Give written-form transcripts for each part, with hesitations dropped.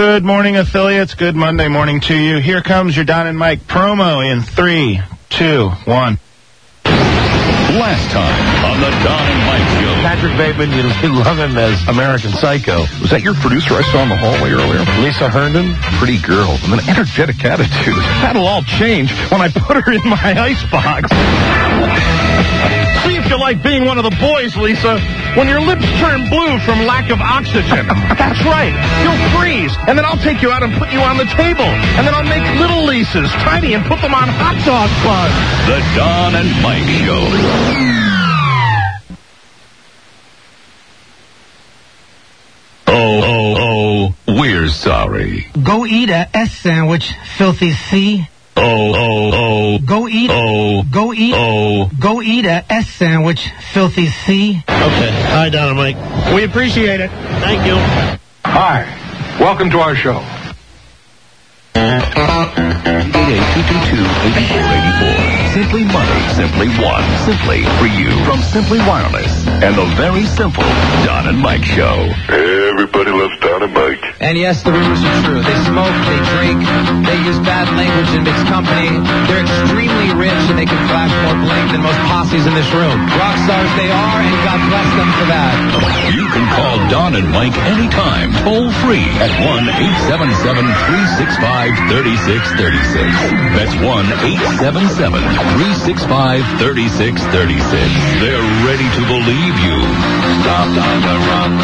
Good morning, affiliates. Good Monday morning to you. Here comes your Don and Mike promo in 3, 2, 1. Last time on the Don and Mike Show. Patrick Bateman, you love him as American Psycho. Was that your producer I saw in the hallway earlier? Lisa Herndon, pretty girl, and an energetic attitude. That'll all change when I put her in my icebox. See if you like being one of the boys, Lisa. When your lips turn blue from lack of oxygen. That's right. You'll freeze, and then I'll take you out and put you on the table. And then I'll make little Lisas, tiny, and put them on hot dog buns. The Don and Mike Show. Oh, we're sorry. Go eat a S sandwich, filthy C. Go eat a S sandwich, filthy C. Okay. Hi, Don and Mike. We appreciate it. Thank you. Hi. Welcome to our show. 888-222-8484. Simply money, simply one, simply for you from Simply Wireless and the very simple Don and Mike Show. Everybody loves Don and Mike. And yes, the rumors are true. They smoke, they drink, they use bad language in mixed company. They're extremely rich and they can flash more bling than most posses in this room. Rock stars they are, and God bless them for that. You can call Don and Mike anytime, toll free at 1-877-365-3636. That's 1-877-365-3636. They're ready to believe you. Stop on the run.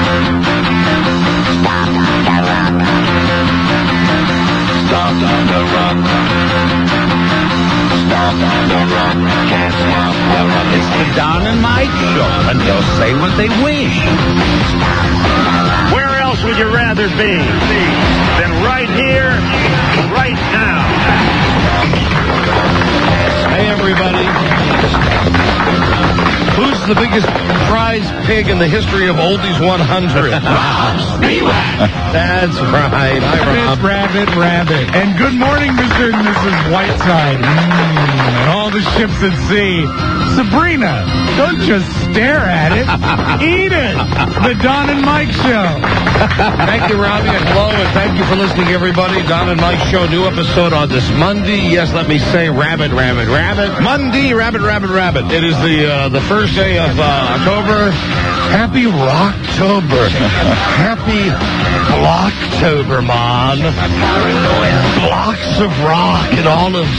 Stop on the run. Stop on the run. Can't stop the run. It's the Don and Mike Show, and they'll say what they wish. Where else would you rather be than right here, right now? Hey, everybody. Who's the biggest prize pig in the history of Oldies 100? That's right. Hi, Rob. Rabbit. And good morning, Mr. and Mrs. Whiteside. And all the ships at sea. Sabrina, don't just stare at it. Eat it. The Don and Mike Show. Thank you, Robbie, and hello, and thank you for listening, everybody. Don and Mike Show, new episode on this Monday. Yes, let me say rabbit. Monday, rabbit. It is the first day of October. Happy Rocktober. Happy Blocktober, man. Blocks of rock and all of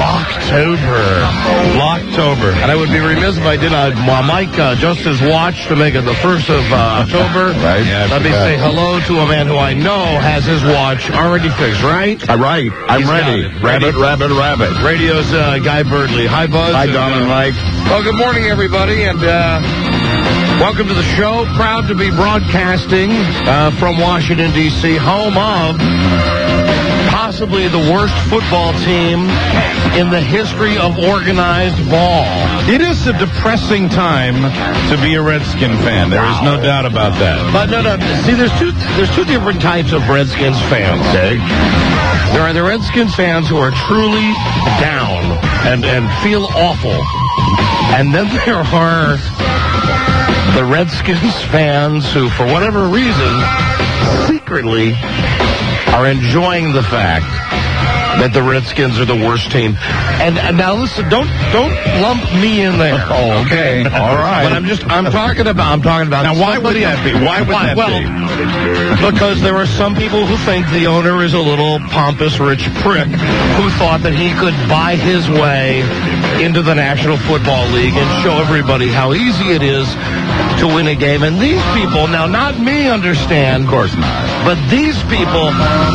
Blocktober. And I would be remiss if I did Mike just his watch to make it the 1st of October. Right. Yeah, let me say hello to a man who I know has his watch already fixed, right? Right. I'm ready. Rabbit. Radio's Guy Birdley. Hi, Buzz. Hi, Don and Mike. Well, good morning, everybody, and welcome to the show. Proud to be broadcasting from Washington, D.C., home of possibly the worst football team in the history of organized ball. It is a depressing time to be a Redskin fan. There is no doubt about that. But no. See, there's two different types of Redskins fans, okay? There are the Redskins fans who are truly down and feel awful. And then there are the Redskins fans who, for whatever reason, secretly are enjoying the fact that the Redskins are the worst team. And now listen, don't lump me in there. Oh, okay. All right. But I'm talking about. Now, why would that be? Why would that be? Because there are some people who think the owner is a little pompous, rich prick who thought that he could buy his way into the National Football League and show everybody how easy it is to win a game. And these people, now not me, understand. Of course not. But these people,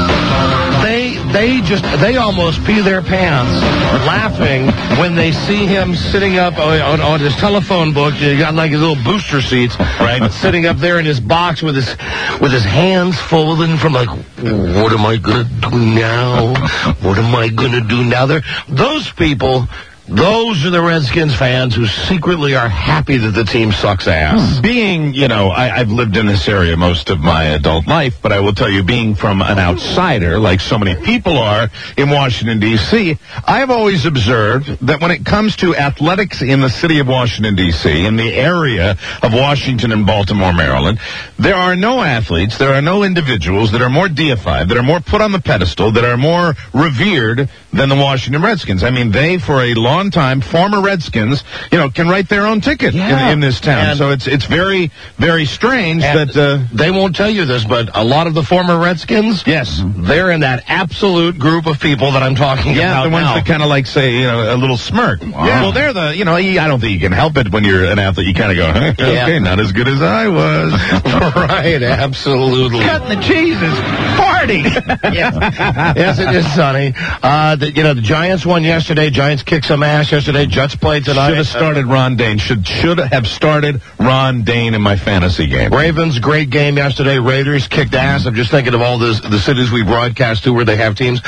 they almost pee their pants laughing when they see him sitting up on his telephone book. You got like his little booster seats, right? Sitting up there in his box with his hands folded from like, what am I gonna do now? What am I gonna do now? Those people Those are the Redskins fans who secretly are happy that the team sucks ass. Being, I've lived in this area most of my adult life, but I will tell you, being from an outsider, like so many people are in Washington, D.C., I've always observed that when it comes to athletics in the city of Washington, D.C., in the area of Washington and Baltimore, Maryland, there are no athletes, there are no individuals that are more deified, that are more put on the pedestal, that are more revered than the Washington Redskins. I mean, they, for a long time, former Redskins, can write their own ticket in this town. And so it's very, very strange that they won't tell you this, but a lot of the former Redskins, yes, they're in that absolute group of people that I'm talking about. Yeah, the ones that kind of like say, a little smirk. Wow. Yeah. Well, they're the, I don't think you can help it when you're an athlete. You kind of go, okay, not as good as I was. Right, absolutely. Cutting the cheeses, party. Yes, it is, Sonny. The Giants won yesterday. Giants kicked some ass yesterday. Jets played tonight. Should have started Ron Dane. Should have started Ron Dane in my fantasy game. Ravens, great game yesterday. Raiders kicked ass. I'm just thinking of all the cities we broadcast to where they have teams.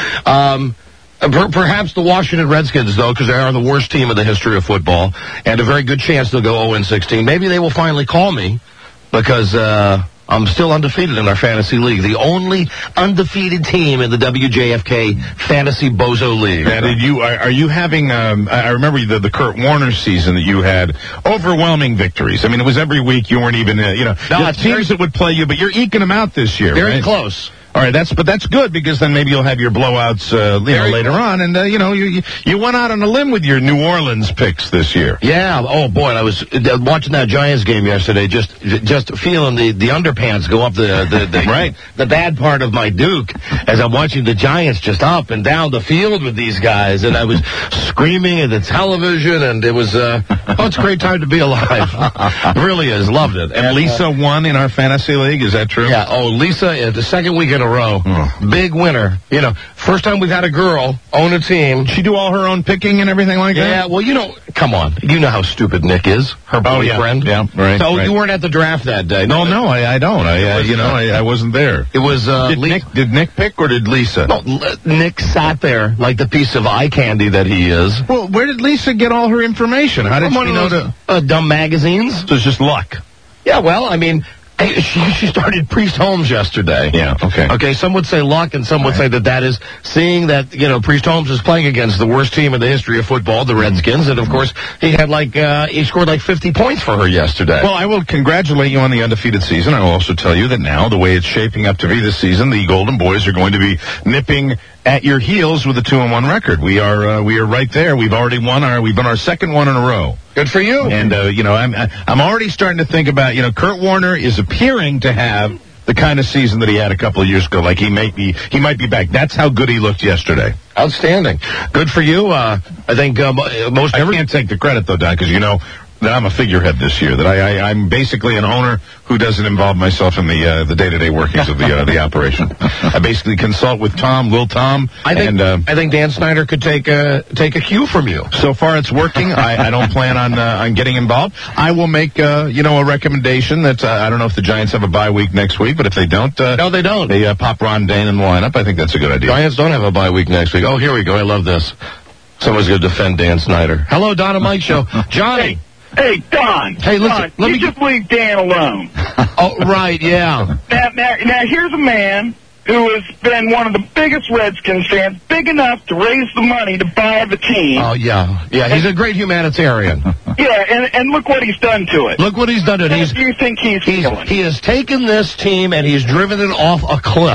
Perhaps the Washington Redskins, though, because they are the worst team in the history of football, and a very good chance they'll go 0-16. Maybe they will finally call me because I'm still undefeated in our fantasy league. The only undefeated team in the WJFK Fantasy Bozo League. And are you having, I remember the Kurt Warner season that you had overwhelming victories. I mean, it was every week you weren't even, teams that would play you, but you're eking them out this year. Very right? close. All right, that's good because then maybe you'll have your blowouts later on, and you went out on a limb with your New Orleans picks this year. Yeah. Oh boy, I was watching that Giants game yesterday, just feeling the underpants go up the right, the bad part of my Duke as I'm watching the Giants just up and down the field with these guys, and I was screaming at the television, and it was it's a great time to be alive. It really is. Loved it. And Lisa won in our fantasy league. Is that true? Yeah. Oh, Lisa, the second week in a row. Big winner. First time we've had a girl own a team. She do all her own picking and everything like that? Yeah, well, come on. You know how stupid Nick is, her boyfriend. Yeah, right. So right. You weren't at the draft that day. No, I don't. I wasn't there. It was, did Nick pick or did Lisa? No, Nick sat there like the piece of eye candy that he is. Well, where did Lisa get all her information? How did she know dumb magazines? So it's just luck. Yeah, well, I mean, she started Priest Holmes yesterday. Yeah, okay. Okay, some would say luck, and some would say that is seeing that, Priest Holmes is playing against the worst team in the history of football, the Redskins, and of course, he scored like 50 points for her yesterday. Well, I will congratulate you on the undefeated season. I will also tell you that now, the way it's shaping up to be this season, the Golden Boys are going to be nipping at your heels with a 2-1 record. We are right there. We've already we've been our second one in a row. Good for you. And I'm already starting to think about, Kurt Warner is appearing to have the kind of season that he had a couple of years ago. Like he might be back. That's how good he looked yesterday. Outstanding. Good for you. I think most. I can't take the credit though, Don, because that I'm a figurehead this year. That I'm basically an owner who doesn't involve myself in the day-to-day workings of the operation. I basically consult with Will Tom. I think Dan Snyder could take a cue from you. So far, it's working. I don't plan on getting involved. I will make a recommendation that I don't know if the Giants have a bye week next week, but if they don't, no, they don't. They pop Ron Dane in the lineup. I think that's a good idea. Giants don't have a bye week next week. Oh, here we go. I love this. Someone's going to defend Dan Snyder. Hello, Don and Mike Show. Johnny. Hey, Don. Hey, listen. Don, just leave Dan alone. Oh, right, yeah. Now, here's a man who has been one of the biggest Redskins fans, big enough to raise the money to buy the team. Oh, yeah. Yeah, he's a great humanitarian. Yeah, and look what he's done to it. Look what he's done to it. How do you think he's feeling? He has taken this team and he's driven it off a cliff.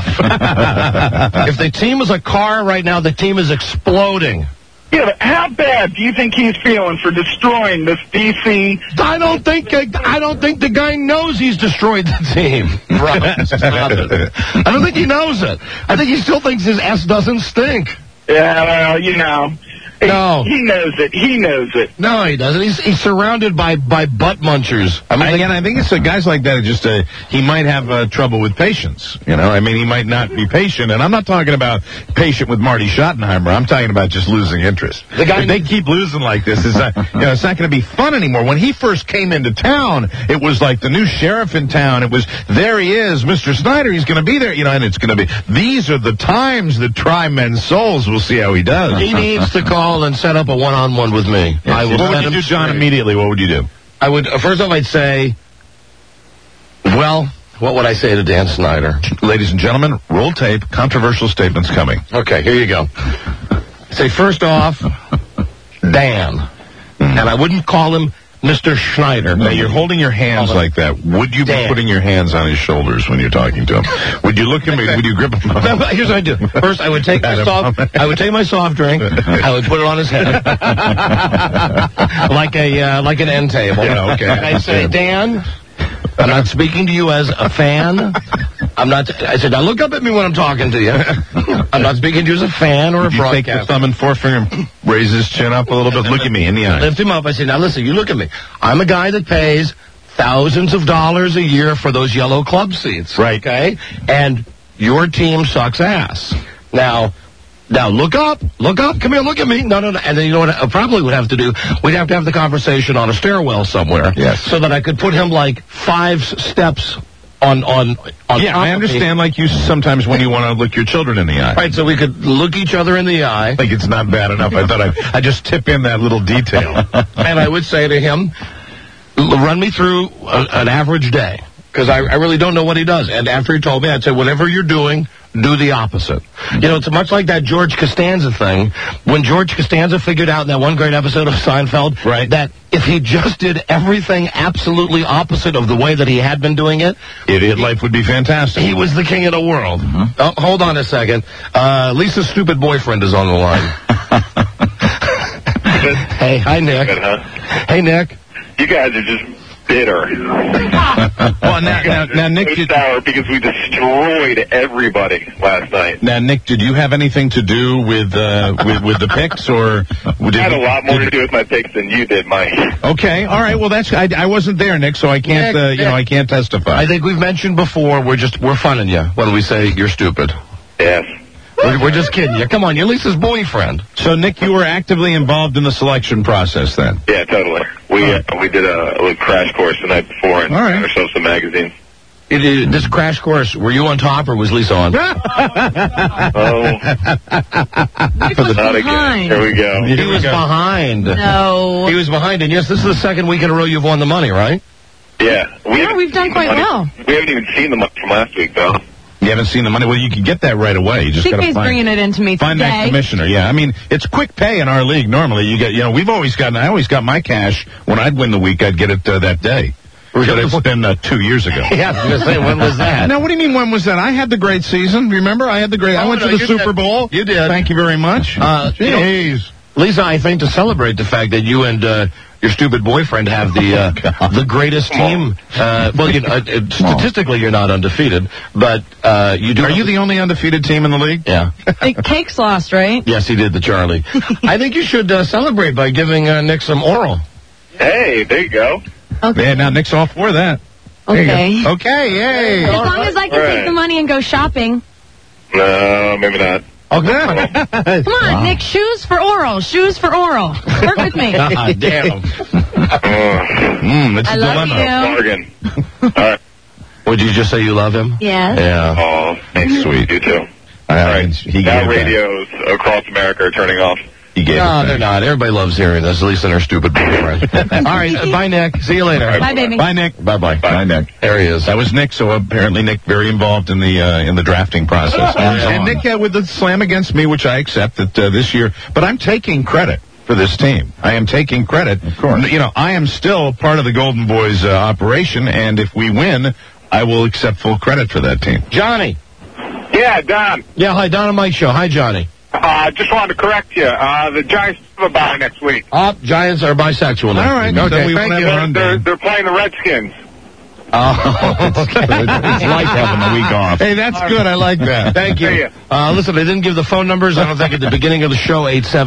If the team is a car right now, the team is exploding. Yeah, but how bad do you think he's feeling for destroying this DC? I don't think the guy knows he's destroyed the team. Right. Stop it. I don't think he knows it. I think he still thinks his ass doesn't stink. Yeah, well, No. He knows it. He knows it. No, he doesn't. He's surrounded by butt munchers. I think it's guys like that. Just he might have trouble with patience. He might not be patient, and I'm not talking about patient with Marty Schottenheimer. I'm talking about just losing interest. If they keep losing like this, it's not going to be fun anymore. When he first came into town, it was like the new sheriff in town. It was there he is, Mr. Snyder. He's going to be there. And it's going to be. These are the times that try men's souls. We'll see how he does. He needs to call call and set up a one-on-one with me. I will. What would you do, John, immediately? What would you do? I would, first off, I'd say, well, what would I say to Dan Snyder? Ladies and gentlemen, roll tape. Controversial statements coming. Okay, here you go. Say, first off, Dan. And I wouldn't call him Mr. Schneider. Now, you're holding your hands like that. Would you be putting your hands on his shoulders when you're talking to him? Would you look at me? Would you grip him? Here's what I do. First, I would take my soft drink. I would put it on his head, like an end table. Yeah, okay. I'd say, Dan, I'm not speaking to you as a fan. I said, now look up at me when I'm talking to you. I'm not speaking to you as a fan or a broadcaster. Take the thumb and forefinger and raise his chin up a little bit. Look at me in the eye. Lift him up. I said, now listen, you look at me. I'm a guy that pays thousands of dollars a year for those yellow club seats. Right. Okay? And your team sucks ass. Now look up. Come here, look at me. No. And then you know what I probably would have to do? We'd have to have the conversation on a stairwell somewhere. Yes. So that I could put him like 5 steps on yeah, I understand, like you sometimes when you want to look your children in the eye. Right, so we could look each other in the eye. Like it's not bad enough. I thought I'd just tip in that little detail. And I would say to him, run me through an average day. Because I really don't know what he does. And after he told me, I'd say, whatever you're doing, do the opposite. You know, it's much like that George Costanza thing. When George Costanza figured out in that one great episode of Seinfeld, right, that if he just did everything absolutely opposite of the way that he had been doing it, idiot life would be fantastic. He was the king of the world. Mm-hmm. Oh, hold on a second. Lisa's stupid boyfriend is on the line. Hey, hi, Nick. Good, huh? Hey, Nick. You guys are just bitter. Well, now, Nick, so sour because we destroyed everybody last night. Now, Nick, did you have anything to do with the picks, or I had a lot more to do with my picks than you did, Mike? Okay, all right. Well, I wasn't there, Nick, so I can't Nick, I can't testify. I think we've mentioned before we're funning you when we say you're stupid. Yes. We're just kidding you. Come on, you're Lisa's boyfriend. So, Nick, you were actively involved in the selection process then? Yeah, totally. We did a little crash course the night before and got ourselves some magazines. This crash course, were you on top or was Lisa on? Not again. Here we go. He was behind. No. He was behind, and yes, this is the second week in a row you've won the money, right? Yeah. We've done quite well. We haven't even seen the money from last week, though. You haven't seen the money? Well, you can get that right away. You just got to bringing it into me find that commissioner. Yeah, I mean, it's quick pay in our league. Normally, you get, I always got my cash when I'd win the week. I'd get it that day. It's been 2 years ago. Yeah, I was going to say, when was that? Now, what do you mean, when was that? I had the great season. Remember? I went to the Super Bowl. You did. Thank you very much. Jeez. Lisa, I think to celebrate the fact that you and your stupid boyfriend have the greatest team. Statistically, you're not undefeated, but you do. Are you the only undefeated team in the league? Yeah. Cake's lost, right? Yes, he did, the Charlie. I think you should celebrate by giving Nick some oral. Hey, there you go. Okay. Yeah, now Nick's all for that. Okay. Okay, yay. As long as I can take the money and go shopping. No, maybe not. Okay. Come on, Nick, shoes for oral. Shoes for oral. Work with me. Damn. It's a love dilemma. Bargain. All right. Would you just say you love him? Yes. Yeah. Oh, thanks, sweet. You too. All right. Now radios across America are turning off. No, they're not. Everybody loves hearing this, at least in their stupid boyfriend. All right, bye, Nick. See you later. Bye, baby. Bye, Nick. Bye-bye. Bye, Nick. There he is. That was Nick, so apparently Nick very involved in the drafting process. And Nick with the slam against me, which I accept that this year. But I'm taking credit for this team. I am taking credit. Of course. I am still part of the Golden Boys operation, and if we win, I will accept full credit for that team. Johnny. Yeah, Don. Yeah, hi, Don and Mike Show. Hi, Johnny. Just wanted to correct you. The Giants have a bye next week. Giants are bisexual now. All right. Okay, thank you. They're playing the Redskins. It's like having a week off. Hey, that's good. I like that. Thank you. Listen, they didn't give the phone numbers, I don't think, at the beginning of the show,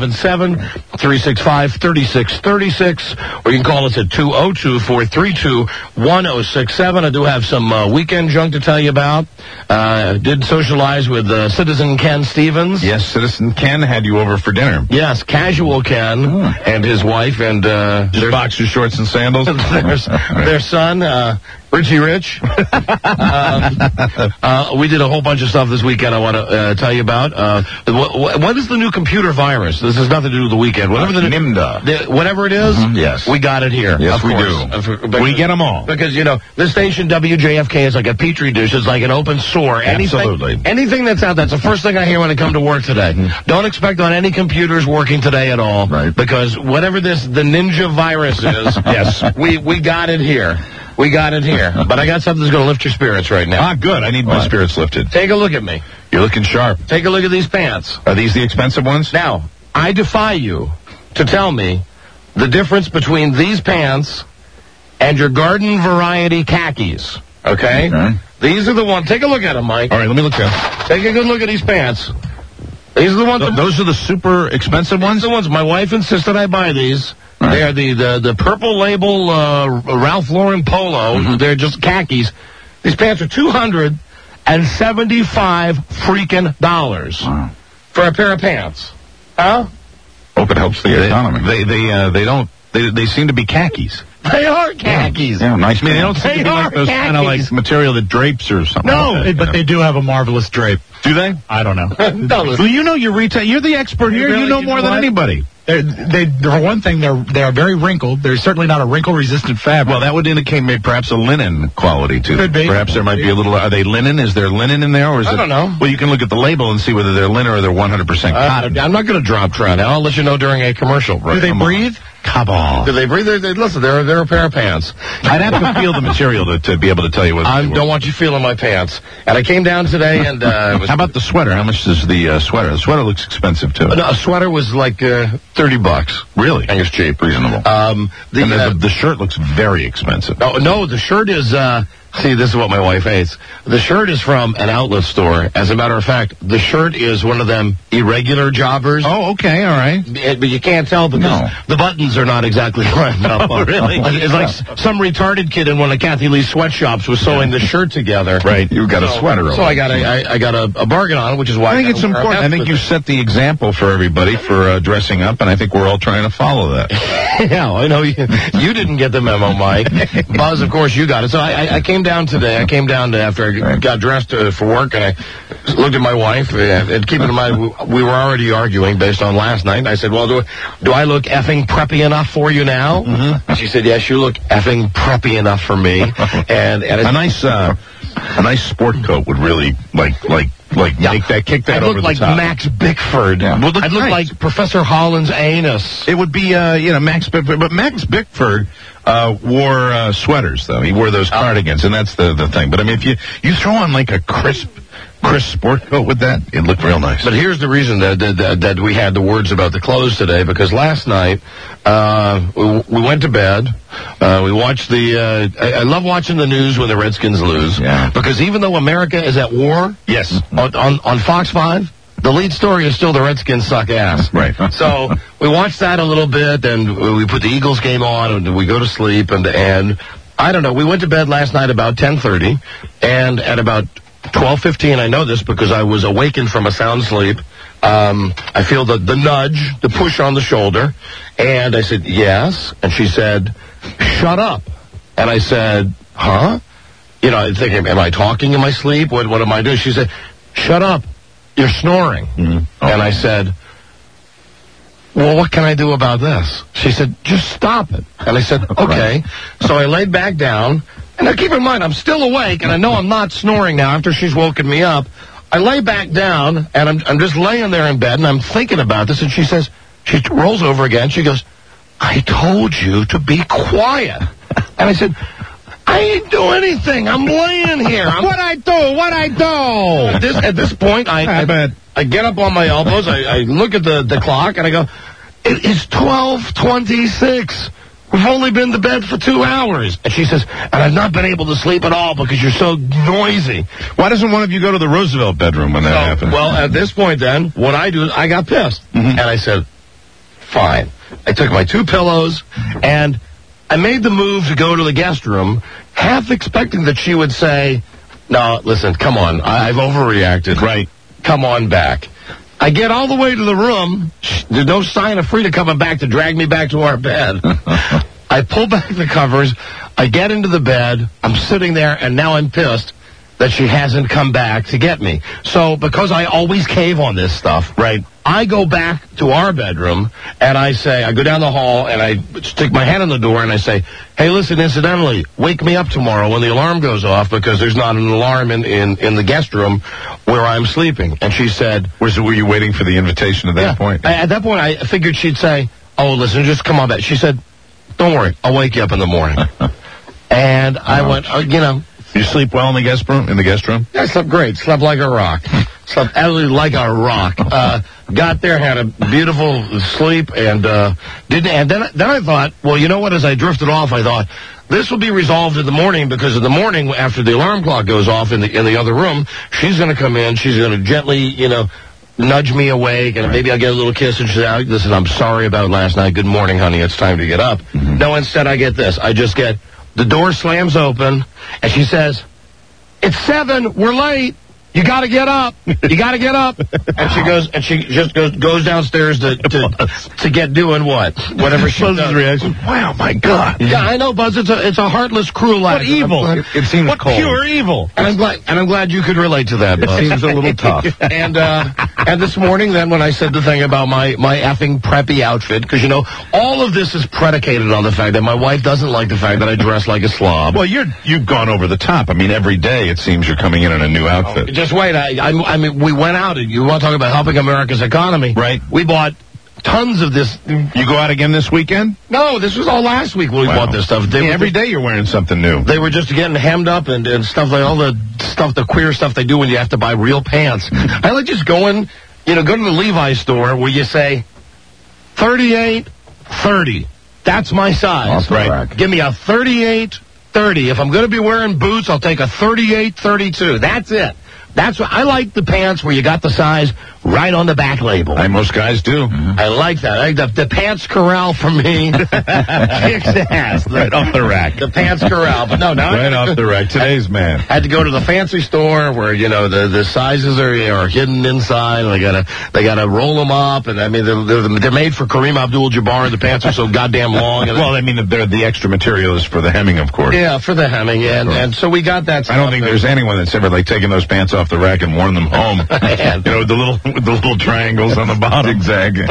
877-365-3636, or you can call us at 202-432-1067. I do have some weekend junk to tell you about. Did socialize with Citizen Ken Stevens. Yes, Citizen Ken had you over for dinner. Yes, Casual Ken and his wife and just boxer shorts and sandals. their son, Richie Rich. We did a whole bunch of stuff this weekend I want to tell you about. What is the new computer virus? This has nothing to do with the weekend. Whatever the NIMDA. Whatever it is, yes, we got it here. Yes, we do. We get them all. Because, this station, WJFK, is like a petri dish. It's like an open sore. Absolutely. Anything that's out, that's the first thing I hear when I come to work today. Don't expect on any computers working today at all. Right. Because whatever the ninja virus is, yes, we got it here. We got it here. But I got something that's going to lift your spirits right now. Ah, good. I need my spirits lifted. Take a look at me. You're looking sharp. Take a look at these pants. Are these the expensive ones? Now, I defy you to tell me the difference between these pants and your garden variety khakis. Okay? These are the ones. Take a look at them, Mike. All right, let me look at them. Take a good look at these pants. These are the ones. Those are the super expensive ones? These are the ones. My wife insisted I buy these. Right. They are the purple label Ralph Lauren polo. They're just khakis. These pants are $275 freaking dollars for a pair of pants. Huh? Hope it helps the economy. They seem to be khakis. They are khakis. Yeah, nice. I mean, they don't seem to be like those kind of like material that drapes or something. No, like that, but they do have a marvelous drape. Do they? I don't know. Well, you're the expert here. Really, you know more than anybody. For one thing, they are very wrinkled. They're certainly not a wrinkle-resistant fabric. Well, that would indicate maybe perhaps a linen quality to them. Could be. Perhaps there might be a little. Are they linen? Is there linen in there, or is I don't know. Well, you can look at the label and see whether they're linen or they're 100% cotton. I'm not going to drop Trent. I'll let you know during a commercial break. Do they breathe? Come on. Do they breathe? Listen, they're a pair of pants. I'd have to feel the material to be able to tell you whether I don't want you feeling my pants. And I came down today and... How about the sweater? How much is the sweater? The sweater looks expensive, too. No, a sweater was like $30. Really? I think it's cheap. Reasonable. The shirt looks very expensive. No, the shirt is... See, this is what my wife hates. The shirt is from an outlet store. As a matter of fact, the shirt is one of them irregular jobbers. Oh, okay, all right. But you can't tell because the buttons are not exactly lined up. Oh, really? It's like some retarded kid in one of Kathy Lee's sweatshops was sewing the shirt together. Right, you got a sweater over. So I got a bargain on it, which is why I think it's important. I think you set the example for everybody for dressing up, and I think we're all trying to follow that. Yeah, I know you didn't get the memo, Mike. Buzz, of course, you got it. So I came down today. I came down after I got dressed for work, and I looked at my wife. And keep in mind, we were already arguing based on last night. And I said, well, do I look effing preppy enough for you now? And she said, yes, you look effing preppy enough for me. And a nice sport coat would really make that kick that over the top. I'd look like Max Bickford. Yeah. Well, I'd look like Professor Holland's anus. It would be Max Bickford, but Max Bickford wore sweaters though. He wore those cardigans, and that's the thing. But I mean, if you throw on like a crisp sport coat with that, it'd look real nice. But here's the reason that we had the words about the clothes today, because last night we went to bed. We watched I love watching the news when the Redskins lose. Yeah. Because even though America is at war, yes, on Fox 5, the lead story is still the Redskins suck ass. Right. So we watched that a little bit, and we put the Eagles game on, and we go to sleep, and I don't know. We went to bed last night about 10:30, and at about 12:15, I know this because I was awakened from a sound sleep. I feel the nudge, the push on the shoulder, and I said, yes. And she said, shut up. And I said, huh? Thinking, am I talking in my sleep? What am I doing? She said, shut up. You're snoring. And I said, well, what can I do about this? She said, just stop it. And I said, okay. So I laid back down. And now keep in mind, I'm still awake, and I know I'm not snoring now after she's woken me up. I lay back down, and I'm just laying there in bed, and I'm thinking about this, and she rolls over again. She goes, I told you to be quiet. And I said, I ain't do anything. I'm laying here. What I do? At this point, I get up on my elbows, I look at the clock, and I go, it is 12:26. We've only been to bed for 2 hours. And she says, and I've not been able to sleep at all because you're so noisy. Why doesn't one of you go to the Roosevelt bedroom when that happens? Well, at this point then, what I do is I got pissed. And I said, fine. I took my 2 pillows, and I made the move to go to the guest room, half expecting that she would say, no, listen, come on, I've overreacted. Right. Come on back. I get all the way to the room. There's no sign of Frida coming back to drag me back to our bed. I pull back the covers. I get into the bed. I'm sitting there, and now I'm pissed that she hasn't come back to get me. So because I always cave on this stuff, right, I go back to our bedroom, and I go down the hall, and I stick my hand on the door, and I say, hey, listen, incidentally, wake me up tomorrow when the alarm goes off, because there's not an alarm in the guest room where I'm sleeping. And she said... Were you waiting for the invitation at that point? At that point, I figured she'd say, oh, listen, just come on back. She said, don't worry, I'll wake you up in the morning. And I went, You sleep well in the guest room? Yeah, I slept great. Slept like a rock. Slept absolutely like a rock. Got there, had a beautiful sleep, and then I thought, well, you know what? As I drifted off, I thought this will be resolved in the morning, because in the morning, after the alarm clock goes off in the other room, she's going to come in. She's going to gently, nudge me awake, and maybe I'll get a little kiss, and she's like, listen, I'm sorry about last night. Good morning, honey. It's time to get up. Mm-hmm. No, instead I get this. I just get... The door slams open, and she says, it's 7, we're late. You got to get up. You got to get up. And she just goes downstairs to get doing what? Whatever she does. Reaction. Wow, my God. Yeah, I know, Buzz. It's a heartless, cruel act. What evil? It seems what cold. Pure evil. And I'm glad you could relate to that, Buzz. It seems a little tough. And this morning, then, when I said the thing about my effing preppy outfit, because, all of this is predicated on the fact that my wife doesn't like the fact that I dress like a slob. Well, you've gone over the top. I mean, every day it seems you're coming in a new outfit. Just wait. I mean, we went out, and you want to talk about helping America's economy. Right. We bought tons of this. You go out again this weekend? No, this was all last week when we bought this stuff. Every day you're wearing something new. They were just getting hemmed up and stuff, like all the stuff, the queer stuff they do when you have to buy real pants. I like just going, go to the Levi's store where you say, 38, 30. That's my size. Right. Give me a 38, 30. If I'm going to be wearing boots, I'll take a 38, 32. That's it. That's what I like, the pants where you got the size right on the back label. Most guys do. Mm-hmm. I like that. The Pants Corral for me kicks ass. Right off the rack. The Pants Corral. But no, now right off the rack. Today's man. Had to go to the fancy store where, the sizes are hidden inside. And they gotta roll them up. And I mean, they're made for Kareem Abdul-Jabbar. The pants are so goddamn long. Well, I mean, they're the extra material is for the hemming, of course. Yeah, for the hemming. And so we got that stuff. I don't think there's anyone that's ever taken those pants off the rack and worn them home. With the little triangles on the bottom. Zag.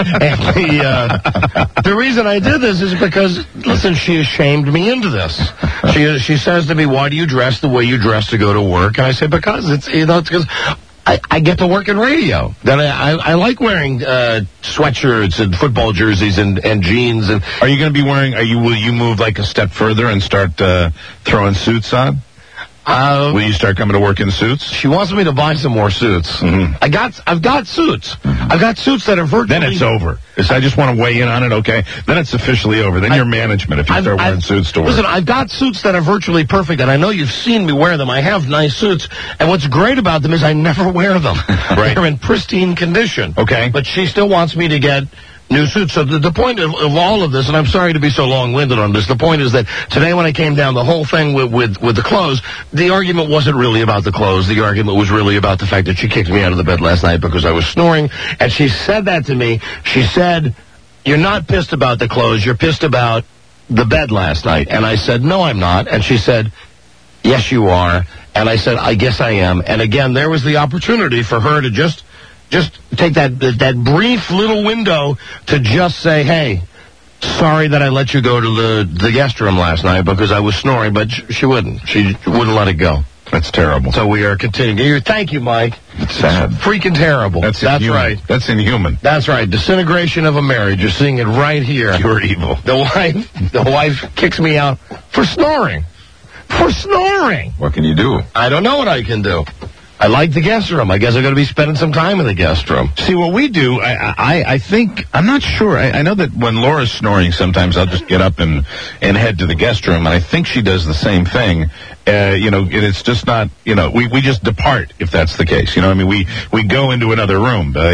The reason I did this is because, listen, she shamed me into this. She says to me, why do you dress the way you dress to go to work? And I say, because it's because I get to work in radio. Then I like wearing sweatshirts and football jerseys and jeans. And are you going to be wearing? Will you move like a step further and start throwing suits on? Will you start coming to work in suits? She wants me to buy some more suits. Mm-hmm. I've got suits. Mm-hmm. I've got suits that are virtually... Then it's over. I just want to weigh in on it, okay? Then it's officially over. Then you're management if you start wearing suits to work. Listen, I've got suits that are virtually perfect, and I know you've seen me wear them. I have nice suits, and what's great about them is I never wear them. Right. They're in pristine condition. Okay. But she still wants me to get new suits. So the point of all of this, and I'm sorry to be so long-winded on this, the point is that today when I came down, the whole thing with the clothes, the argument wasn't really about the clothes. The argument was really about the fact that she kicked me out of the bed last night because I was snoring. And she said that to me. She said, you're not pissed about the clothes. You're pissed about the bed last night. And I said, no, I'm not. And she said, yes, you are. And I said, I guess I am. And again, there was the opportunity for her to just take that brief little window to just say, hey, sorry that I let you go to the guest room last night because I was snoring, but she wouldn't. She wouldn't let it go. That's terrible. So we are continuing. Thank you, Mike. It's sad. It's freaking terrible. That's right. That's inhuman. That's right. Disintegration of a marriage. You're seeing it right here. Pure evil. The wife kicks me out for snoring. For snoring. What can you do? I don't know what I can do. I like the guest room. I guess I'm going to be spending some time in the guest room. See, what we do, I think, I'm not sure. I know that when Laura's snoring, sometimes I'll just get up and head to the guest room, and I think she does the same thing. It's just not, we just depart if that's the case. I mean, we go into another room, but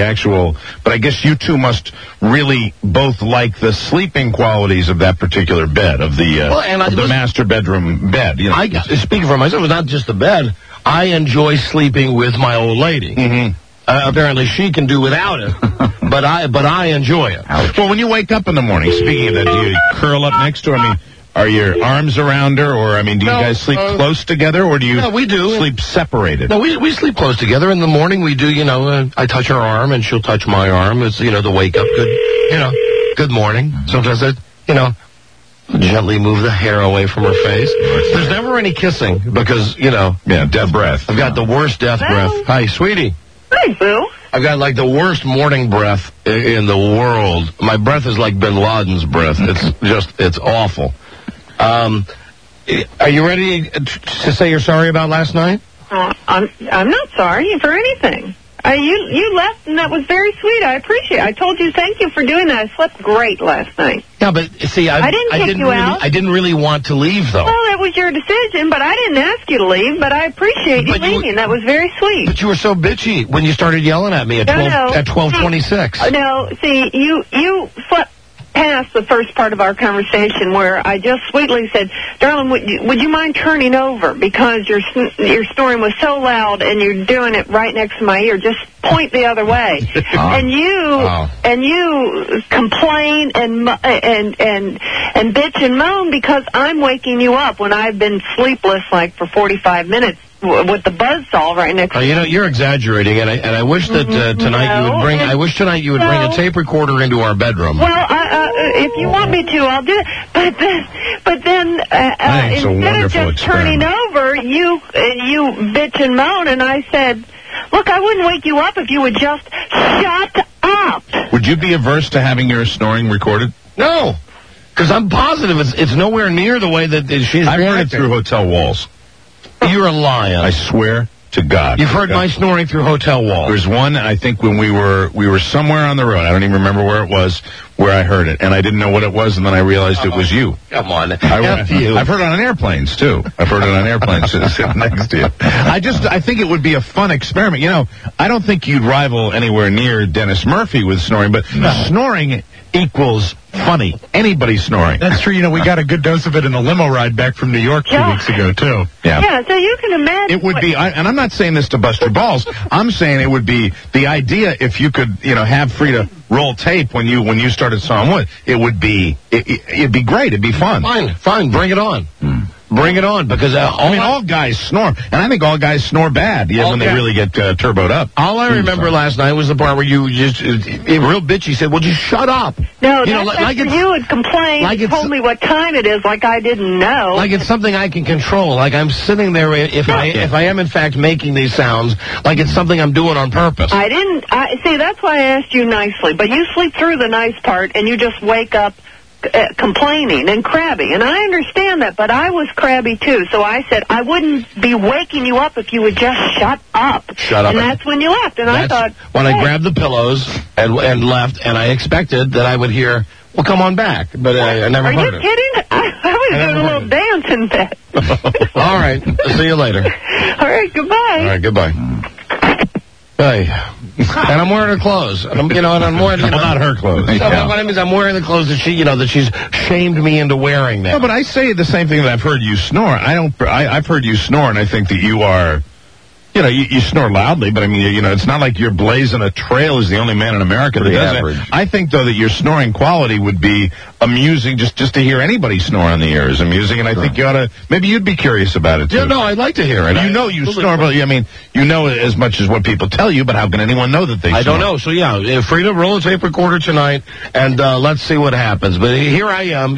I guess you two must really both like the sleeping qualities of that particular bed, of the master bedroom bed. Speaking for myself, it's not just the bed. I enjoy sleeping with my old lady. Mm-hmm. Apparently she can do without it, but I enjoy it. Well, when you wake up in the morning, speaking of that, do you curl up next to her? I mean, are your arms around her, or, I mean, do you guys sleep close together, or do you we do. sleep separated? No, we sleep close together. In the morning, we do, I touch her arm, and she'll touch my arm. It's, the wake up, good morning. Sometimes I, gently move the hair away from her face. There's never any kissing, because, death breath. I've got the worst death breath. Hi, sweetie. Hi, Boo. I've got, like, the worst morning breath in the world. My breath is like Bin Laden's breath. It's awful. Are you ready to say you're sorry about last night? I'm not sorry for anything. You left, and that was very sweet. I appreciate it. I told you thank you for doing that. I slept great last night. Yeah, but see, I didn't you out. I didn't really want to leave, though. Well, that was your decision, but I didn't ask you to leave. But I appreciate you leaving. That was very sweet. But you were so bitchy when you started yelling at me at 12:26. No, see, you slept past the first part of our conversation where I just sweetly said, darling, would you mind turning over, because your snoring was so loud and you're doing it right next to my ear. Just point the other way. And you complain and bitch and moan because I'm waking you up when I've been sleepless like for 45 minutes. With the buzzsaw right next to you. You're exaggerating, and I wish that tonight you would bring. I wish tonight you would bring a tape recorder into our bedroom. Well, if you want me to, I'll do it. But then instead of just turning over, you bitch and moan, and I said, look, I wouldn't wake you up if you would just shut up. Would you be averse to having your snoring recorded? No, because I'm positive it's nowhere near the way that she's. I've heard it through hotel walls. You're a liar. I swear to God. You've heard my snoring through hotel walls. There's one, I think, when we were somewhere on the road. I don't even remember where it was, where I heard it. And I didn't know what it was, and then I realized it was you. Come on. I've heard it on airplanes, too. I've heard it on airplanes sitting next to you. I think it would be a fun experiment. I don't think you'd rival anywhere near Dennis Murphy with snoring, but snoring equals funny. Anybody snoring. That's true. We got a good dose of it in the limo ride back from New York 2 weeks ago, too. Yeah, so you can imagine. It would be, and I'm not saying this to bust your balls. I'm saying it would be the idea if you could, have free to roll tape when you started sawing wood. It'd be great. It'd be fun. Fine. Bring it on. Bring it on, because all guys snore, and I think all guys snore bad when they really get turboed up. All I remember last night was the part where you just real bitchy said, "Well, just shut up." No, you would complain. Like told me what time it is, like I didn't know. Like it's something I can control. Like I'm sitting there if I am in fact making these sounds, like it's something I'm doing on purpose. I didn't. See, that's why I asked you nicely, but you sleep through the nice part and you just wake up complaining and crabby, and I understand that, but I was crabby too, so I said I wouldn't be waking you up if you would just shut up. And that's when you left, and I thought... When I grabbed the pillows and left, and I expected that I would hear, well, come on back, but I never heard it. Are you kidding? I was doing a little dance in bed. All right, see you later. All right, goodbye. All right, goodbye. Hey, and I'm wearing her clothes. And I'm wearing, not her clothes. What I mean is I'm wearing the clothes that that she's shamed me into wearing now. No, but I say the same thing that I've heard you snore. I've heard you snore, and I think that you are, you snore loudly, but I mean, it's not like you're blazing a trail as the only man in America that does it. I think, though, that your snoring quality would be amusing just to hear anybody snore on the air is amusing, and I think you ought to, maybe you'd be curious about it, too. Yeah, no, I'd like to hear it. You snore, but I mean, as much as what people tell you, but how can anyone know that they snore? I don't know, so yeah, free to roll a tape recorder tonight, and let's see what happens. But here I am,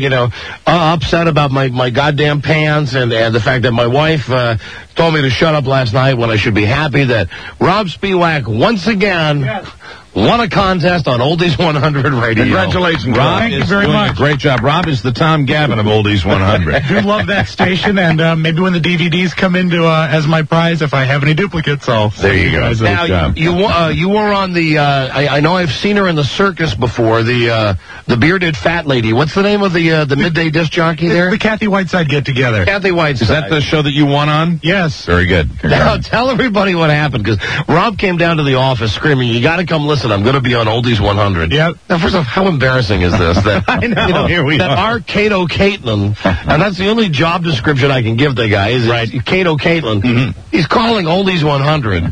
upset about my goddamn pants, and the fact that my wife told me to shut up last night when I should be happy that Rob Spiewak once again won a contest on Oldies 100 Radio. Congratulations, Rob. Thank you very much. Great job. Rob is the Tom Gavin of Oldies 100. I do love that station, and maybe when the DVDs come into as my prize, if I have any duplicates, I'll... There you go. Now, you were on the... I know I've seen her in the circus before, the bearded fat lady. What's the name of the midday disc jockey there? The Kathy Whiteside get-together. Kathy Whiteside. Is that the show that you won on? Yes. Very good. Now, tell everybody what happened, because Rob came down to the office screaming, you got to come listen. I'm going to be on Oldies 100. Yep. Now, first off, how embarrassing is this? That I know. Here we are. Our Cato Caitlin, and that's the only job description I can give the guy, is Cato Caitlin. Mm-hmm. He's calling Oldies 100.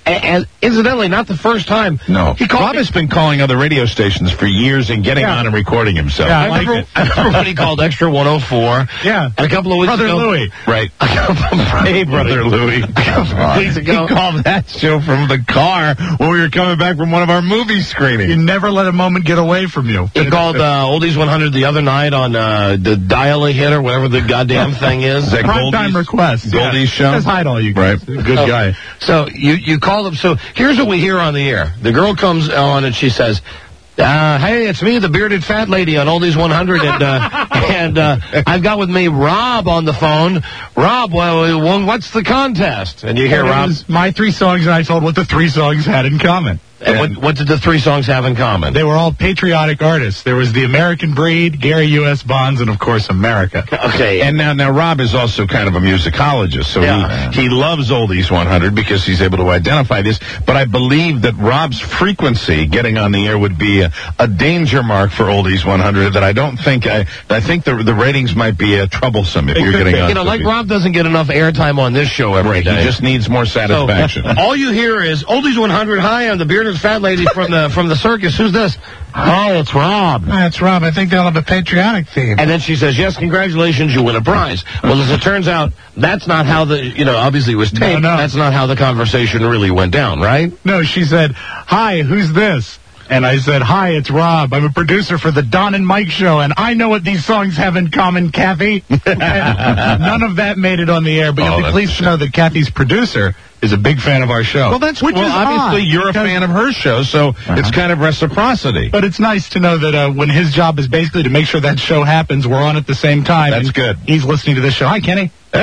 And incidentally, not the first time. No. Rob has been calling other radio stations for years and getting on and recording himself. Yeah, I remember when he called Extra 104. Yeah. And a couple of weeks Brother ago. Louie. Right. Hey, Brother Louie. A couple of weeks ago. He called that show from the car when we were coming back from one of our movie screenings. You never let a moment get away from you. He called Oldies 100 the other night on the dial-a-hit or whatever the goddamn thing is. That Prime time request. Goldie's show? Says hi to all you guys. Right. Good guy. So you call him. So here's what we hear on the air. The girl comes on and she says, hey, it's me, the bearded fat lady on Oldies 100, and I've got with me Rob on the phone. Rob, well, what's the contest? And you hear Rob. My 3 songs, and I told what the 3 songs had in common. And what did the 3 songs have in common? They were all patriotic artists. There was The American Breed, Gary U.S. Bonds, and, of course, America. Okay. And now Rob is also kind of a musicologist, so he loves Oldies 100 because he's able to identify this. But I believe that Rob's frequency getting on the air would be a danger mark for Oldies 100 that I don't think... I think the ratings might be troublesome if you're getting on. You know, like Rob doesn't get enough airtime on this show every day. He just needs more satisfaction. So, all you hear is, Oldies 100, hi, I'm the bearded fat lady from the circus. Who's this? Hi, it's Rob. Hi, it's Rob. I think they'll have a patriotic theme. And then she says, yes, congratulations, you win a prize. Well, as it turns out, that's not how obviously it was taped. No. That's not how the conversation really went down, right? No, she said, hi, who's this? And I said, hi, it's Rob. I'm a producer for the Don and Mike show, and I know what these songs have in common, Kathy. And none of that made it on the air, but you'll be pleased to know that Kathy's producer is a big fan of our show. Well, obviously you're a fan of her show, so it's kind of reciprocity. But it's nice to know that when his job is basically to make sure that show happens, we're on at the same time. That's good. He's listening to this show. Hi, Kenny. So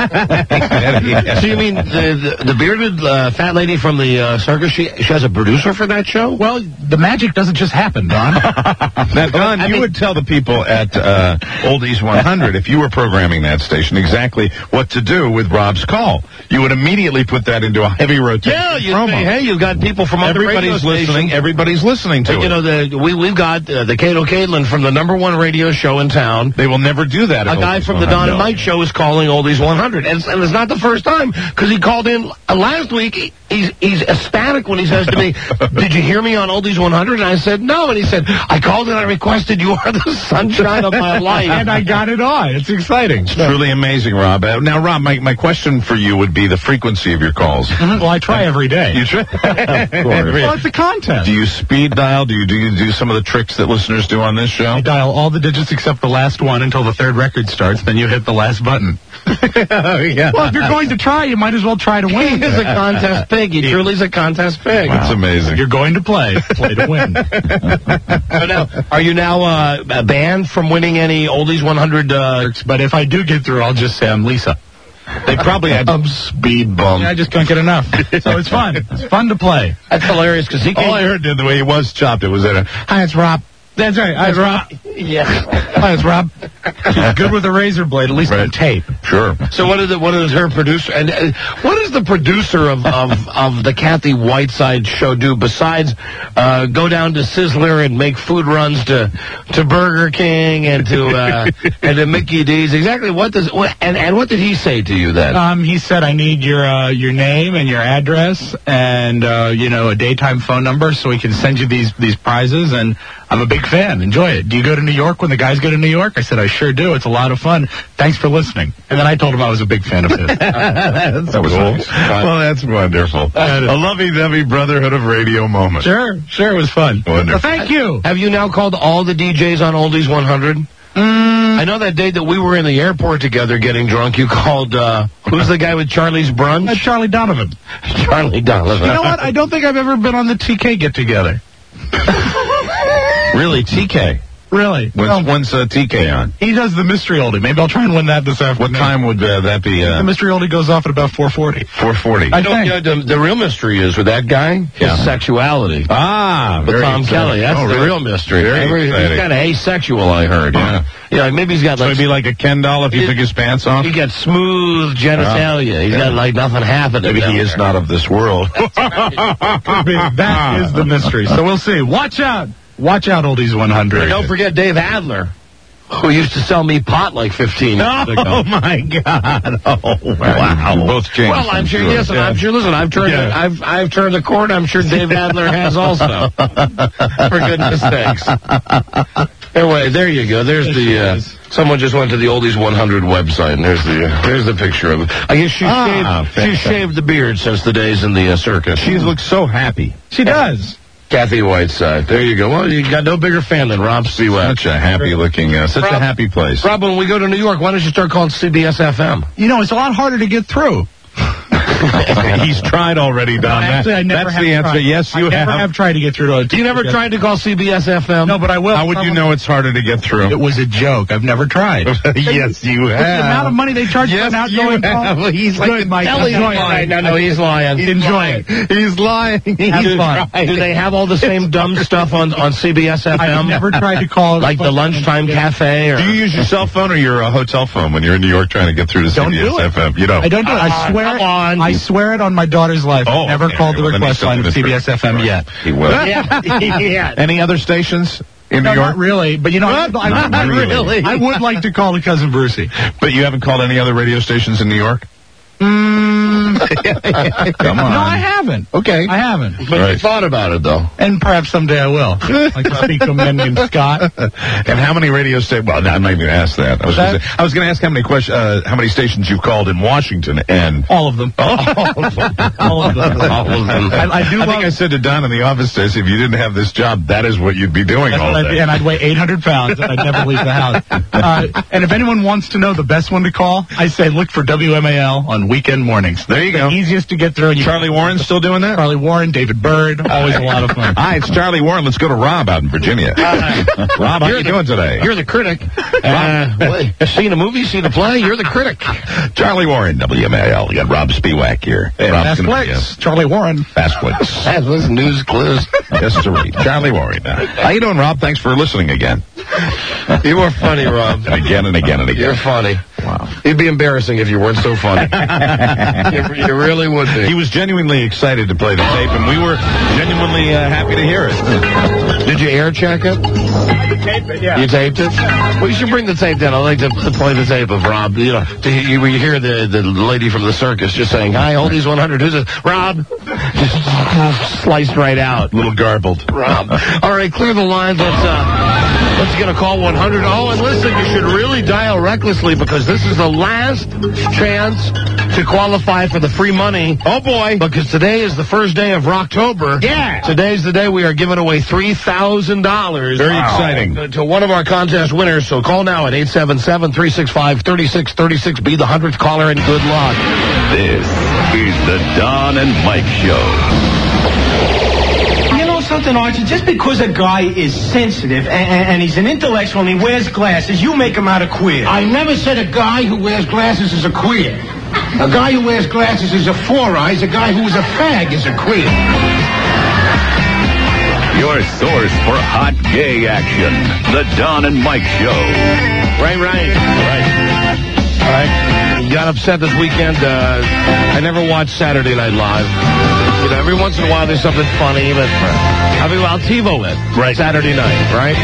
you mean the bearded fat lady from the circus, she has a producer for that show? Well, the magic doesn't just happen, Don. Now, Don, you would tell the people at Oldies 100, if you were programming that station, exactly what to do with Rob's call. You would immediately put that into a heavy rotation. Yeah, you'd say, hey, you've got people from other radio stations. Everybody's listening to it. You know, we've got the Cato Caitlin from the #1 radio show in town. They will never do that. A guy from the Don and Mike show is calling Oldies 100, and it's not the first time, because he called in last week. He's ecstatic when he says to me, did you hear me on Oldies 100? And I said, no. And he said, I called and I requested you are the sunshine of my life. And I got it on. It's exciting. It's truly amazing, Rob. Now, Rob, my question for you would be the frequency of your calls. Well, I try every day. You try? Of course. Well, it's a contest. Do you speed dial? Do you do some of the tricks that listeners do on this show? I dial all the digits except the last one until the 3rd record starts, then you hit the last button. Yeah. Well, if you're going to try, you might as well try to win. He is a contest pig. He truly is a contest pig. Wow. That's amazing. You're going to play to win. So now, are you now banned from winning any Oldies 100? But if I do get through, I'll just say I'm Lisa. They probably had some speed bump. Yeah, I just can't get enough. So it's fun. It's fun to play. That's hilarious because he. All I heard the way he was chopped. It was at hi, it's Rob. That's right. Hi, it's Rob. Yeah. Hi, it's Rob. She's good with a razor blade, at least on tape. Sure. So what is her producer, and what does the producer of the Kathy Whiteside show do besides go down to Sizzler and make food runs to Burger King and to Mickey D's? Exactly what did he say to you then? He said, I need your name and your address and a daytime phone number so we can send you these prizes, and I'm a big fan. Enjoy it. Do you go to New York when the guys go to New York? I said, I sure do. It's a lot of fun. Thanks for listening. And then I told him I was a big fan of his. That was cool. Nice. Well, that's wonderful. A lovey-dovey brotherhood of radio moment. Sure, it was fun. Wonderful. Well, thank you. Have you now called all the DJs on Oldies 100? I know that day that we were in the airport together getting drunk, you called, who's the guy with Charlie's Brunch? Charlie Donovan. Charlie Donovan. You know what? I don't think I've ever been on the TK get-together. Really, TK? Really? When's TK on? He does the mystery oldie. Maybe I'll try and win that this afternoon. What time would that be? The mystery oldie goes off at about 4:40. 4:40. I think. The real mystery is with that guy, his sexuality. With Tom Kelly. That's the real mystery. He's kind of asexual, I heard. Yeah, maybe he's got So he'd be like a Ken doll if he took his pants off? He got smooth genitalia. He's got like nothing happening. Maybe he is not of this world. That is the mystery. So we'll see. Watch out. Watch out, Oldies 100. And don't forget Dave Adler. who used to sell me pot like 15 years ago. Oh, my God. Oh, wow. Both changed. Well, I'm sure, yes, and I'm sure, listen, I've turned the corner. I'm sure Dave Adler has also. For goodness sakes. Anyway, there you go. There's the, someone just went to the Oldies 100 website, and there's the picture of it. I guess she shaved the beard since the days in the circus. She looks so happy. She does. Kathy Whiteside. There you go. Well, you got no bigger fan than Rob Spiewak. Such a happy-looking, such a happy place. Rob, when we go to New York, why don't you start calling CBS FM? You know, it's a lot harder to get through. He's tried already, Don. Actually, I never That's have the answer. tried. Yes, you I never have tried to get through to it. You never tried to call CBS FM? No, but I will. How would you know it's harder to get through? It was a joke. I've never tried. Yes, you have. The amount of money they charge for an outgoing call. He's like, good, Mike. He's lying. No, he's lying. Enjoy it. He's lying. Have fun. Do they have all the same dumb stuff on CBS FM? I've never tried to call. Like the lunchtime cafe? Or? Do you use your cell phone or your hotel phone when you're in New York trying to get through to CBS FM? You don't. I don't do it. I swear. Come on. I swear it on my daughter's life. Oh, I've never called the request line of CBS FM yet. He will. Yeah. Any other stations in New York? Not really, but you know, Not really. I would like to call the Cousin Brucey. But you haven't called any other radio stations in New York? Come on. No, I haven't. Okay. I haven't. But you thought about it, though. And perhaps someday I will. Like to speak to Mendy and Scott. And how many radio stations? Well, I'm not even going to ask that. I was going to ask how many stations you've called in Washington, and all of them. All of them. I think I said to Don in the office today, if you didn't have this job, that is what you'd be doing all day. And I'd weigh 800 pounds, and I'd never leave the house. And if anyone wants to know the best one to call, I say look for WMAL on weekend mornings. There you go. Easiest to get through. And Charlie Warren's still doing that? Charlie Warren, David Byrd, always a lot of fun. Hi, it's Charlie Warren. Let's go to Rob out in Virginia. Rob, how you doing today? You're the critic. Seen a movie, seen a play, you're the critic. Charlie Warren, WMAL. You got Rob Spiewak here. Fastflix, Charlie Warren. Fastflix. Fastflix News Clues. Yes, sir. Charlie Warren. How you doing, Rob? Thanks for listening again. You were funny, Rob. And again and again and again. You're funny. Wow. It'd be embarrassing if you weren't so funny. You really would be. He was genuinely excited to play the tape, and we were genuinely happy to hear it. Did you air check it? I taped it, yeah. You taped it? Well, you should bring the tape down. I'd like to play the tape of Rob. You know, you hear the lady from the circus just saying, "Hi, Oldies 100. Who's this? Rob." Just sliced right out. A little garbled. Rob. All right, clear the lines. Let's get a call 100. Oh, and listen, you should really dial recklessly because this is the last chance to qualify for the free money. Oh, boy. Because today is the first day of Rocktober. Yeah. Today's the day we are giving away $3,000. Very exciting. To one of our contest winners. So call now at 877-365-3636. Be the 100th caller and good luck. This is the Don and Mike Show. Something, Archie, just because a guy is sensitive and he's an intellectual and he wears glasses, you make him out a queer. I never said a guy who wears glasses is a queer. A guy who wears glasses is a four-eyes. A guy who is a fag is a queer. Your source for hot gay action. The Don and Mike Show. Right. You got upset this weekend. I never watched Saturday Night Live. You know, every once in a while there's something funny, but I'll TiVo it. Right. Saturday night, right?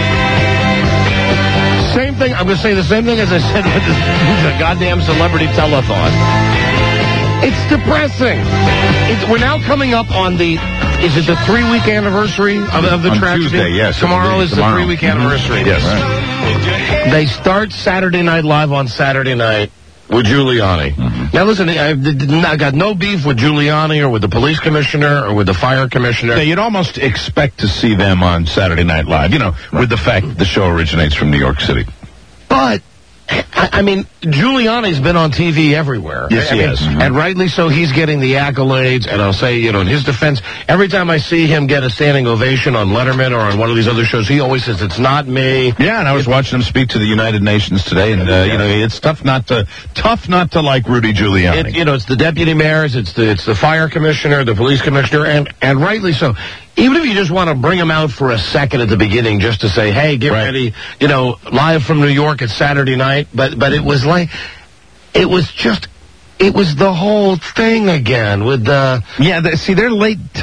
Same thing. I'm going to say the same thing as I said with the goddamn celebrity telethon. It's depressing. We're now coming up on is it the 3-week anniversary of the tragedy? Tuesday, yes. Tomorrow is the 3-week anniversary. Yes. Right. They start Saturday Night Live on Saturday night with Giuliani. Mm-hmm. Now, listen, I got no beef with Giuliani or with the police commissioner or with the fire commissioner. Yeah, you'd almost expect to see them on Saturday Night Live, with the fact that the show originates from New York City. But, I mean, Giuliani's been on TV everywhere. Yes, he has. Mm-hmm. And rightly so, he's getting the accolades. And I'll say, in his defense, every time I see him get a standing ovation on Letterman or on one of these other shows, he always says, "It's not me." Yeah, and I was watching him speak to the United Nations today, and it's tough not to like Rudy Giuliani. It's the deputy mayors, it's the fire commissioner, the police commissioner, and rightly so. Even if you just want to bring him out for a second at the beginning just to say, "Hey, get ready, live from New York, it's Saturday night." But it was just it was the whole thing again with the... Yeah, they're late to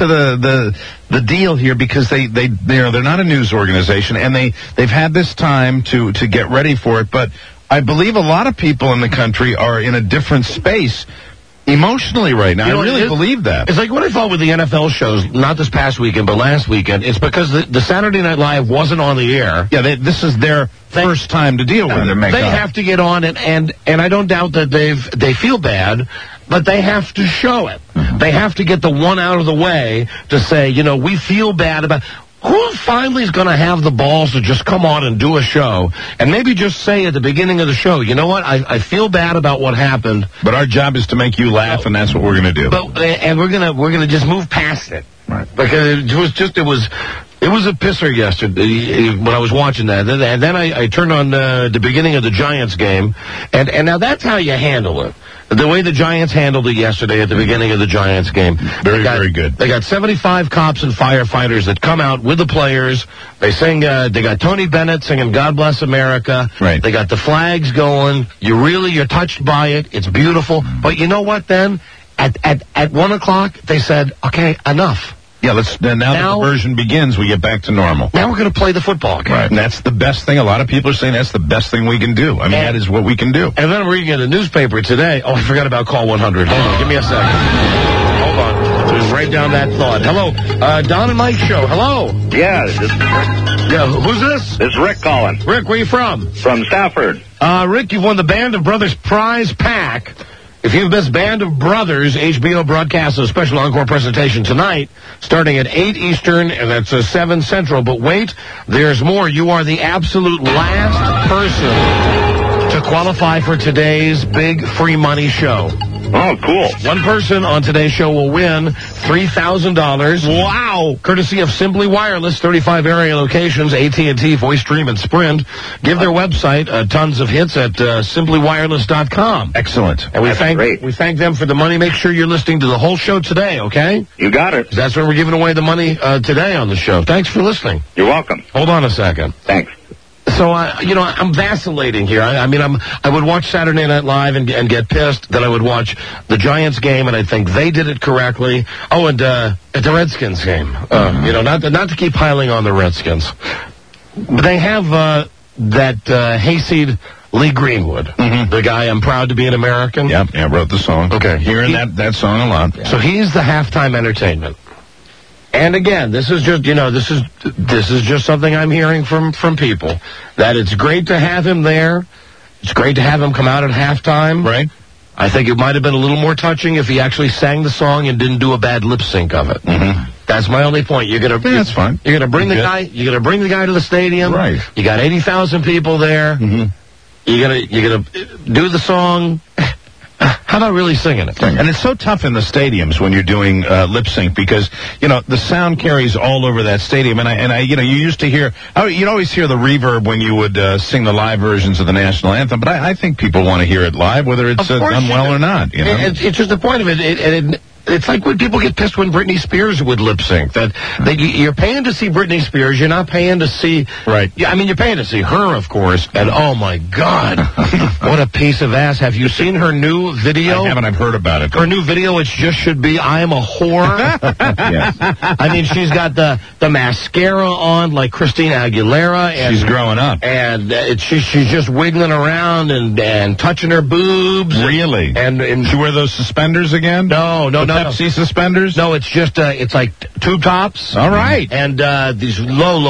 the deal here because they're not a news organization, and they've had this time to get ready for it, but I believe a lot of people in the country are in a different space emotionally right now. I really believe that. It's like what I thought with the NFL shows, not this past weekend, but last weekend. It's because the Saturday Night Live wasn't on the air. Yeah, this is their first time to deal with it. They have to get on it, and I don't doubt that they feel bad, but they have to show it. They have to get the one out of the way to say, we feel bad about... Who finally is going to have the balls to just come on and do a show and maybe just say at the beginning of the show, you know what, I feel bad about what happened. But our job is to make you laugh, and that's what we're going to do. And we're gonna just move past it. Right. Because it was a pisser yesterday when I was watching that. And then I turned on the beginning of the Giants game, and now that's how you handle it. The way the Giants handled it yesterday at the beginning of the Giants game. Very good. They got 75 cops and firefighters that come out with the players. They sing, they got Tony Bennett singing God Bless America. Right. They got the flags going. You're touched by it. It's beautiful. But you know what then? At 1 o'clock, they said, okay, enough. Yeah, now that the version begins, we get back to normal. Now we're going to play the football game. Right. And that's the best thing. A lot of people are saying that's the best thing we can do. I mean, that is what we can do. And then I'm reading in the newspaper today. Oh, I forgot about Call 100. Hold on. Give me a second. Hold on. Just write down that thought. Hello. Don and Mike show. Hello. Yeah, this is Rick. Yeah, who's this? This is Rick calling. Rick, where you from? From Stafford. Rick, you've won the Band of Brothers prize pack. If you've missed Band of Brothers, HBO broadcasts a special encore presentation tonight, starting at 8 Eastern, and that's 7 Central. But wait, there's more. You are the absolute last person to qualify for today's big free money show. Oh, cool. One person on today's show will win $3,000. Wow. Courtesy of Simply Wireless, 35 area locations, AT&T, Voice Stream, and Sprint. Give their website tons of hits at simplywireless.com. Excellent. And we thank them for the money. Make sure you're listening to the whole show today, okay? You got it. That's where we're giving away the money today on the show. Thanks for listening. You're welcome. Hold on a second. Thanks. So, I'm vacillating here. I would watch Saturday Night Live and get pissed. Then I would watch the Giants game, and I think they did it correctly. Oh, and at the Redskins game. Not to keep piling on the Redskins. But they have that hayseed Lee Greenwood, the guy I'm proud to be an American. Yeah, wrote the song. Okay. Hearing that song a lot. Yeah. So he's the halftime entertainment. And again, this is just, this is just something I'm hearing from people, that it's great to have him there. It's great to have him come out at halftime. Right. I think it might have been a little more touching if he actually sang the song and didn't do a bad lip sync of it. Mm-hmm. That's my only point. That's fine. You're gonna bring the guy. You're gonna bring the guy to the stadium. Right. You got 80,000 people there. Mm-hmm. You're gonna do the song. How about really singing it? And it's so tough in the stadiums when you're doing lip sync because the sound carries all over that stadium. And I you used to hear you'd always hear the reverb when you would sing the live versions of the national anthem. But I think people want to hear it live, whether it's done well or not. It's just the point of it. It's like when people get pissed when Britney Spears would lip sync. That you're paying to see Britney Spears. You're not paying to see. Right. I mean, you're paying to see her, of course. And oh my God, what a piece of ass! Have you seen her new video? I haven't. I've heard about it. Her new video. It just should be "I am a whore." Yes. I mean, she's got the mascara on like Christina Aguilera. And she's growing up. And she's just wiggling around and touching her boobs. Really? And she wear those suspenders again? No. Pepsi suspenders? No, it's just, it's like tube tops. All right. And, these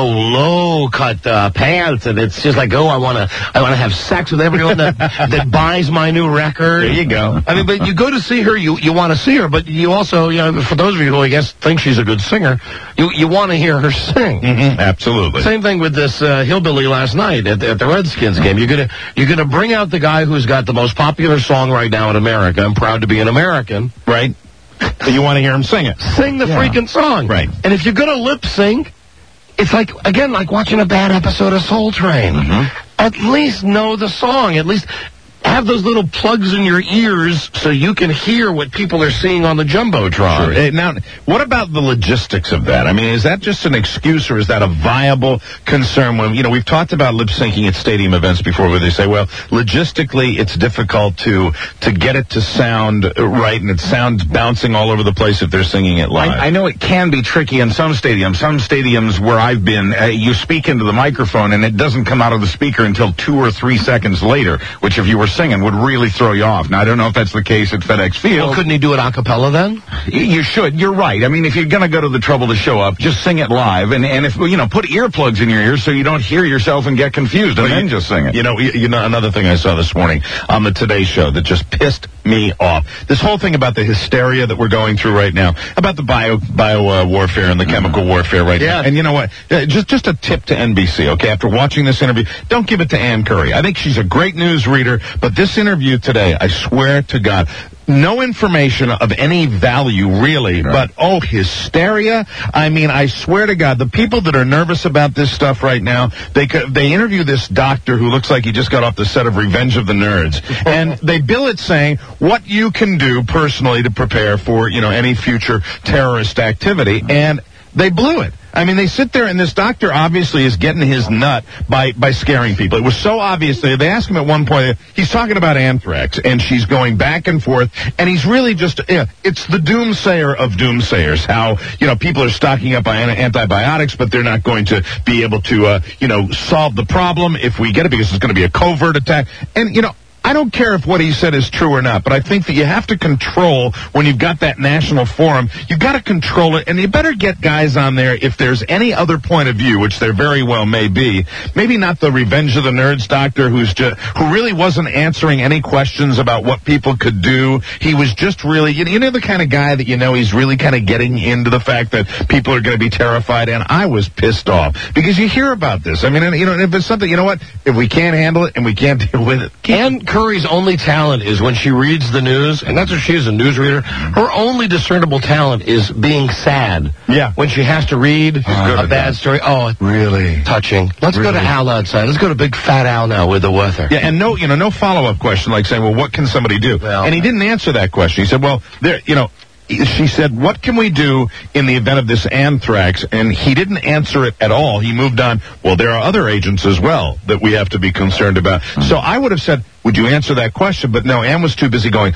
low cut, pants. And it's just like, I want to have sex with everyone that buys my new record. There you go. I mean, but you go to see her, you want to see her, but you also, for those of you who I guess think she's a good singer, you want to hear her sing. Mm-hmm. Absolutely. Same thing with this, hillbilly last night at the Redskins game. You're gonna bring out the guy who's got the most popular song right now in America. I'm proud to be an American. Right. But you want to hear him sing it. Sing the freaking song. Right. And if you're going to lip sync, it's like watching a bad episode of Soul Train. Mm-hmm. At least know the song. At least have those little plugs in your ears so you can hear what people are seeing on the Jumbotron. Sure. Hey, now, what about the logistics of that? I mean, is that just an excuse, or is that a viable concern? When, you know, we've talked about lip syncing at stadium events before, where they say, well, logistically, it's difficult to get it to sound right, and it sounds bouncing all over the place if they're singing it live. I know it can be tricky in some stadiums. Some stadiums where I've been, you speak into the microphone, and it doesn't come out of the speaker until 2 or 3 seconds later, which if you were singing would really throw you off. Now, I don't know if that's the case at FedEx Field. Well, couldn't he do it a cappella then? You should. You're right. I mean, if you're going to go to the trouble to show up, just sing it live, and if, you know, put earplugs in your ears so you don't hear yourself and get confused, and then just sing it. You know, another thing I saw this morning on the Today Show that just pissed me off. This whole thing about the hysteria that we're going through right now, about the bio warfare and the chemical warfare right now. And you know what? Just a tip to NBC, okay? After watching this interview, don't give it to Ann Curry. I think she's a great news reader, but this interview today, I swear to God, no information of any value, really, but, hysteria. I mean, I swear to God, the people that are nervous about this stuff right now, they interview this doctor who looks like he just got off the set of Revenge of the Nerds, and they bill it saying what you can do personally to prepare for, you know, any future terrorist activity, and they blew it. I mean, they sit there, and this doctor obviously is getting his nut by scaring people. It was so obvious. They asked him at one point, he's talking about anthrax, and she's going back and forth, and he's really just, it's the doomsayer of doomsayers, how, you know, people are stocking up on antibiotics, but they're not going to be able to, solve the problem if we get it, because it's going to be a covert attack. And, you know, I don't care if what he said is true or not, but I think that you have to control, when you've got that national forum, you've got to control it, and you better get guys on there if there's any other point of view, which there very well may be. Maybe not the Revenge of the Nerds doctor who really wasn't answering any questions about what people could do. He was just really, you know, the kind of guy that, you know, he's really kind of getting into the fact that people are going to be terrified, and I was pissed off because you hear about this. I mean, you know, if it's something, you know what, if we can't handle it and we can't deal with it, Curry's only talent is when she reads the news, and that's what she is, a news reader. Her only discernible talent is being sad. Yeah. When she has to read a bad story. Oh, really touching. Let's go to Al outside. Let's go to Big Fat Al now with the weather. Yeah, and no follow-up question like saying, well, what can somebody do? Well, and he didn't answer that question. He said, well, she said, what can we do in the event of this anthrax? And he didn't answer it at all. He moved on. Well, there are other agents as well that we have to be concerned about. So I would have said, would you answer that question? But no, Ann was too busy going,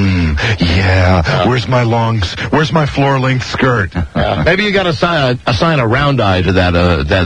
where's my floor-length skirt? Maybe you got to assign a round eye to that.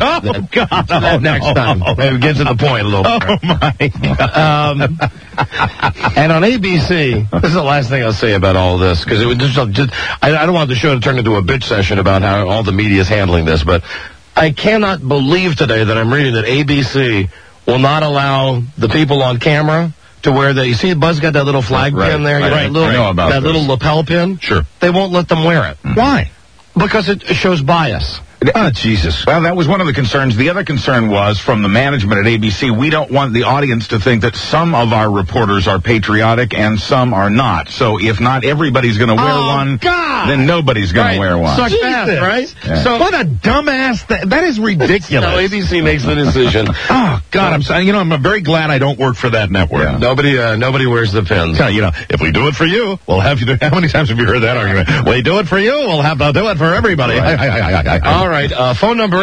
Next time. Maybe get to the point a little more. Oh, my God. And on ABC, this is the last thing I'll say about all this, because it would I don't want the show to turn into a bitch session about how all the media is handling this, but I cannot believe today that I'm reading that ABC will not allow the people on camera to wear you see Buzz got that little flag pin there? Right. I know about that little lapel pin? Sure. They won't let them wear it. Why? Because it shows bias. Oh, Jesus. Well, that was one of the concerns. The other concern was from the management at ABC, we don't want the audience to think that some of our reporters are patriotic and some are not. So if not everybody's going to wear one, then nobody's going to wear one. Suck fast, right? Yeah. So what a dumbass that is ridiculous. No, ABC makes the decision. Oh, God, I'm very glad I don't work for that network. Yeah. Nobody wears the pins. You know, if we do it for you, we'll have you do. How many times have you heard that argument? We do it for you, we'll have to do it for everybody. All right, phone number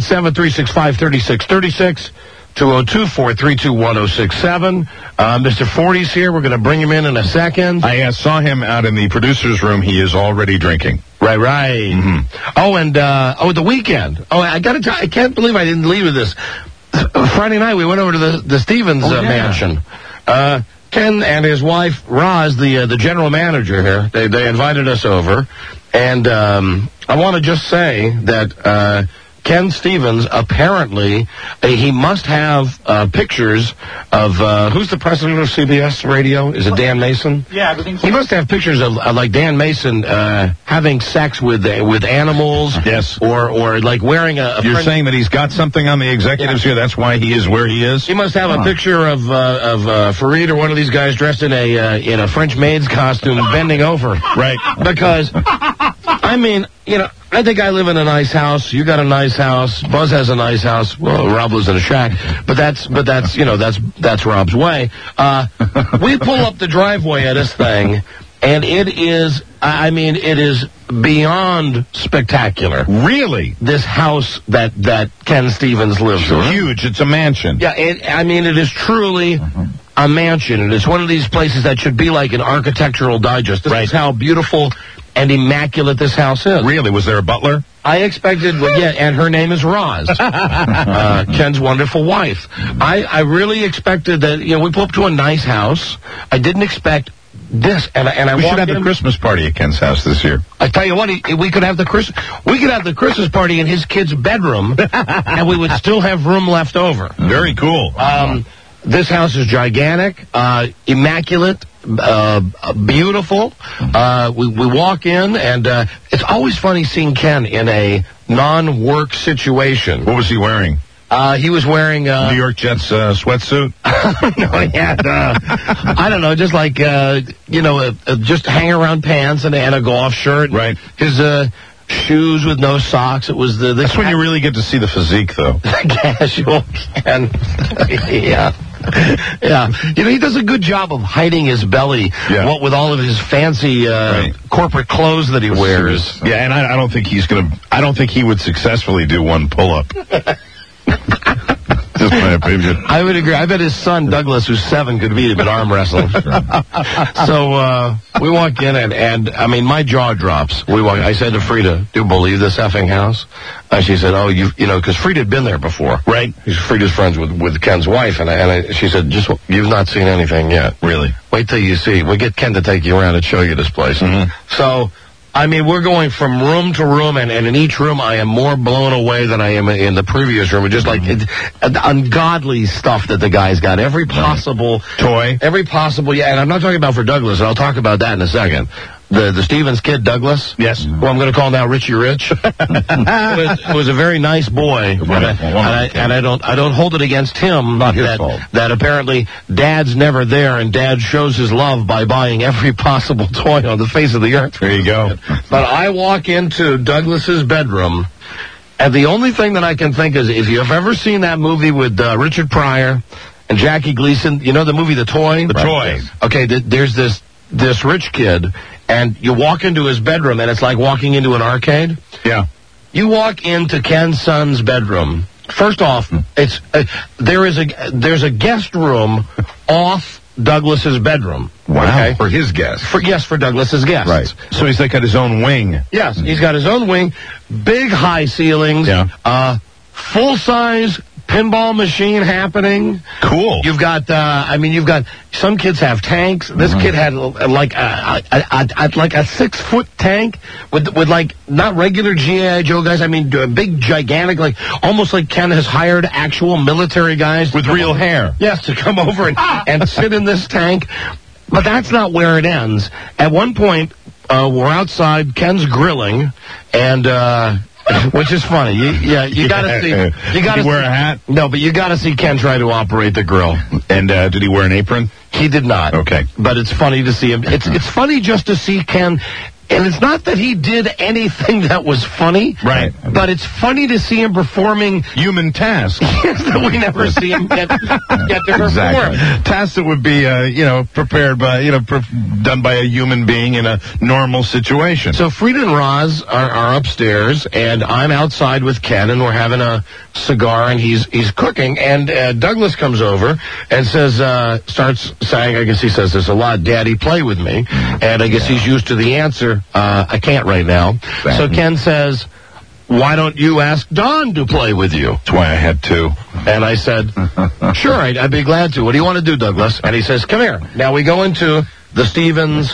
877-365-3636, 202-432-1067. Mr. 40's here. We're going to bring him in a second. I saw him out in the producer's room. He is already drinking. Right. Mm-hmm. Oh, and the weekend. Oh, I got to tell you, I can't believe I didn't leave with this. Friday night, we went over to the Stevens mansion. Ken and his wife, Roz, the general manager here, they invited us over. And I want to just say that Ken Stevens, apparently, he must have pictures of, who's the president of CBS Radio? Is it Dan Mason? Yeah, I think so. He must have pictures of, like, Dan Mason having sex with animals. Yes. Or like, wearing a You're saying that he's got something on the executives here, that's why he is where he is? He must have a picture of Fareed or one of these guys dressed in a French maid's costume bending over. Right. Because... I mean, you know, I think I live in a nice house. You got a nice house. Buzz has a nice house. Well, Rob lives in a shack, but that's you know, that's Rob's way. We pull up the driveway of this thing, and it is, I mean, it is beyond spectacular. Really? This house that Ken Stevens lives in. Huge. It's a mansion. Yeah, I mean, it is truly a mansion. It is one of these places that should be like an Architectural Digest. This is how beautiful and immaculate this house is. Really? Was there a butler? I expected, and her name is Roz, Ken's wonderful wife. I really expected that, you know, we pull up to a nice house. I didn't expect this, and I we should have the Christmas party at Ken's house this year. I tell you what, we could have the Christmas party in his kid's bedroom, and we would still have room left over. Very cool. This house is gigantic, immaculate, beautiful. We walk in, and it's always funny seeing Ken in a non-work situation. What was he wearing? He was wearing New York Jets sweatsuit. No, he had I don't know, just like you know, just hang around pants and a golf shirt. Right. His shoes with no socks. It was the That's when you really get to see the physique, though. Casual Ken. Yeah. Yeah, you know, he does a good job of hiding his belly, what with all of his fancy corporate clothes that he wears. Yeah, and I don't think he's gonna. I don't think he would successfully do one pull-up. Just my opinion. I would agree. I bet his son Douglas, who's 7, could beat him at arm wrestling. So we walk in, and I mean, my jaw drops. I said to Frida, "Do you believe this effing house?" She said, "Oh, you know," because Frida had been there before, right? Frida's friends with Ken's wife, and she said, "You've not seen anything yet, really. Wait till you see. We'll get Ken to take you around and show you this place." Mm-hmm. So. I mean, we're going from room to room, and in each room I am more blown away than I am in the previous room. It's just like ungodly stuff that the guy's got. Every possible toy. Every possible, and I'm not talking about for Douglas, and I'll talk about that in a second. The Stevens kid, Douglas. Yes. Who I'm going to call now Richie Rich. was a very nice boy. And I don't hold it against him. Not his fault. That apparently Dad's never there, and Dad shows his love by buying every possible toy on the face of the earth. There you go. But I walk into Douglas's bedroom, and the only thing that I can think is, if you've ever seen that movie with Richard Pryor and Jackie Gleason, you know the movie The Toy? The Toy. Okay, there's this rich kid, and you walk into his bedroom, and it's like walking into an arcade. Yeah. You walk into Ken's son's bedroom. First off, there's a guest room off Douglas's bedroom. Wow. Okay? For his guests. For Douglas's guests. Right. So he's like got his own wing. Yes, he's got his own wing, big high ceilings, full-size pinball machine happening. Cool. You've got some kids have tanks. This kid had like a 6-foot tank with like not regular G.I. Joe guys. I mean, big, gigantic, like almost like Ken has hired actual military guys with real hair. Yes, to come over and sit in this tank. But that's not where it ends. At one point, we're outside. Ken's grilling, and. Which is funny. You gotta see. You gotta wear a hat? No, but you gotta see Ken try to operate the grill. And did he wear an apron? He did not. Okay. But it's funny to see him. It's funny just to see Ken. And it's not that he did anything that was funny. Right. But it's funny to see him performing human tasks that we never see him get to perform. Exactly. Tasks that would be, prepared by, done by a human being in a normal situation. So Frida and Roz are upstairs, and I'm outside with Ken, and we're having a cigar, and he's cooking, and Douglas comes over and starts saying, I guess he says this a lot, "Daddy, play with me," and I guess he's used to the answer. I can't right now. So Ken says, "Why don't you ask Don to play with you?" That's why I had to. And I said, "Sure, I'd be glad to. What do you want to do, Douglas?" And he says, "Come here." Now we go into the Stevens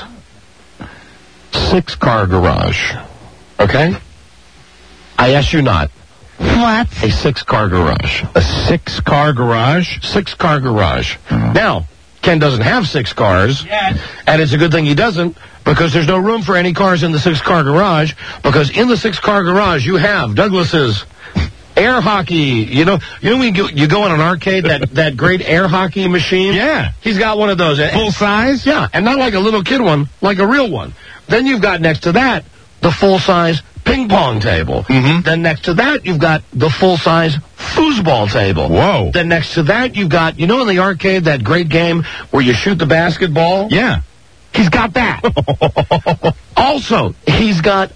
6-car garage. Okay? I ask you not. What? A 6-car garage. A 6-car garage? 6-car garage. Now, Ken doesn't have 6 cars, and it's a good thing he doesn't, because there's no room for any cars in the 6-car garage, because in the 6-car garage you have Douglas's air hockey. You know when you go in an arcade, that great air hockey machine? Yeah. He's got one of those. Full size? Yeah, and not like a little kid one, like a real one. Then you've got next to that the full-size ping pong table. Then next to that, you've got the full-size foosball table. Whoa. Then next to that, you've got, in the arcade, that great game where you shoot the basketball? Yeah. He's got that. Also, he's got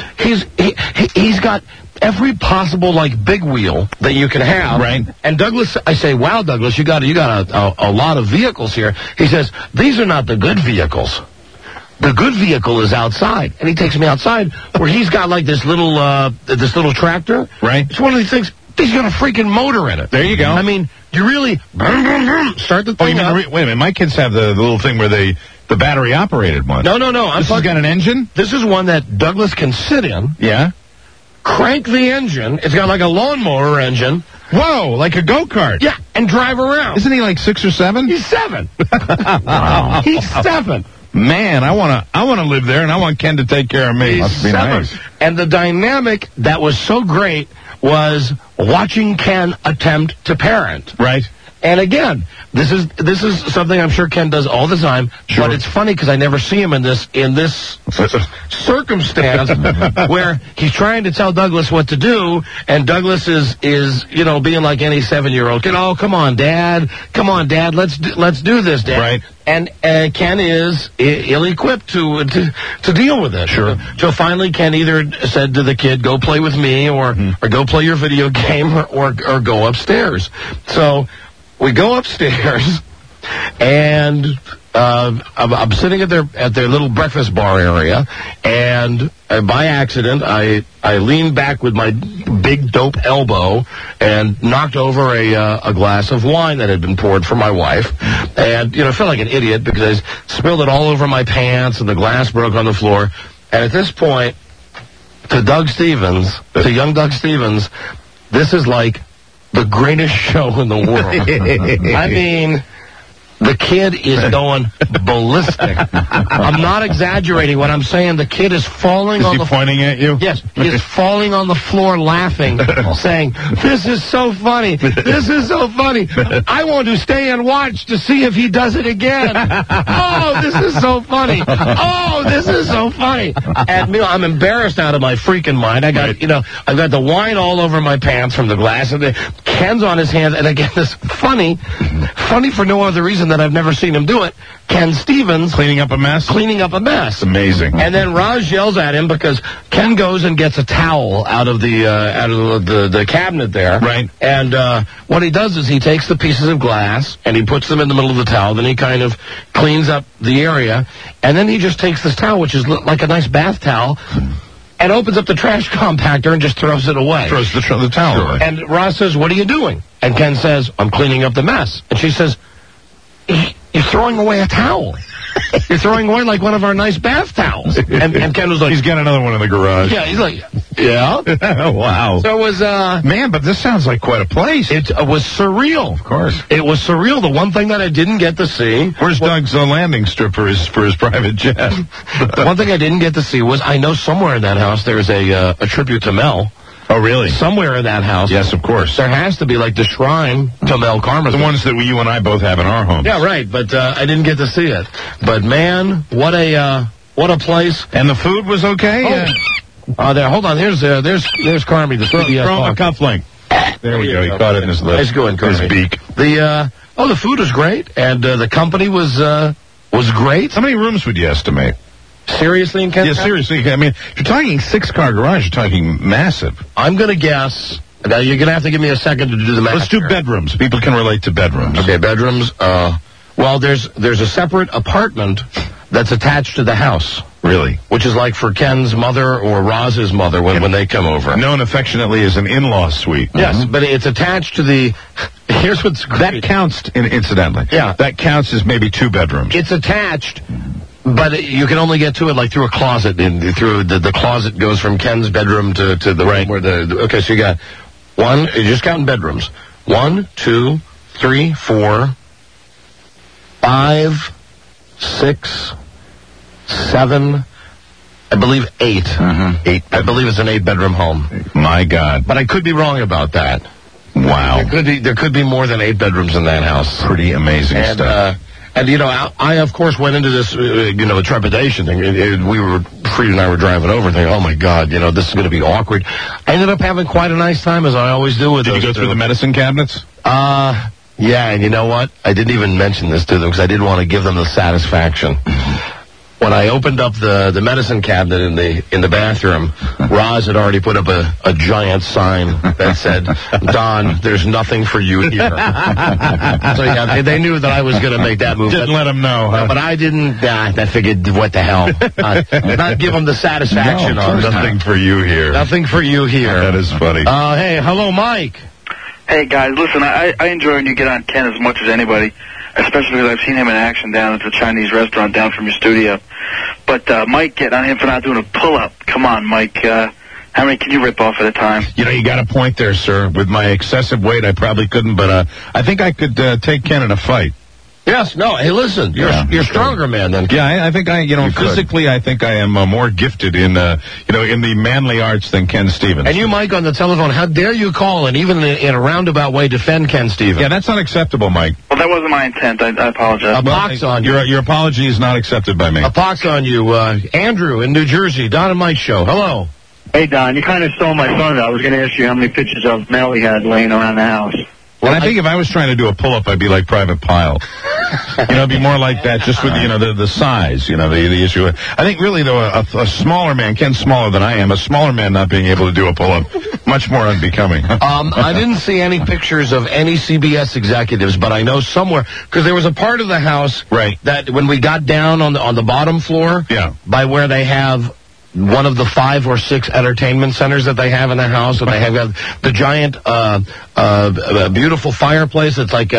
every possible, big wheel that you can have. Right. And Douglas, I say, wow, Douglas, you got a lot of vehicles here. He says, these are not the good vehicles. The good vehicle is outside. And he takes me outside where he's got this little tractor. Right. It's one of these things. He's got a freaking motor in it. There you go. I mean, you really start the thing up. Wait a minute. My kids have the little thing where the battery operated one. No. This has got an engine? This is one that Douglas can sit in. Yeah. Crank the engine. It's got a lawnmower engine. Whoa, like a go-kart. Yeah, and drive around. Isn't he 6 or 7? He's 7. Wow. He's 7. Man, I wanna live there, and I want Ken to take care of me. Must be nice. And the dynamic that was so great was watching Ken attempt to parent. Right. And again, this is something I'm sure Ken does all the time. Sure. But it's funny because I never see him in this circumstance where he's trying to tell Douglas what to do, and Douglas is being like any 7-year-old kid. Oh, come on, Dad, let's do this, Dad. Right. And Ken is ill-equipped to deal with it. Sure. So finally, Ken either said to the kid, "Go play with me," or go play your video game, or go upstairs. So we go upstairs, and I'm sitting at their little breakfast bar area, and by accident, I leaned back with my big dope elbow and knocked over a glass of wine that had been poured for my wife, and I felt like an idiot because I spilled it all over my pants, and the glass broke on the floor. And at this point, to young Doug Stevens, this is like the greatest show in the world. I mean, the kid is going ballistic. I'm not exaggerating when I'm saying the kid is falling on the floor. Is he pointing at you? Yes. He is falling on the floor laughing, saying, "This is so funny. This is so funny. I want to stay and watch to see if he does it again. Oh, this is so funny. Oh, this is so funny." And I'm embarrassed out of my freaking mind. I've got the wine all over my pants from the glass, and Ken's on his hands. And again, this funny for no other reason that I've never seen him do it. Ken Stevens cleaning up a mess. Amazing. And then Raj yells at him because Ken goes and gets a towel out of the cabinet there. Right. And what he does is he takes the pieces of glass and he puts them in the middle of the towel. Then he kind of cleans up the area, and then he just takes this towel, which is like a nice bath towel, and opens up the trash compactor and just throws it away. Throws the towel away. And Roz says, "What are you doing?" And Ken says, "I'm cleaning up the mess." And she says, "You're throwing away a towel. You're throwing away like one of our nice bath towels." And Ken was like, "He's got another one in the garage." Yeah, he's like, "Yeah." Wow. So it was, man, but this sounds like quite a place. It was surreal. Of course. It was surreal. The one thing that I didn't get to see. Where's Doug's landing strip for his private jet? The one thing I didn't get to see was, I know somewhere in that house there's a tribute to Mel. Oh, really? Somewhere in that house. Yes, of course. There has to be the shrine to Mel Karmazin. The ones that you and I both have in our homes. Yeah, right. But I didn't get to see it. But man, what a place. And the food was okay. There. Hold on. There's Carmy. Throw him a cufflink. There we go. He caught it in his lip. Nice going, Carmy. His beak. The food was great, and the company was great. How many rooms would you estimate? Seriously, in Kansas? Yeah, seriously. I mean, you're talking 6-car garage. You're talking massive. I'm going to guess. Now, you're going to have to give me a second to do the math. Let's do bedrooms. People can relate to bedrooms. Okay, bedrooms. Well, there's a separate apartment that's attached to the house. Really? Which is like for Ken's mother or Roz's mother when they come over. Known affectionately as an in-law suite. Yes, but it's attached to the... Here's what's great. That counts, incidentally. Yeah. That counts as maybe 2 bedrooms. It's attached... But you can only get to it through a closet. Through the closet goes from Ken's bedroom to the room where okay, so you got one. You're just counting bedrooms. 1, 2, 3, 4, 5, 6, 7. I believe 8. Mm-hmm. 8. I believe it's an 8-bedroom home. My God! But I could be wrong about that. Wow. There could be more than 8 bedrooms in that house. Pretty amazing stuff. And, you know, I of course, went into this, the trepidation thing. Frida and I were driving over thinking, oh, my God, this is going to be awkward. I ended up having quite a nice time, as I always do with Did you go through the medicine cabinets? Yeah, and you know what? I didn't even mention this to them because I didn't want to give them the satisfaction. When I opened up the medicine cabinet in the bathroom, Roz had already put up a giant sign that said, Don, there's nothing for you here. So, yeah, they knew that I was going to make that move. Didn't let them know. But I didn't. I figured, what the hell? Not give them the satisfaction on nothing for you here. Nothing for you here. That is funny. Hey, hello, Mike. Hey, guys, listen, I enjoy when you get on Ken as much as anybody, especially because I've seen him in action down at the Chinese restaurant down from your studio. But, Mike, getting on him for not doing a pull-up. Come on, Mike. How many can you rip off at a time? You got a point there, sir. With my excessive weight, I probably couldn't, but I think I could take Ken in a fight. Yes, no, hey, listen, you're stronger man than Ken. Yeah, I think physically, I think I am more gifted in the manly arts than Ken Stevens. And you, Mike, on the telephone, how dare you call and even in a roundabout way defend Ken Stevens? Yeah, that's unacceptable, Mike. Well, that wasn't my intent. I apologize. A pox on you. Your apology is not accepted by me. A pox on you. Andrew in New Jersey, Don and Mike show. Hello. Hey, Don, you kind of stole my thunder. I was going to ask you how many pictures of Mel he had laying around the house. Well, I think if I was trying to do a pull-up, I'd be like Private Pile. It'd be more like that, just with, the size, the issue. I think really, though, a smaller man, Ken's smaller than I am, a smaller man not being able to do a pull-up, much more unbecoming. I didn't see any pictures of any CBS executives, but I know somewhere, because there was a part of the house that when we got down on the bottom floor, by where they have one of the 5 or 6 entertainment centers that they have in their house, and they have the giant, beautiful fireplace. It's like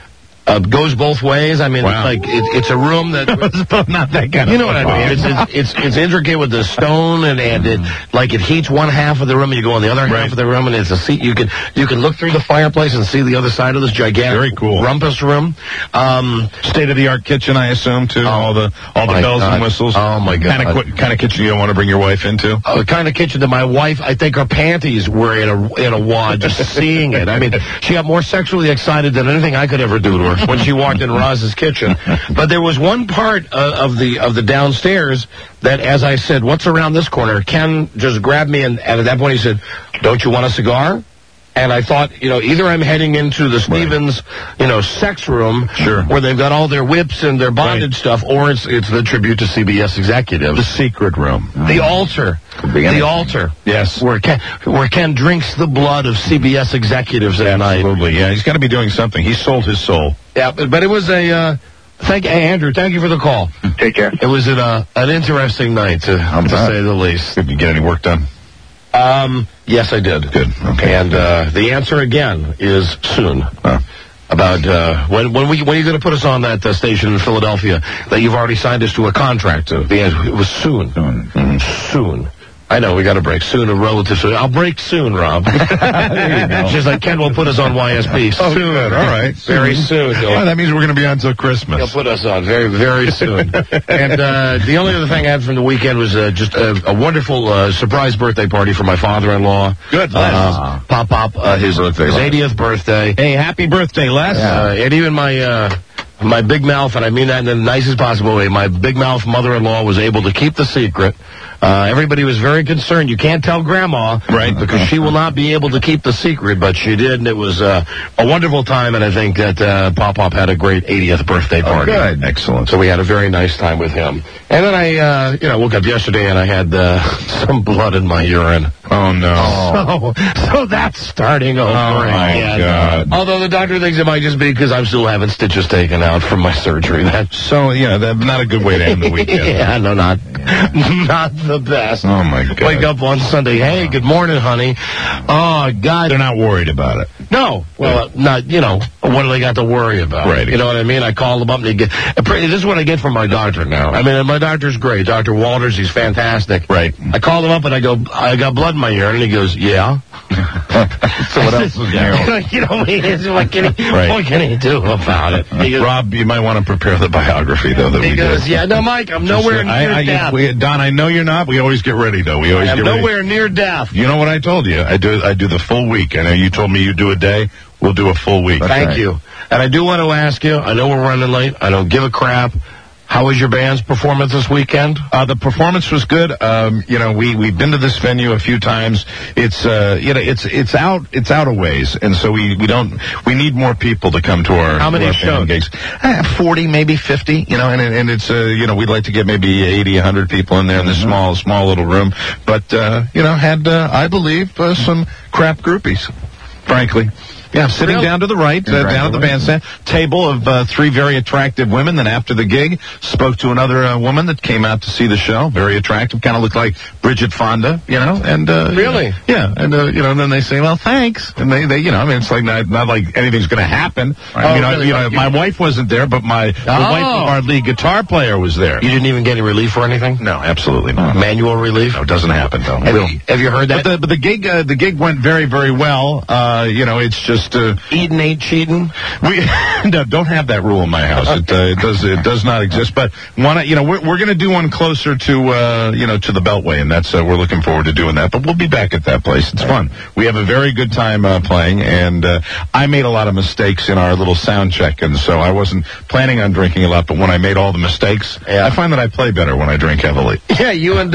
goes both ways. I mean, it's a room that not that kind of. You know what I mean? It's intricate with the stone and it heats one half of the room, and you go on the other half of the room, and it's a seat. You can look through the fireplace and see the other side of this gigantic, very cool, rumpus room. State of the art kitchen, I assume, too. All the bells and whistles. Oh my God! Kind of kitchen you don't want to bring your wife into. The kind of kitchen that my wife, I think her panties were in a wad just seeing it. I mean, she got more sexually excited than anything I could ever do to her when she walked in Roz's kitchen. But there was one part of the downstairs that, as I said, what's around this corner? Ken just grabbed me, and at that point he said, "Don't you want a cigar?" And I thought, either I'm heading into the Stevens, sex room, where they've got all their whips and their bondage stuff, or it's the tribute to CBS executives. The secret room. The altar. The altar. Yes. Where Ken drinks the blood of CBS executives at night. Absolutely, yeah. He's got to be doing something. He sold his soul. Yeah, but it was a... Andrew, thank you for the call. Take care. It was an interesting night, to say the least. Did you get any work done? Yes, I did. Good. Okay. And the answer again is soon. About when are you going to put us on that station in Philadelphia that you've already signed us to a contract to? The answer, it was soon. Soon. I know, we got to break soon, a relative soon. I'll break soon, Rob. There you go. She's like, Ken will put us on YSP soon. Good. All right. Very soon. Well, that means we're going to be on until Christmas. He'll put us on very, very soon. And the only other thing I had from the weekend was just a wonderful surprise birthday party for my father-in-law. Good, Les. Pop, his 80th birthday. Hey, happy birthday, Les. And even my big mouth, and I mean that in the nicest possible way, my big mouth mother-in-law was able to keep the secret. Everybody was very concerned. You can't tell Grandma, right? Because she will not be able to keep the secret, but she did, and it was a wonderful time, and I think that Pop had a great 80th birthday party. Oh, good. Excellent. So we had a very nice time with him. And then I, woke up yesterday, and I had some blood in my urine. Oh, no. So that's starting over again. God. Although the doctor thinks it might just be because I'm still having stitches taken out from my surgery. That's not a good way to end the weekend. Yeah, no, not the best. Oh, my God. Wake up on Sunday, hey, good morning, honey. Oh, God. They're not worried about it. No. Well, not, what do they got to worry about? Right. You know what I mean? I call them up, and this is what I get from my doctor now. I mean, my doctor's great. Dr. Walters, he's fantastic. Right. I call him up, and I go, I got blood in my urine, and he goes, yeah. So what else is there? What can he do about it? Goes, Rob, you might want to prepare the biography, though. He goes, no, Mike, I'm nowhere near death. Don, I know you're not not, we always get ready, though. We always I'm get ready. nowhere near death. You know what I told you? I do the full week. I know you told me you do a day. We'll do a full week. Thank you. And I do want to ask you, I know we're running late. I don't give a crap. How was your band's performance this weekend? The performance was good. We've been to this venue a few times. It's it's out a ways, and so we need more people to come to our how many shows gigs. 40, maybe 50. And it's we'd like to get maybe 80, 100 people in there in this small little room. But had I believe some crap groupies, frankly. Yeah, sitting down to the right, down at the bandstand, table of 3 very attractive women. Then after the gig, spoke to another woman that came out to see the show. Very attractive, kind of looked like Bridget Fonda, and really, yeah, and and then they say, well, thanks, and they it's like not like anything's going to happen. Right. My wife wasn't there, but the wife of our lead guitar player was there. You didn't even get any relief or anything? No, absolutely not. Manual relief? No, it doesn't happen though. Have you heard that? But the gig went very, very well. It's just. Eating ain't cheating. We don't have that rule in my house. It does not exist. But we're going to do one closer to the Beltway, and that's we're looking forward to doing that. But we'll be back at that place. It's fun. We have a very good time playing, and I made a lot of mistakes in our little sound check, and so I wasn't planning on drinking a lot. But when I made all the mistakes, I find that I play better when I drink heavily. Yeah, you and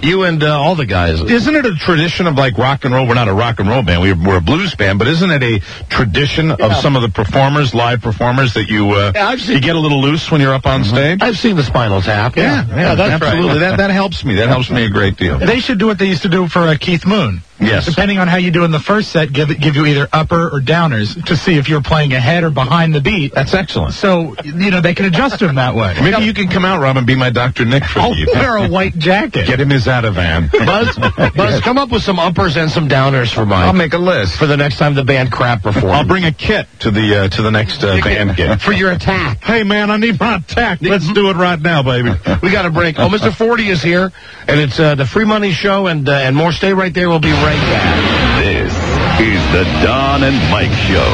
all the guys. Isn't it a tradition of like rock and roll? We're not a rock and roll band. We're a blues band, but isn't it a tradition of some of the live performers, that you get a little loose when you're up on stage? I've seen the Spinal Tap. Yeah, that's absolutely. Right. That helps me. That helps me a great deal. They should do what they used to do for Keith Moon. Yes. Depending on how you do in the first set, give you either upper or downers to see if you're playing ahead or behind the beat. That's excellent. So, they can adjust him that way. Maybe you can come out, Rob, and be my Dr. Nick for I'll the evening. wear a white jacket. Get him his Ativan. Buzz, come up with some uppers and some downers for Mike. I'll make a list. For the next time the band crap performs. I'll bring a kit to the next band gig. For your attack. Hey, man, I need my attack. Let's do it right now, baby. We got a break. Oh, Mr. 40 is here, and it's the Free Money Show, and more. Stay right there. We'll be right back. This is the Don and Mike Show.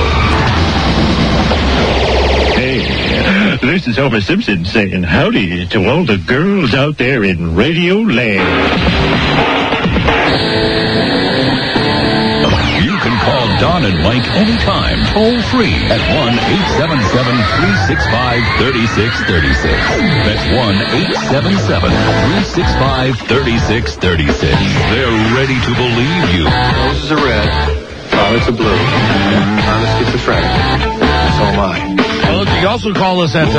Hey, this is Homer Simpson saying howdy to all the girls out there in Radio Land. You can call Don and Mike anytime, toll free at 1-877-365-3636. That's 1-877-365-3636. They're ready to believe you. Roses are red, violets are blue. I'm a schizophrenic. So am I. Well, you can also call us at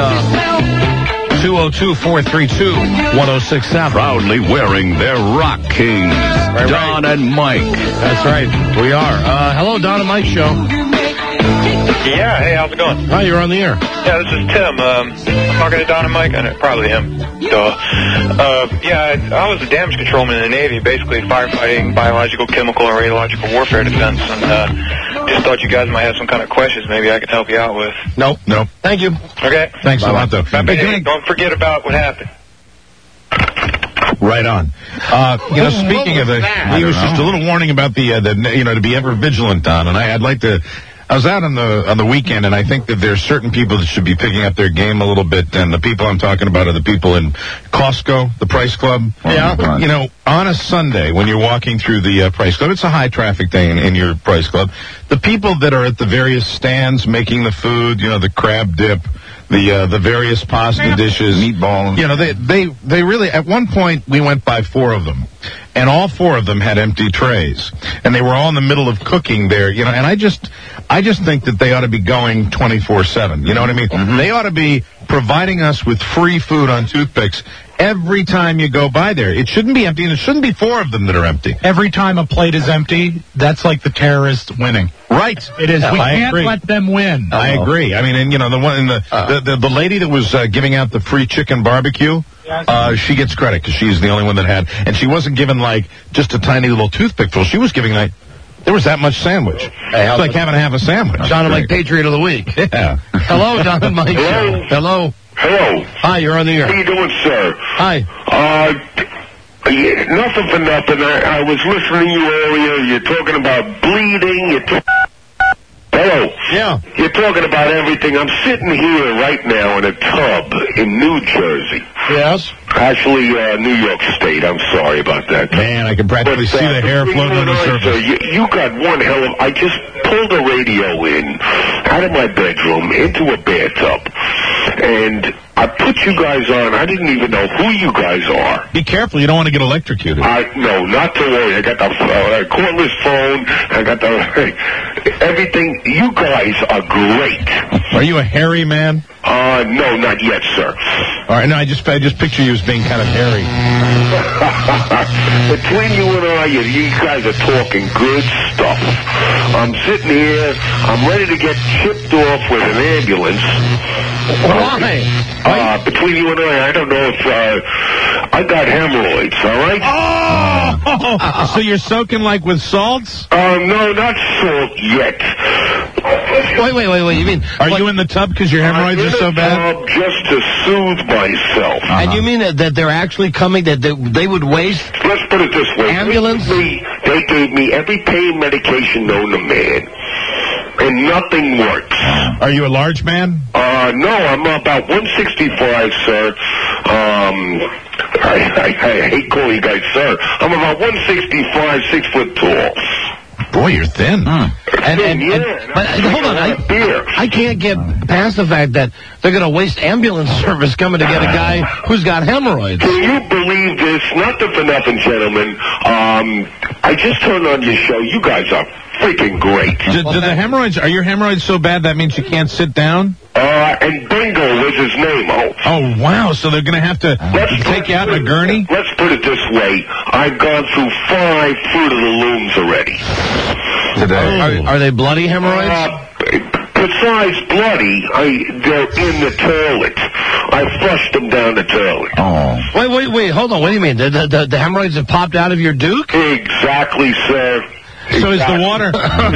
202-432-1067. Proudly wearing their Rock Kings, Don and Mike. That's right. We are. Hello, Don and Mike Show. Yeah, hey, how's it going? Hi, you're on the air. Yeah, this is Tim. I'm talking to Don and Mike. Probably him. Duh. I was a damage controlman in the Navy, basically firefighting, biological, chemical, and radiological warfare defense, and just thought you guys might have some kind of questions maybe I could help you out with. Nope. Thank you. Okay. Thanks a lot, though. Hey, don't forget about what happened. Right on. Speaking of it, he was just a little warning about to be ever vigilant, Don, and I'd like to. I was out on the weekend, and I think that there's certain people that should be picking up their game a little bit, and the people I'm talking about are the people in Costco, the Price Club. Yeah. On a Sunday when you're walking through the Price Club, it's a high traffic thing in your Price Club. The people that are at the various stands making the food, the crab dip, the various pasta dishes, meatball. They really, at one point we went by 4 of them. And all 4 of them had empty trays, and they were all in the middle of cooking there. And I just think that they ought to be going 24/7. You know what I mean? Mm-hmm. They ought to be providing us with free food on toothpicks every time you go by there. It shouldn't be empty, and it shouldn't be 4 of them that are empty. Every time a plate is empty, that's like the terrorists winning. Right. It is. We can't let them win. I agree. I mean, and the one the lady that was giving out the free chicken barbecue. She gets credit because she's the only one that had, and she wasn't given like just a tiny little toothpick full. She was giving there was that much sandwich. It's like having half a sandwich. Don and Mike Patriot of the Week. Yeah. Hello, Don and Mike. Hello. Hello. Hi, you're on the air. How you doing, sir? Hi. Nothing for nothing. I was listening to you earlier. You're talking about bleeding. Hello. Yeah. You're talking about everything. I'm sitting here right now in a tub in New Jersey. Yes. Actually, New York State. I'm sorry about that. Man, I can practically see the hair floating on the surface. You got one hell of... I just pulled the radio in out of my bedroom into a bathtub, and I put you guys on. I didn't even know who you guys are. Be careful. You don't want to get electrocuted. No, not to worry. I got the cordless phone. I got the... everything. You guys are great. Are you a hairy man? No, not yet, sir. All right, no, I just picture you as being kind of hairy. Between you and I, you guys are talking good stuff. I'm sitting here. I'm ready to get chipped off with an ambulance. Why? Between you and I don't know if I got hemorrhoids, all right? Oh! So you're soaking like with salts? No, not salt yet. Wait. You mean... Are you in the tub because your hemorrhoids are so bad? Just to soothe myself. And you mean that they're actually coming, that they would waste... Let's put it this way. Ambulance? They gave me every pain medication known to man, and nothing works. Are you a large man? No, I'm about 165, sir. I hate calling you guys sir. I'm about 165, 6 foot tall. Boy, you're thin. But hold on, I can't get past the fact that they're going to waste ambulance service coming to get a guy who's got hemorrhoids. Can you believe this? Nothing for nothing, gentlemen. I just turned on your show. You guys are freaking great. Do the hemorrhoids, are your hemorrhoids so bad that means you can't sit down? And Bingo was his name. Oh, wow. So they're going to have to take you out in a gurney? Let's put it this way. I've gone through 5 Fruit of the Looms already. Today. Are they bloody hemorrhoids? Besides bloody, they're in the toilet. I flushed them down the toilet. Oh. Wait. Hold on. What do you mean? The hemorrhoids have popped out of your duke? Exactly, sir. So is the water...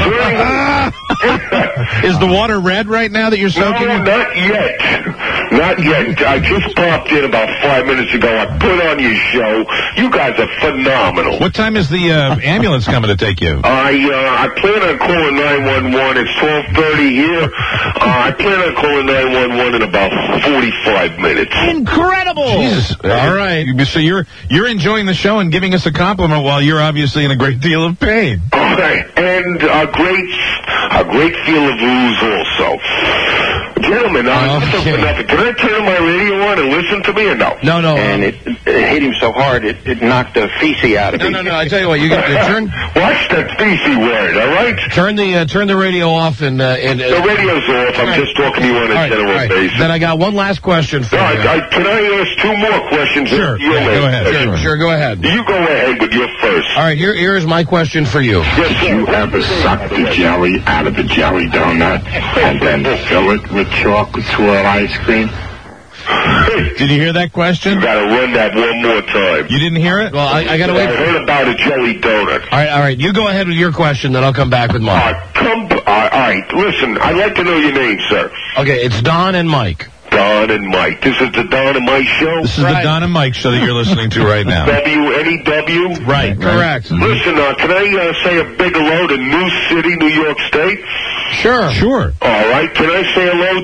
Is the water red right now that you're soaking? No, not yet. Not yet. I just popped in about 5 minutes ago. I put on your show. You guys are phenomenal. What time is the ambulance coming to take you? I plan on calling 911. It's 12:30 here. I plan on calling 911 in about 45 minutes. Incredible! Jesus. All right. So you're enjoying the show and giving us a compliment while you're obviously in a great deal of pain. All right. And a great feel of blues also. Gentlemen, can I turn my radio on and listen to me or no? No. And it hit him so hard, it knocked the feces out of him. No. I tell you what, you got to turn... Watch that feces word, all right? Turn the radio off and... the radio's off. I'm just talking to you on a general basis. Then I got one last question for you. Can I ask 2 more questions? Sure. Go ahead. Sure, go ahead. You go ahead with your first. All right, here is my question for you. Yes, you ever suck the jelly out of a jelly donut and then fill it with chocolate swirl ice cream? Did you hear that question? You gotta run that one more time. You didn't hear it? Well, I gotta wait. I heard about a jelly donut. All right. You go ahead with your question, then I'll come back with mine. All right. Listen, I'd like to know your name, sir. Okay, it's Don and Mike. Don and Mike. This is the Don and Mike show? This is the Don and Mike show that you're listening to right now. WNEW? Right. Correct. Listen, can I say a big hello to New City, New York State? Sure. All right. Can I say hello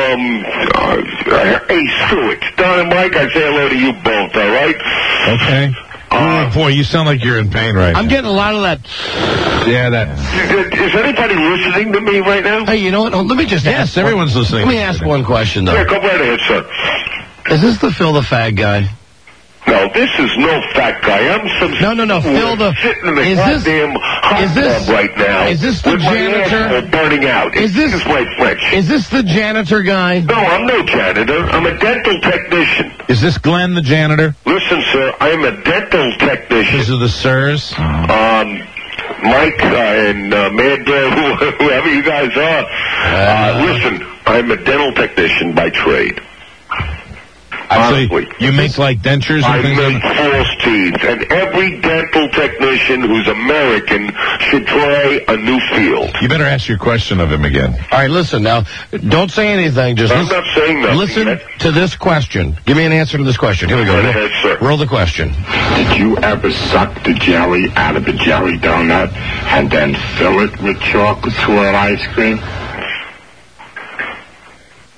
to, hey, screw it. Don and Mike, I say hello to you both, all right? Okay. Boy, you sound like you're in pain right now. I'm getting a lot of that. Yeah, that. Is anybody listening to me right now? Hey, you know what? Let me just ask. Yes, everyone's listening. Let me ask one question, though. Yeah, go right ahead, sir. Is this the Phil the Fag guy? No, this is no fat guy. I'm some... No. Phil the... sitting in the goddamn hot tub right now. Is this the janitor? Burning out. Is this my French? Is this the janitor guy? No, I'm no janitor. I'm a dental technician. Is this Glenn the janitor? Listen, sir, I am a dental technician. These are the sirs? Mike and Mad Bear, whoever you guys are. Listen, I'm a dental technician by trade. Honestly. So you make like dentures and things? I make false teeth, and every dental technician who's American should try a new field. You better ask your question of him again. All right, listen now. Don't say anything. Just I'm not saying nothing. Listen to this question. Give me an answer to this question. Here we go. Go ahead, sir. Roll the question. Did you ever suck the jelly out of a jelly donut and then fill it with chocolate swirl ice cream?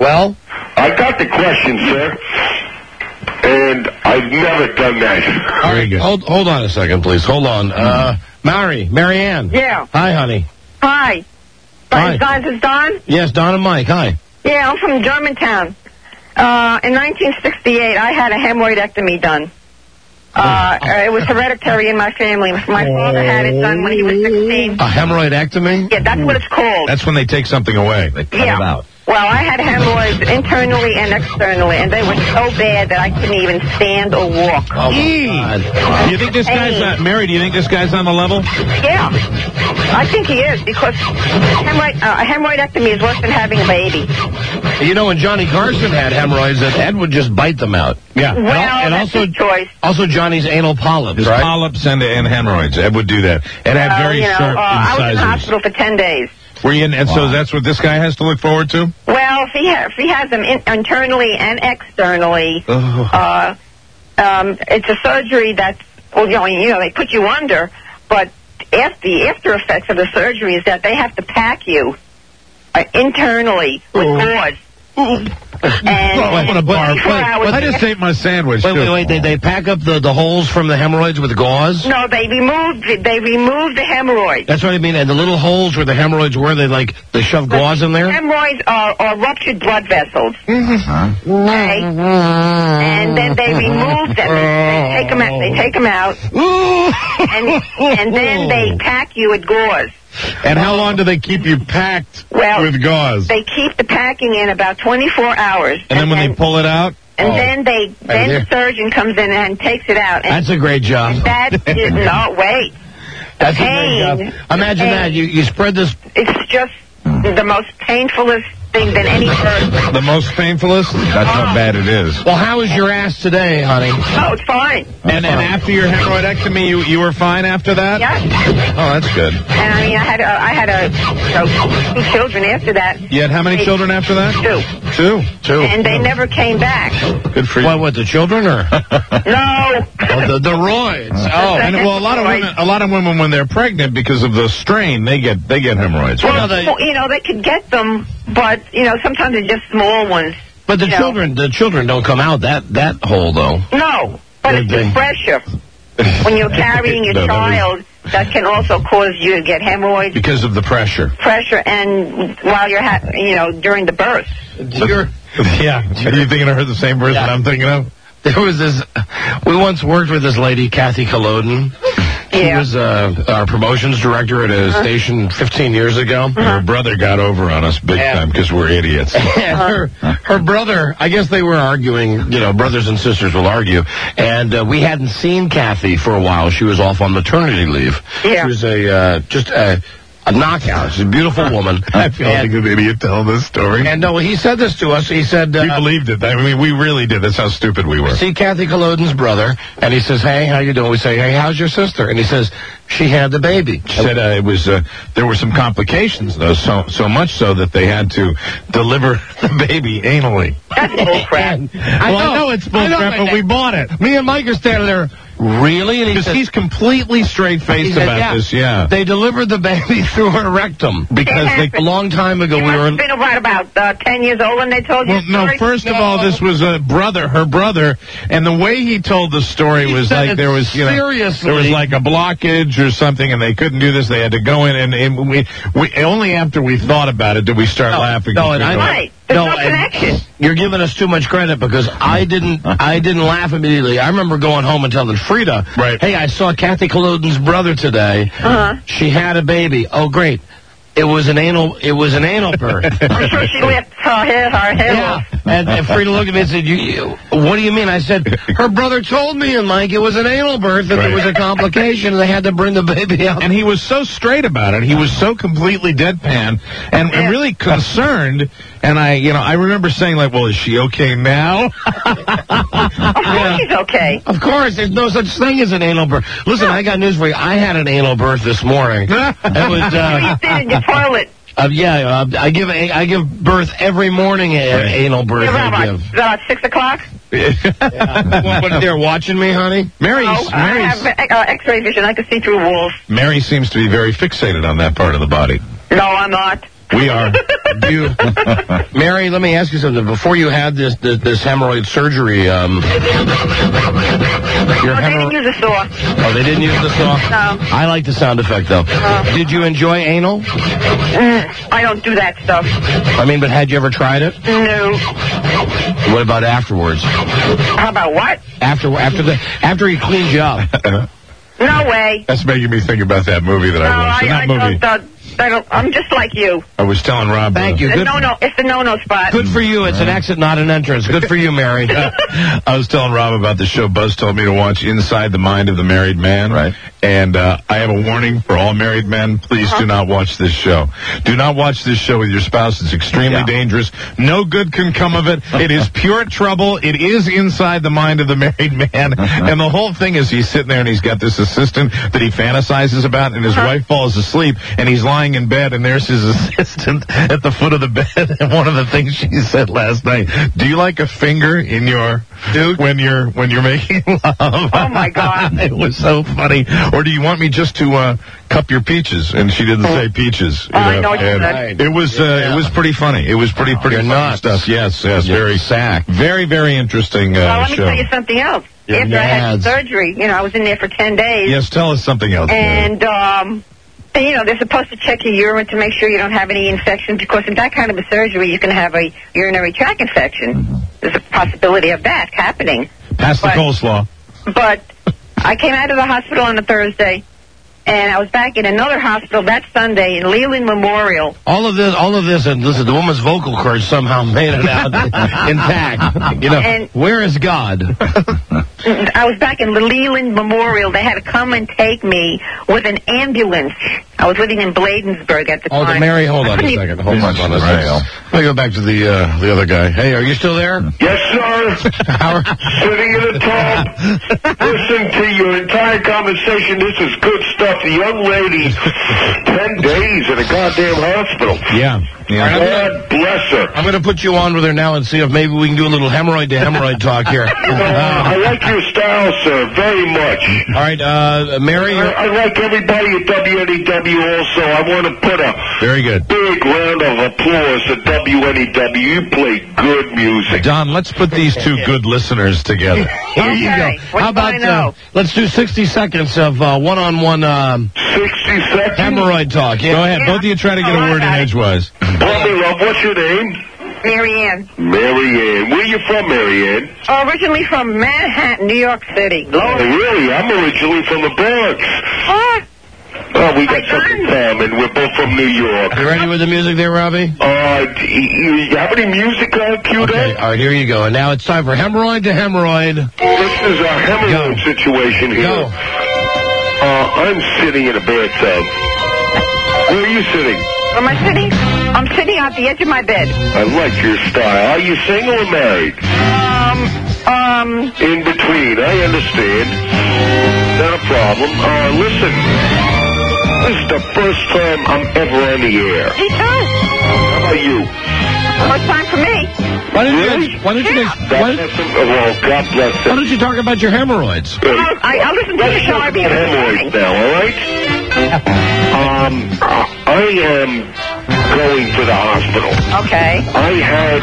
Well? I got the question, sir. And I've never done that. Very good. Hold on a second, please. Hold on. Marianne. Yeah. Hi, honey. Hi. Hi. Guys, is Don? Yes, Don and Mike. Hi. Yeah, I'm from Germantown. In 1968, I had a hemorrhoidectomy done. It was hereditary in my family. My father had it done when he was 16. A hemorrhoidectomy? Yeah, that's what it's called. That's when they take something away. They cut it out. Well, I had hemorrhoids internally and externally, and they were so bad that I couldn't even stand or walk. Oh, my God. Do you think this guy's Mary? Do you think this guy's on the level? Yeah, I think he is, because a hemorrhoidectomy is worse than having a baby. You know, when Johnny Carson had hemorrhoids, Ed would just bite them out. Yeah. Well, and that's his choice. Also, Johnny's anal polyps, His right? polyps and hemorrhoids. Ed would do that. Ed had very sharp I was in incisors. the hospital for 10 days. Were you in, and so that's what this guy has to look forward to? Well, if he has them internally and externally, it's a surgery that's, well, they put you under, but the after effects of the surgery is that they have to pack you internally with gauze. And I want to barf. I just ate my sandwich. Wait. They pack up the holes from the hemorrhoids with gauze? No, they removed the hemorrhoids. That's what I mean. And the little holes where the hemorrhoids were, they shove gauze in there? Hemorrhoids are ruptured blood vessels. Mm-hmm. Okay? And then they remove them. They take them out. And then they pack you with gauze. And how long do they keep you packed with gauze? They keep the packing in about 24 hours. And then when they pull it out? And then the surgeon comes in and takes it out. And that's a great job. That is not wait. That's a great job. Imagine that. You spread this. It's just the most painfulest thing than any birth. The most painfulest? That's how bad it is. Well, how is your ass today, honey? Oh, it's fine. And after your hemorrhoidectomy, you were fine after that? Yeah. Oh, that's good. And I mean, I had 2 children after that. You had how many children after that? 2. 2. And they never came back. Good for you. What, the children or? No. The roids. Oh, and well, a lot of women when they're pregnant because of the strain, they get hemorrhoids. Well, they could get them, but sometimes they're just small ones. But the children don't come out that hole though. No, but it's the pressure when you're carrying your child that can also cause you to get hemorrhoids because of the pressure. And while you're during the birth. Yeah. Are you thinking of her the same person I'm thinking of? There was this. We once worked with this lady, Kathy Culloden. She was our promotions director at a station 15 years ago. Her brother got over on us big time because we're idiots. And her brother, I guess they were arguing, brothers and sisters will argue. And we hadn't seen Kathy for a while. She was off on maternity leave. Yeah. She was a knockout. She's a beautiful woman. I feel like an idiot telling this story. And no, he said this to us. He said... we believed it. I mean, we really did. That's how stupid we were. See Kathy Culloden's brother, and he says, hey, how you doing? We say, hey, how's your sister? And he says, she had the baby. She said it was there were some complications, though, so much so that they had to deliver the baby anally. That's bullcrap. I know it's bullcrap, but we bought it. Me and Mike are standing there... Really? Because he's completely straight-faced about this, They delivered the baby through her rectum. Because a long time ago we were... It's been about 10 years old when they told you the story? No, first of all, this was her brother, and the way he told the story was like there was, there was like a blockage or something, and they couldn't do this. They had to go in, and we only after we thought about it did we start laughing. Right. There's no connection. You're giving us too much credit because I didn't laugh immediately. I remember going home and telling Frida, hey, I saw Kathy Culloden's brother today. She had a baby. Oh, great. It was an anal birth. I'm sure she left her hair off. And Frida looked at me and said, what do you mean? I said, her brother told me, and Mike, it was an anal birth, and there was a complication, and they had to bring the baby out. And he was so straight about it. He was so completely deadpan and really concerned. And I remember saying, like, well, is she okay now? Of course she's okay. Of course. There's no such thing as an anal birth. Listen, I got news for you. I had an anal birth this morning. It was... you did in your toilet. I give birth every morning. Anal birth. About 6 o'clock. What, they're watching me, honey? I have X-ray vision. I can see through walls. Mary seems to be very fixated on that part of the body. No, I'm not. We are. Mary, let me ask you something. Before you had this hemorrhoid surgery, They didn't use a saw. Oh, they didn't use the saw? No. I like the sound effect, though. Did you enjoy anal? I don't do that stuff. I mean, but had you ever tried it? No. What about afterwards? How about what? After he cleaned you up. No way. That's making me think about that movie that I watched. I'm just like you. I was telling Rob. Thank you. It's the no-no spot. Good for you. It's an exit, not an entrance. Good for you, Mary. I was telling Rob about the show Buzz told me to watch, Inside the Mind of the Married Man. Right. And I have a warning for all married men. Please do not watch this show. Do not watch this show with your spouse. It's extremely dangerous. No good can come of it. It is pure trouble. It is inside the mind of the married man. And the whole thing is he's sitting there and he's got this assistant that he fantasizes about, and his wife falls asleep, and he's lying in bed, and there's his assistant at the foot of the bed. And one of the things she said last night, do you like a finger in your dude when you're making love? Oh my God. It was so funny. Or do you want me just to cup your peaches? And she didn't say peaches. I know what you said. It was pretty funny. It was pretty funny stuff. Yes, very sack. Very, very interesting Well, let me show. tell you something else. Yeah, After I had the surgery, I was in there for 10 days. Yes, tell us something else. And, they're supposed to check your urine to make sure you don't have any infections, because in that kind of a surgery, you can have a urinary tract infection. There's a possibility of that happening. Pass the coleslaw. But I came out of the hospital on a Thursday, and I was back in another hospital that Sunday in Leland Memorial. All of this, and listen, the woman's vocal cords somehow made it out intact. And where is God? I was back in the Leland Memorial. They had to come and take me with an ambulance. I was living in Bladensburg at the time. Mary, hold on a second. Hold on a second. Let me go back to the other guy. Hey, are you still there? Yes, sir. Sitting in a tub, listen to your entire conversation. This is good stuff. The young lady, 10 days in a goddamn hospital. Yeah. God bless her. I'm going to put you on with her now and see if maybe we can do a little hemorrhoid to hemorrhoid talk here. I like your style, sir, very much. All right, Mary. I like everybody at WNEW also. I want to put a big round of applause at WNEW. You play good music. Don, let's put these two good listeners together. Here you go. How about let's do 60 seconds of one-on-one 60 seconds? hemorrhoid talk. Yeah. Go ahead. Both of you try to get a word in edgewise. Bobby Love, what's your name? Marianne. Marianne. Where are you from, Marianne? Originally from Manhattan, New York City. Oh, really? I'm originally from the Bronx. What? Oh, we got something in common. We're both from New York. You ready with the music there, Robbie? You have any music queued up? All right, here you go. And now it's time for hemorrhoid to hemorrhoid. This is a hemorrhoid situation here. Go. I'm sitting in a bathtub. Where are you sitting? Am I sitting? I'm sitting at the edge of my bed. I like your style. Are you single or married? In between. I understand. Not a problem. Listen. This is the first time I'm ever on the air. Me too. How about you? First time for me. Why don't you talk about your hemorrhoids? I listen to the show every morning. Now, all right? I am going to the hospital. Okay. I had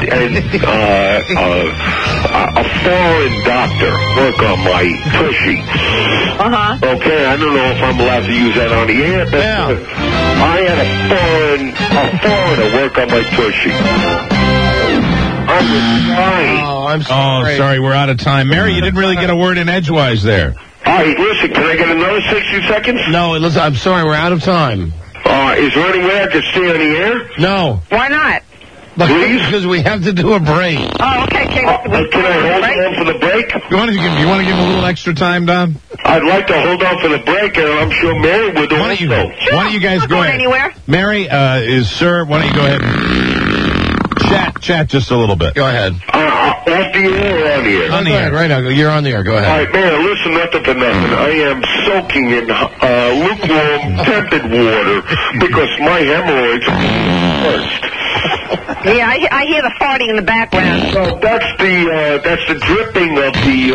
a foreign doctor work on my tushy. Okay, I don't know if I'm allowed to use that on the air, but I had a foreigner work on my tushy. I was dying. Oh, I'm sorry. Oh, sorry, we're out of time. Mary, you didn't really get a word in edgewise there. All right, listen, can I get another 60 seconds? No, listen, I'm sorry, we're out of time. Is there any way I could stay on the air? No. Why not? Please? Because we have to do a break. Oh, okay. Can I hold on for the break? You want to give him a little extra time, Don? I'd like to hold on for the break, and I'm sure Mary would also. Why don't you guys go ahead? Anywhere. Mary, why don't you go ahead and chat just a little bit. Go ahead. Off the air or on the air? On the air. Right now, you're on the air. Go ahead. All right, man, listen, nothing for nothing. I am soaking in lukewarm, tepid water because my hemorrhoids are first. Yeah, I hear the farting in the background. So that's the dripping of the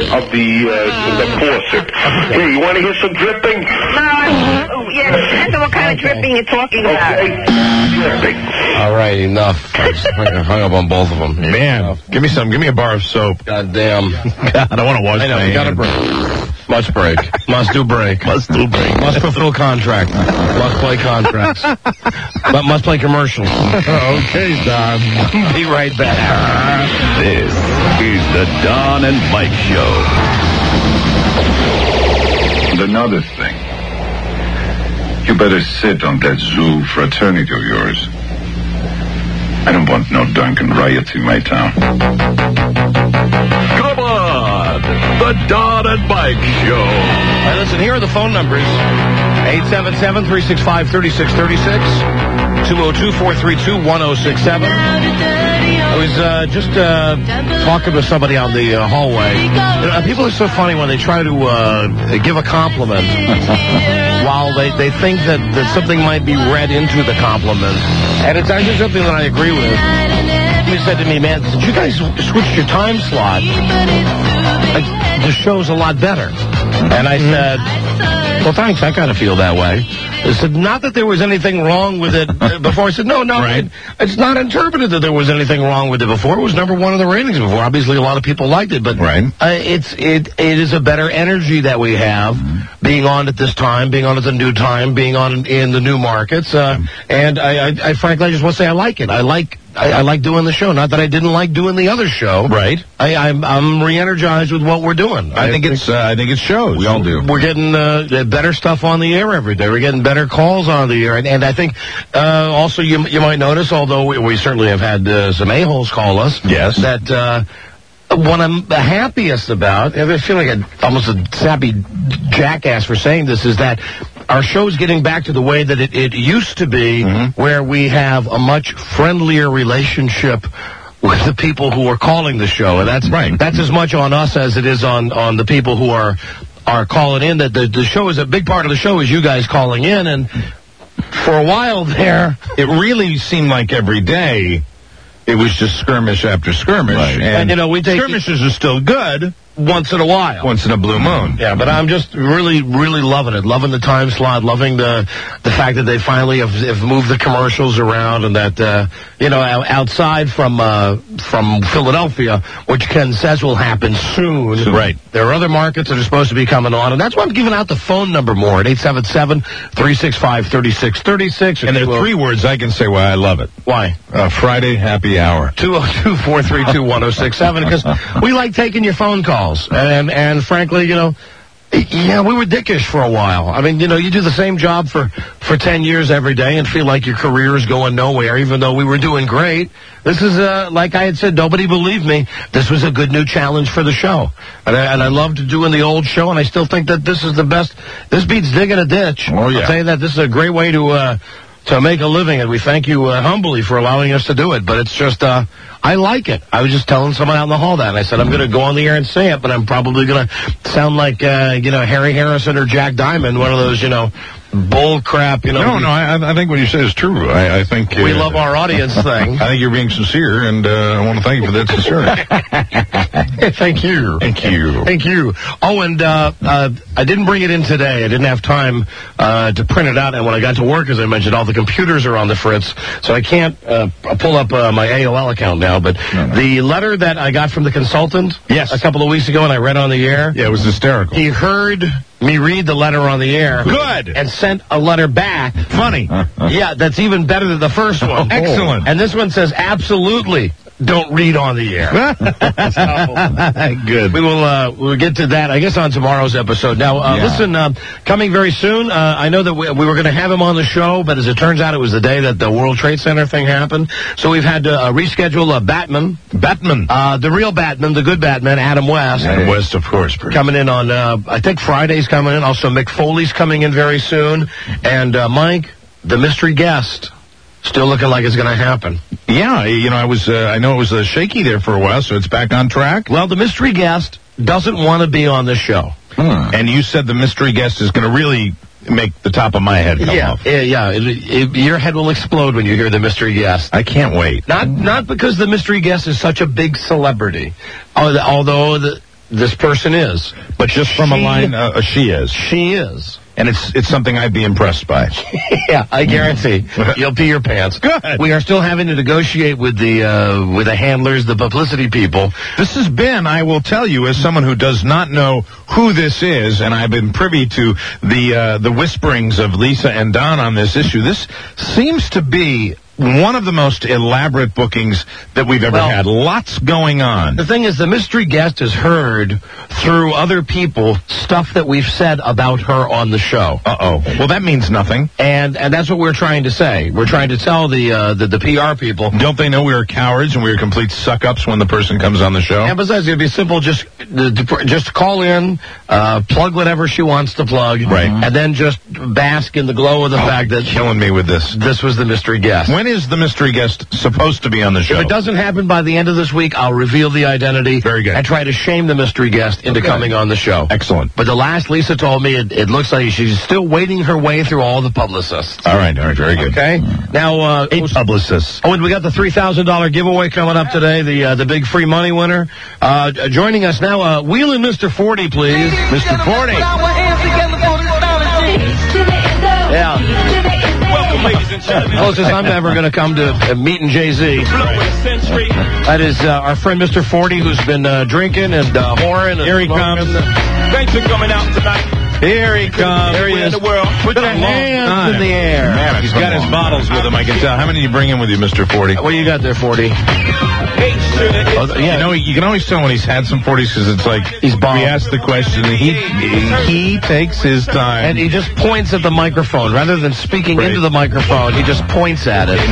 faucet. Hey, you want to hear some dripping? No, yeah, depends on what kind of dripping you're talking about. Okay, dripping. All right, enough. I just hung up on both of them. Man, give me a bar of soap. God damn. God, I want to wash I know, my we got to hands. break. Must break. Must do break. Must do break. Must fulfill contract. Must play contracts. But must play commercials. Okay, Don. Be right back. This is the Don and Mike Show. And another thing. You better sit on that zoo fraternity of yours. I don't want no drunken riots in my town. Come on, the Don and Mike Show. All right, listen, here are the phone numbers. 877-365-3636. 202-432-1067. I was just talking to somebody on the hallway. People are so funny when they try to give a compliment while they think that something might be read into the compliment. And it's actually something that I agree with. He said to me, man, did you guys switch your time slot? The show's a lot better. And I said, well, thanks. I kind of feel that way. I said, not that there was anything wrong with it before. I said, no, right. It's not interpreted that there was anything wrong with it before. It was number one in the ratings before. Obviously, a lot of people liked it, but it is a better energy that we have being on at this time, being on at the new time, being on in the new markets. And I frankly, I just want to say I like it. I like doing the show. Not that I didn't like doing the other show. Right. I'm re-energized with what we're doing. I think it shows. We all do. We're getting better stuff on the air every day. We're getting better calls on the air. And I think also you might notice, although we certainly have had some a-holes call us. Yes. That what I'm the happiest about, I feel like almost a sappy jackass for saying this, is that our show's getting back to the way that it used to be, where we have a much friendlier relationship with the people who are calling the show. And that's right. That's as much on us as it is on the people who are calling in. That the show is a big part of the show is you guys calling in. And for a while there, it really seemed like every day it was just skirmish after skirmish. Right. And we take skirmishes are still good. Once in a while. Once in a blue moon. Yeah, but I'm just really, really loving it. Loving the time slot. Loving the fact that they finally have moved the commercials around, and that, outside from Philadelphia, which Ken says will happen soon. Right. There are other markets that are supposed to be coming on, and that's why I'm giving out the phone number more at 877-365-3636. And there are three words I can say why I love it. Why? Friday happy hour. 202-432-1067, because we like taking your phone calls. And frankly, we were dickish for a while. I mean, you do the same job for 10 years every day and feel like your career is going nowhere, even though we were doing great. This is, like I had said, nobody believed me. This was a good new challenge for the show. And I loved doing the old show, and I still think that this is the best. This beats digging a ditch. Oh, yeah. I'll tell you that this is a great way to make a living, and we thank you humbly for allowing us to do it. But it's just, I like it. I was just telling someone out in the hall that, and I said, I'm going to go on the air and say it, but I'm probably going to sound like, Harry Harrison or Jack Diamond, one of those, bull crap, No, I think what you say is true. I think... we love our audience thing. I think you're being sincere, and I want to thank you for that sincerity. Thank you. Thank you. Thank you. Oh, and I didn't bring it in today. I didn't have time to print it out, and when I got to work, as I mentioned, all the computers are on the fritz, so I can't pull up my AOL account now, but the letter that I got from the consultant a couple of weeks ago, and I read on the air... Yeah, it was hysterical. He heard me read the letter on the air. Good. And sent a letter back. Funny. Yeah, that's even better than the first one. Excellent. And this one says, absolutely don't read on the air. Good. We'll get to that, I guess, on tomorrow's episode. Now, listen, coming very soon, I know that we were going to have him on the show, but as it turns out, it was the day that the World Trade Center thing happened. So we've had to reschedule Batman. The real Batman, the good Batman, Adam West. Adam West, of course. Coming in on, I think Friday's coming in. Also, Mick Foley's coming in very soon. And Mike, the mystery guest, still looking like it's going to happen. Yeah, I know it was shaky there for a while, so it's back on track. Well, the mystery guest doesn't want to be on the show. And you said the mystery guest is going to really make the top of my head come off. Yeah. Your head will explode when you hear the mystery guest. I can't wait. Not because the mystery guest is such a big celebrity, although this person is. But just from a line, she is. She is. and it's something I'd be impressed by. Yeah, I guarantee you'll pee your pants. Good. We are still having to negotiate with the handlers, the publicity people. This has been, I will tell you, as someone who does not know who this is, and I've been privy to the whisperings of Lisa and Don on this issue, this seems to be one of the most elaborate bookings that we've ever had. Lots going on. The thing is, the mystery guest has heard through other people stuff that we've said about her on the show. Uh-oh. Well, that means nothing. And that's what we're trying to say. We're trying to tell the PR people. Don't they know we are cowards and we are complete suck-ups when the person comes on the show? And besides, it'd be simple. Just call in, plug whatever she wants to plug, right, and then just bask in the glow of the fact that killing me with this. This was the mystery guest. When is the mystery guest supposed to be on the show? If it doesn't happen by the end of this week, I'll reveal the identity. Very good. And try to shame the mystery guest into coming on the show. Excellent. But the last Lisa told me, it looks like she's still waiting her way through all the publicists. All right, very good. Okay. Now, 8 publicists. Oh, and we got the $3,000 giveaway coming up today. The big free money winner. Joining us now, Wheeling Mr. 40, please. Mr. 40. Yeah. Welcome, ladies and gentlemen. Closest I'm ever going to come to meeting Jay-Z. That is our friend Mr. 40, who's been drinking and whoring. And here he comes. Thanks for coming out tonight. Here he comes. There he is. In the world. Put your hands in the air. Man, he's got his bottles with him, I can tell. How many do you bring in with you, Mr. 40? What do you got there, 40? Yeah, you can always tell when he's had some 40s because it's like we ask the question and he takes his time. And he just points at the microphone. Rather than speaking into the microphone, he just points at it.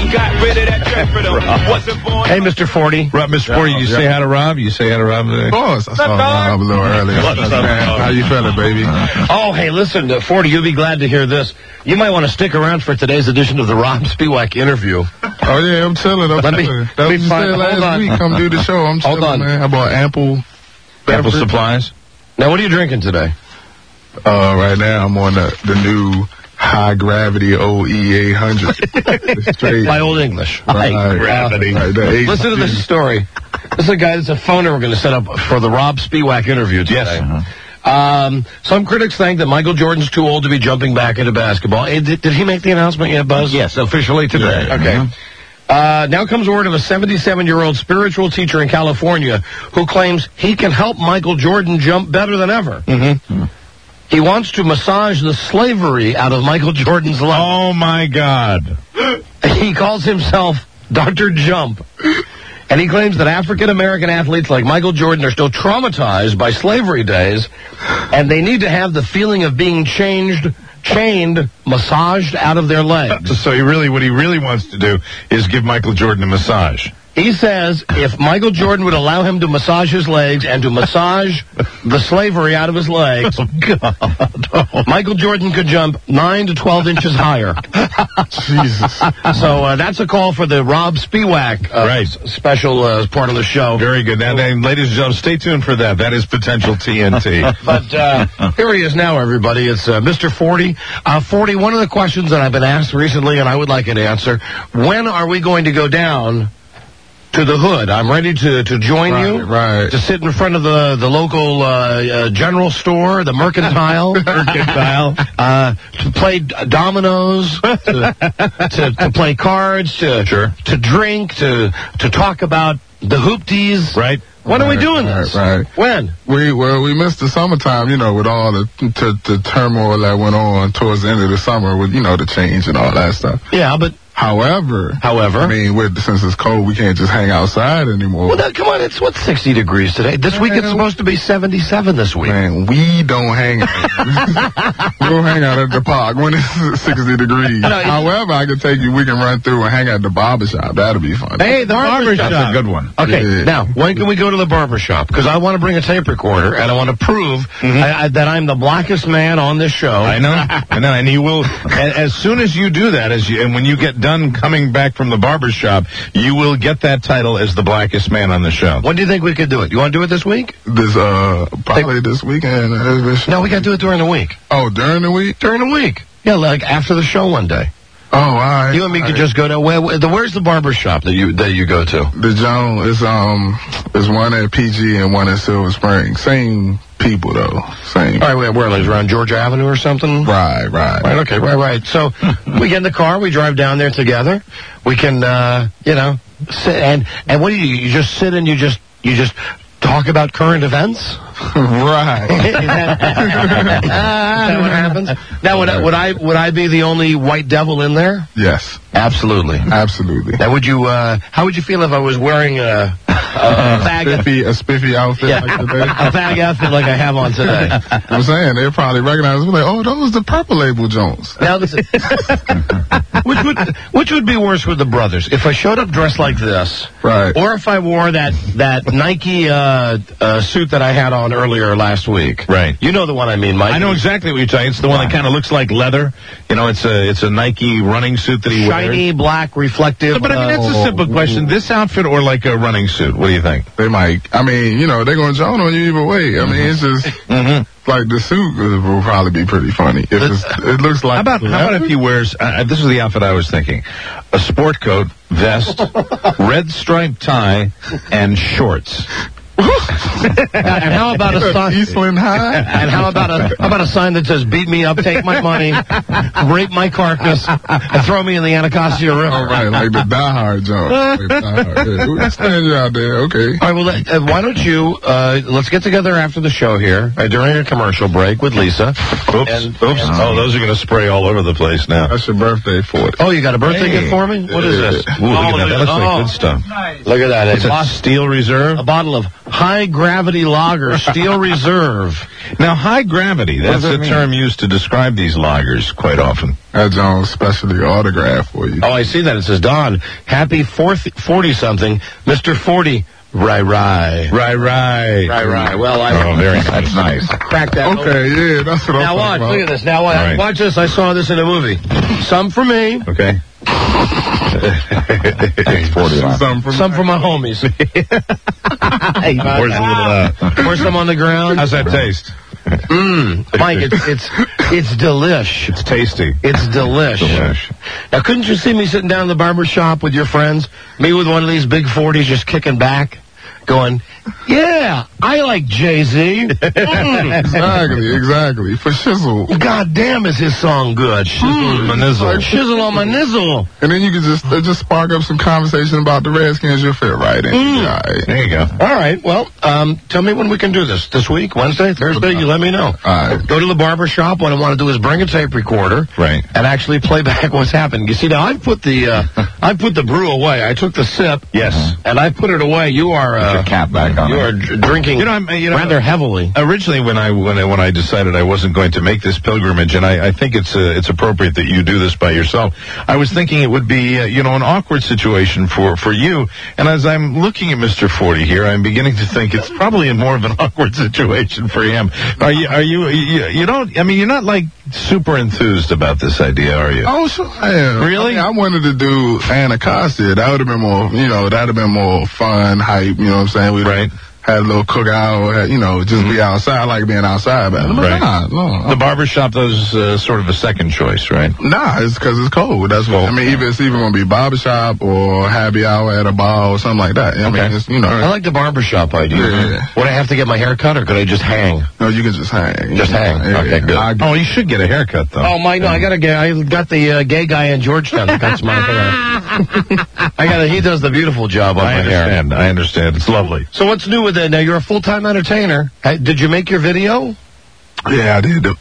Hey, Mr. 40. Mr. 40, you say hi to Rob? You say hi to Rob today? Of course. I saw Rob a little earlier. How you feeling, baby? Oh, hey, listen, 40, you'll be glad to hear this. You might want to stick around for today's edition of the Rob Spiewak interview. Oh, yeah, I'm chilling. That's what you said last week. Come do the show. I'm chilling, man. I bought ample supplies. Now, what are you drinking today? Right now, I'm on the new high gravity OE 800. My old English. High gravity. Listen to this story. This is a guy that's a phoner we're going to set up for the Rob Spiewak interview today. Yes. Some critics think that Michael Jordan's too old to be jumping back into basketball. Did he make the announcement yet, Buzz? Yes, officially today. Yeah. Okay. Now comes word of a 77-year-old spiritual teacher in California who claims he can help Michael Jordan jump better than ever. Mm-hmm. He wants to massage the slavery out of Michael Jordan's life. Oh, my God. He calls himself Dr. Jump. And he claims that African-American athletes like Michael Jordan are still traumatized by slavery days, and they need to have the feeling of being chained, massaged out of their legs. So what he really wants to do is give Michael Jordan a massage. He says if Michael Jordan would allow him to massage his legs and to massage the slavery out of his legs, Michael Jordan could jump 9 to 12 inches higher. Jesus. So that's a call for the Rob Spiewak special part of the show. Very good. Now, ladies and gentlemen, stay tuned for that. That is potential TNT. But here he is now, everybody. It's Mr. 40. 40, one of the questions that I've been asked recently, and I would like an answer, when are we going to go down to the hood? I'm ready to join you. Right. To sit in front of the local general store, the Mercantile. To play dominoes, to play cards, to drink, to talk about the hoopties. Right. When are we doing this? Right. When? We missed the summertime, with all the turmoil that went on towards the end of the summer with, the change and all that stuff. Yeah, but However, I mean, since it's cold, we can't just hang outside anymore. Well, come on, it's 60 degrees today. This week it's supposed to be 77 this week. Man, we don't hang out. We'll hang out at the park when it's 60 degrees. However, I can take you, we can run through and hang out at the barbershop. That'll be fun. Hey, the barbershop. That's a good one. Okay, now, when can we go to the barbershop? Because I want to bring a tape recorder, and I want to prove that I'm the blackest man on this show. I know, and you will, as soon as you do that, and when you get done coming back from the barbershop, you will get that title as the blackest man on the show. When do you think we could do it? You want to do it this week? Probably this weekend. No, we got to do it during the week. Oh, during the week? During the week. Yeah, like after the show one day. Oh, all right. You and me could just go to where's the barbershop that you go to? The Jones is one at PG and one at Silver Spring. Same people, though. Same. All right, where are those? Around Georgia Avenue or something? Right. Right. So we get in the car, we drive down there together. We can, sit and what do you just sit and you just talk about current events? Right. Is that what happens? Now, would I be the only white devil in there? Yes. Absolutely. Now, would you? How would you feel if I was wearing a spiffy outfit like today? A fag outfit like I have on today? I'm saying they'll probably recognize me like, oh, those the Purple Label Jones. Now, which would be worse with the brothers? If I showed up dressed like this, right, or if I wore that Nike suit that I had on earlier last week, right? You know the one I mean, Mike. I know exactly what you're talking. It's the one that kind of looks like leather. You know, it's a Nike running suit that he wears. Shiny, black, reflective. But I mean, that's a simple question. This outfit or like a running suit? What do you think? They might. I mean, they're going to join on you either way. I mean, it's just like the suit will probably be pretty funny. It looks like. How about if he wears? This is the outfit I was thinking: a sport coat, vest, red striped tie, and shorts. And how about a sign? Eastland High? And how about a sign that says "Beat me up, take my money, rape my carcass, and throw me in the Anacostia River"? All right, like the Die Hard joke. We'll stand you out there, okay? All right, well, why don't you let's get together after the show here during a commercial break with Lisa. Oops. Oh, those are going to spray all over the place now. That's your birthday for it. Oh, you got a birthday gift for me? What is this? Ooh, look at that. That looks like good stuff. Nice. Look at that. It's a Steel Reserve. A bottle of high gravity lager, Steel Reserve. Now, high gravity, that's a term used to describe these lagers quite often. That's Jones specially autograph for you. Oh, I see that. It says, Don, happy 40-something, Mr. 40. Right. Well, very nice. That's nice. I cracked that. Okay, yeah, that's what I'm talking about. Look at this. Now, watch this. I saw this in a movie. Some for me. Okay. Some for my homies. Pour some on the ground. How's that taste? Mike, it's delish. It's tasty. It's delish. Now, couldn't you see me sitting down in the barber shop with your friends? Me with one of these big 40s just kicking back, going, yeah, I like Jay-Z. Exactly. For shizzle. God damn, is his song good. Shizzle my nizzle. Shizzle on my nizzle. And then you can just spark up some conversation about the Redskins. You'll fit right in. Right. There you go. All right. Well, tell me when we can do this week, Wednesday, Thursday. You let me know. All right. Go to the barber shop. What I want to do is bring a tape recorder. Right. And actually play back what's happened. You see, now I put the brew away. I took the sip. Yes. And I put it away. You are your cap back on. You are drinking rather heavily. Originally, when I decided I wasn't going to make this pilgrimage, and I think it's appropriate that you do this by yourself, I was thinking it would be an awkward situation for you. And as I'm looking at Mr. 40 here, I'm beginning to think it's probably more of an awkward situation for him. You don't? I mean, you're not like super enthused about this idea, are you? Oh, sure I am. Really? I wanted to do Anacostia. That would have been more, that'd have been more fun, hype. You know what I'm saying? Right. Had a little cookout, just be outside. I like being outside, man. Right. The barbershop, was sort of a second choice, right? Nah, it's because it's cold. That's what, it's even going to be barbershop or happy hour at a bar or something like that. I mean, it's, I like the barbershop idea. Yeah. Would I have to get my hair cut or could I just hang? No, you can just hang. Just hang. Yeah. Okay, good. You should get a haircut, though. Oh, Mike, no, I got the gay guy in Georgetown that cuts my hair. He does the beautiful job on my hair. I understand. It's lovely. So what's new with it? Now, you're a full-time entertainer. Did you make your video? Yeah, I did.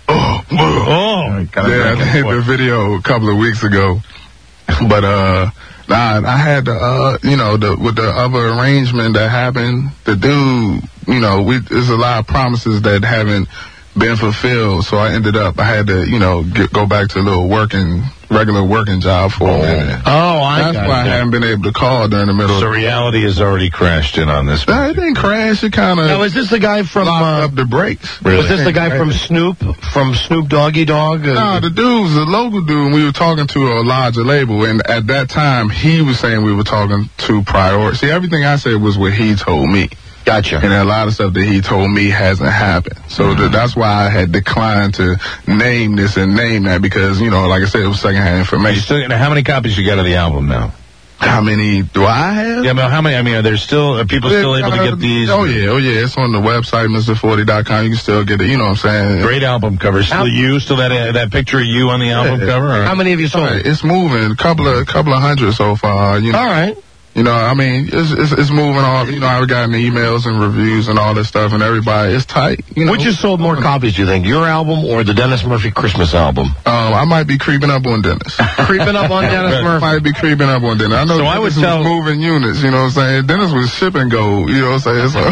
I did the video a couple of weeks ago. But, I had with the other arrangement that happened, the dude, there's a lot of promises that haven't been fulfilled. So I had to, go back to a little regular working job for a minute. That's why I haven't been able to call during the middle. So reality has already crashed in on this. No, it didn't crash. It kind of. Now, is this the guy from up the brakes? Really? Was this the guy from Snoop Doggy Dogg? No, the dude was a local dude, and we were talking to a larger label. And at that time, he was saying we were talking to Priority. See, everything I said was what he told me. Gotcha. And a lot of stuff that he told me hasn't happened. So that's why I had declined to name this and name that because, like I said, it was secondhand information. How many copies you got of the album now? How many do I have? Yeah, but how many? I mean, are people still able to get these? Oh yeah. It's on the website, Mr40.com. You can still get it. You know what I'm saying? Great album cover. Still that picture of you on the album cover? Or? How many have you sold? It's moving. Couple of hundred so far. You know? All right. You know, I mean, it's moving on. You know, I've gotten emails and reviews and all that stuff, and everybody, it's tight. You know? Which has sold more copies, do you think? Your album or the Dennis Murphy Christmas album? I might be creeping up on Dennis. Creeping up on Dennis Murphy? Might be creeping up on Dennis. I know so Dennis was moving units, you know what I'm saying? Dennis was shipping gold, you know what I'm saying? So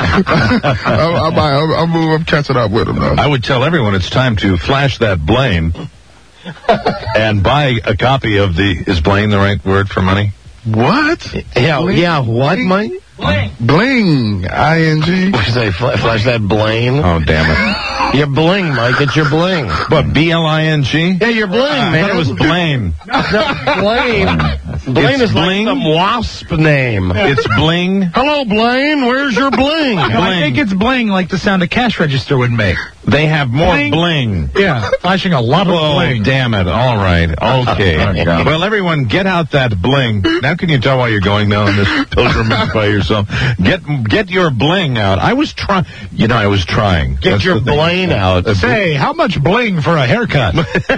I'm catching up with him, though. I would tell everyone it's time to flash that Blaine and buy a copy of is Blaine the right word for money? What? Yeah, what, Mike? Bling, I-N-G. What did you say, flash that Blaine? Oh, damn it. Your bling, Mike, it's your bling. What, B-L-I-N-G? Yeah, your bling, man. I thought it was Blaine. No, Blaine. Blaine is Bling? like some wasp name. It's Bling. Hello, Blaine, where's your bling? No, I think it's bling like the sound a cash register would make. They have more bling. Yeah, flashing a lot of bling. Damn it. All right. Okay. Well, everyone, get out that bling. Now can you tell why you're going down on this pilgrimage by yourself? Get your bling out. I was trying. Get That's your bling out. Say, how much bling for a haircut?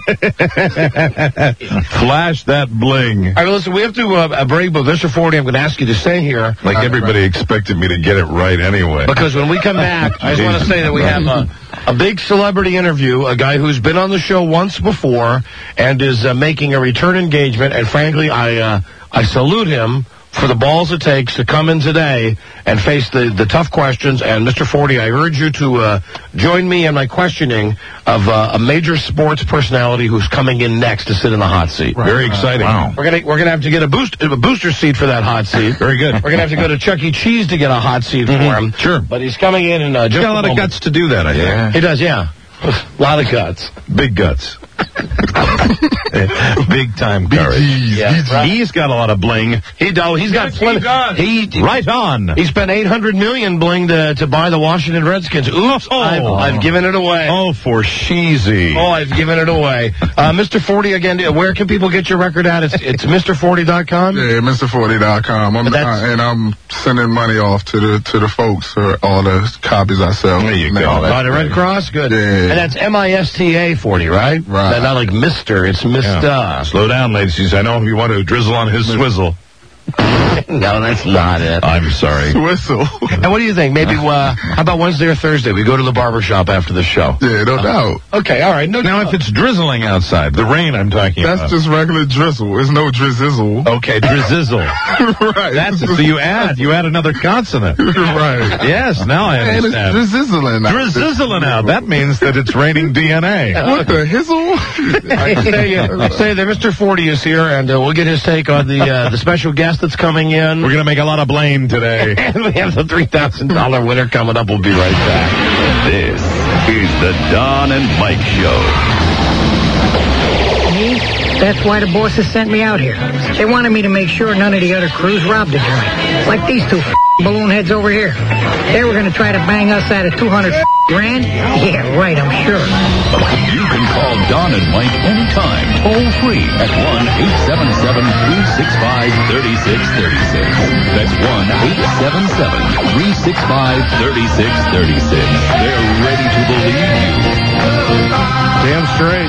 Flash that bling. All right, listen, we have to break, but Mr. 40, I'm going to ask you to stay here. Like everybody expected me to get it right anyway. Because when we come back, I just want to say that we have a big celebrity interview, a guy who's been on the show once before and is making a return engagement. And frankly, I salute him for the balls it takes to come in today and face the tough questions. And Mr. 40, I urge you to join me in my questioning of a major sports personality who's coming in next to sit in the hot seat. Right. Very exciting. Wow. We're gonna have to get a booster seat for that hot seat. Very good. We're gonna have to go to Chuck E. Cheese to get a hot seat for him. Sure. But he's coming in and he's got a lot of guts to do that, I think. He does, yeah. A lot of guts. Big guts. Big time courage. Yeah, right. He's got a lot of bling. He's got plenty. Right on. He spent $800 million bling to buy the Washington Redskins. Oops, I've given it away. Oh, for sheezy. Oh, I've given it away. Mr. 40, again, where can people get your record at? It's Mr40.com? Yeah, Mr40.com. I'm sending money off to the folks for all the copies I sell. There you go. The Red Cross? Good. Yeah. And that's MISTA 40, right? Right. Not like Mr. It's Mr. Yeah. Slow down, ladies. I know if you want to drizzle on his swizzle. No, that's not it. I'm sorry. Whistle. And what do you think? Maybe, how about Wednesday or Thursday? We go to the barbershop after the show. Yeah, no doubt. Okay, all right. Now, if it's drizzling outside, the rain I'm talking about. That's just regular drizzle. There's no drizzizzle. Okay, drizzizzle. Right. That's so you add another consonant. Right. Yes, now I understand. And it's drizzling out. Drizzling out. That means that it's raining DNA. What the hizzle? Say that Mr. 40 is here, and we'll get his take on the special guest that's coming in. We're going to make a lot of blame today. And we have the $3,000 winner coming up. We'll be right back. This is the Don and Mike Show. Me? That's why the bosses sent me out here. They wanted me to make sure none of the other crews robbed the joint. Like these two balloon heads over here. They were going to try to bang us out of $200 grand? Yeah, right, I'm sure. You can call Don and Mike anytime, toll free at 1-877-365-3636. That's 1-877-365-3636. They're ready to believe you. Damn straight.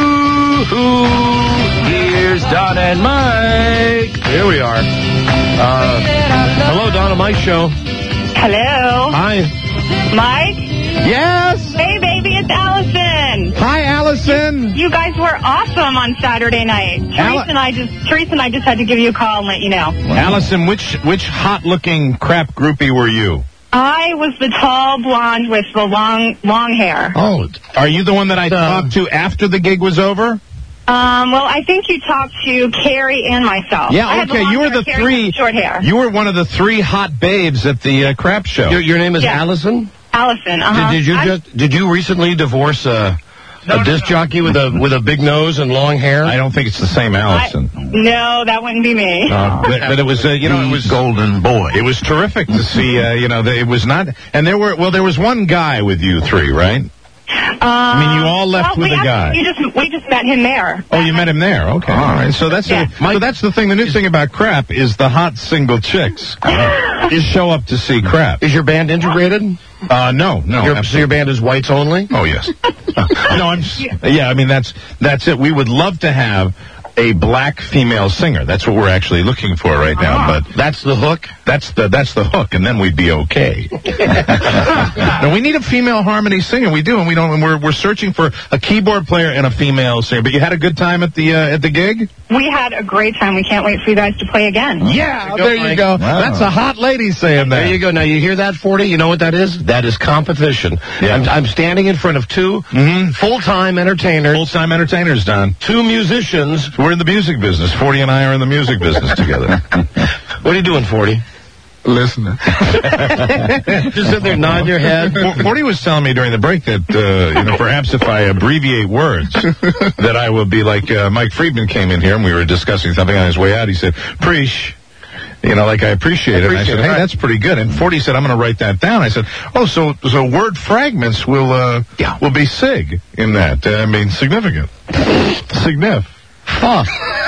Here's Don and Mike. Here we are. Hello, Don and Mike Show. Hello. Hi. Mike? Yes? Hey, baby, it's Allison. Hi, Allison. You guys were awesome on Saturday night. Teresa and I just had to give you a call and let you know. Allison, which hot-looking crap groupie were you? I was the tall blonde with the long hair. Oh, are you the one that I talked to after the gig was over? Well, I think you talked to Carrie and myself. Yeah, okay, you were the three. Short hair. You were one of the three hot babes at the crap show. Your name is Allison? Allison, Did you recently divorce a disc jockey with a big nose and long hair? I don't think it's the same Allison. No, that wouldn't be me. But it was, it was golden boy. It was terrific to see, it was not, and there was one guy with you three, right? I mean, you all left with a guy. We just met him there. Oh, you met him there. Okay. All right. So that's so that's the thing. The new thing about Crap is the hot single chicks just show up to see Crap. Is your band integrated? No. So your band is whites only? Oh, yes. I mean, that's it. We would love to have a black female singer. That's what we're actually looking for right now. But that's the hook? That's the hook, and then we'd be okay. No, we need a female harmony singer. We do, and we don't. And we're searching for a keyboard player and a female singer. But you had a good time at the gig? We had a great time. We can't wait for you guys to play again. Yeah, there you go. Wow. That's a hot lady saying that. There you go. Now, you hear that, 40? You know what that is? That is competition. Yeah. I'm standing in front of two full-time entertainers. Full-time entertainers, Don. Two musicians. We're in the music business. 40 and I are in the music business together. What are you doing, 40? Listening. Just sit there, nod your head. 40 was telling me during the break that, perhaps if I abbreviate words, that I will be like Mike Friedman came in here and we were discussing something on his way out. He said, "Preach." I appreciate it. And I said, hey, that's pretty good. And 40 said, I'm going to write that down. I said, oh, so word fragments will be sig in that. I mean, significant. Signif. Fuck.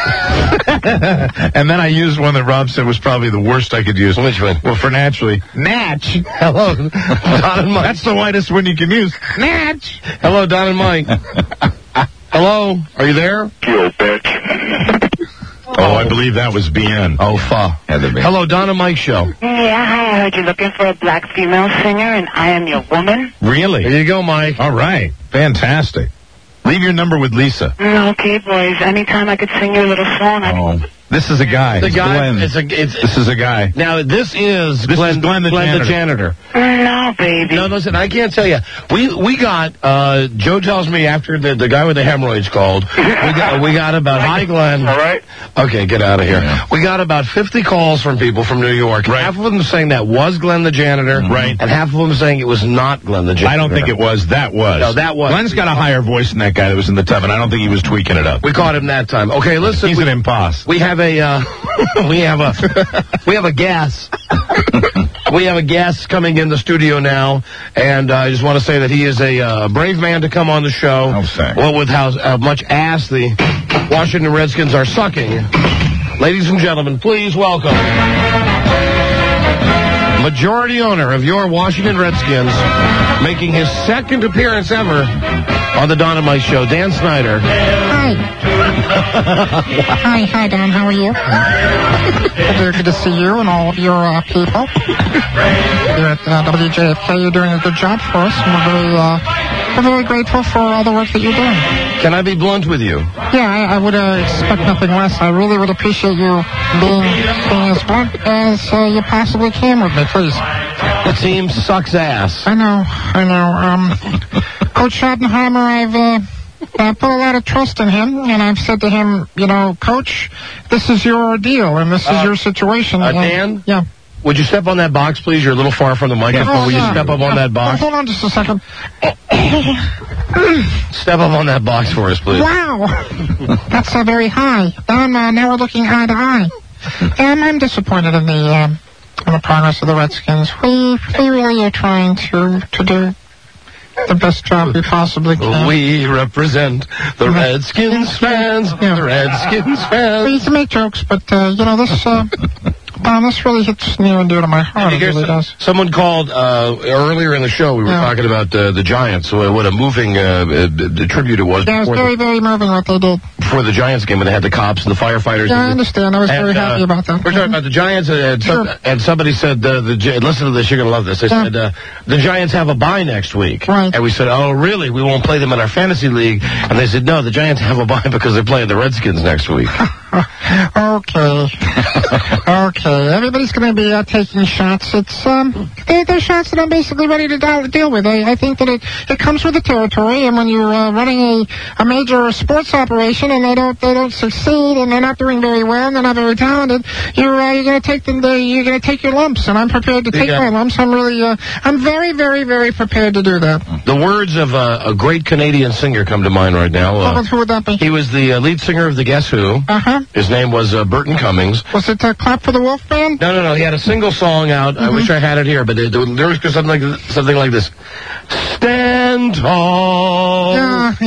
And then I used one that Rob said was probably the worst I could use. Which one? Well, for naturally. Natch. Hello, Don and Mike. That's the whitest one you can use. Natch. Hello, Don and Mike. Hello, are you there? You bitch. Oh, I believe that was BN. Oh, fuck. Hello, Don and Mike show. Yeah, hi, I heard you're looking for a black female singer, and I am your woman. Really? There you go, Mike. All right. Fantastic. Leave your number with Lisa. Okay, boys. Anytime I could sing you a little song. This is a guy. The guy. This is a guy. Now, this is Glenn the janitor. No, baby. No, listen, I can't tell you. We got, Joe tells me after the guy with the hemorrhoids called, we got about, hi, Glenn. All right. Okay, get out of here. Yeah. We got about 50 calls from people from New York. Right. Half of them saying that was Glenn the janitor. Right. And half of them saying it was not Glenn the janitor. I don't think it was. That was. No, that was. Glenn's got a higher voice than that guy that was in the tub, and I don't think he was tweaking it up. We caught him that time. Okay, listen. He's an imposter. We have we have a gas. We have a guest coming in the studio now, and I just want to say that he is a brave man to come on the show. Oh, thanks. Well, with how much ass the Washington Redskins are sucking. Ladies and gentlemen, please welcome majority owner of your Washington Redskins, making his second appearance ever on the Don and Mike Show, Dan Snyder. Hi. Hi, Don. How are you? Good to see you and all of your people. Here at WJFK, you're doing a good job for us, and we're very grateful for all the work that you're doing. Can I be blunt with you? Yeah, I would expect nothing less. I really would appreciate you being as blunt as you possibly can with me, please. The team sucks ass. I know. Coach Schottenheimer, I've put a lot of trust in him, and I've said to him, Coach, this is your ordeal, and this is your situation. Dan? Yeah. Would you step on that box, please? You're a little far from the microphone. Will you step up on that box? Hold on just a second. Step up on that box for us, please. Wow. That's very high. Don, now we're looking eye to eye. I'm disappointed in the progress of the Redskins. We really are trying to do the best job we possibly can. We represent the Redskins fans. Yeah. The Redskins fans. We can make jokes, but this really hits near and dear to my heart. It really does. Someone called earlier in the show. We were talking about the Giants. So what a moving tribute it was. Yeah, it was very, very moving what they did. Before the Giants game, when they had the cops and the firefighters. Yeah, I understand. I was very happy about that. We're talking about the Giants, and somebody said, listen to this, you're going to love this. They said, the Giants have a bye next week. Right. And we said, oh, really? We won't play them in our fantasy league. And they said, no, the Giants have a bye because they're playing the Redskins next week. Okay. Everybody's going to be taking shots. It's they're shots that I'm basically ready to deal with. I think that it comes with the territory, and when you're running a major sports operation and they don't succeed and they're not doing very well and they're not very talented, you're going to take your lumps, and I'm prepared to take my lumps. I'm very, very, very prepared to do that. The words of a great Canadian singer come to mind right now. Who would that be? He was the lead singer of the Guess Who. Uh-huh. him? His name was Burton Cummings. Was it Clap for the Wolf Band? No. He had a single song out. I wish I had it here, but the lyrics go something like this. Stand tall.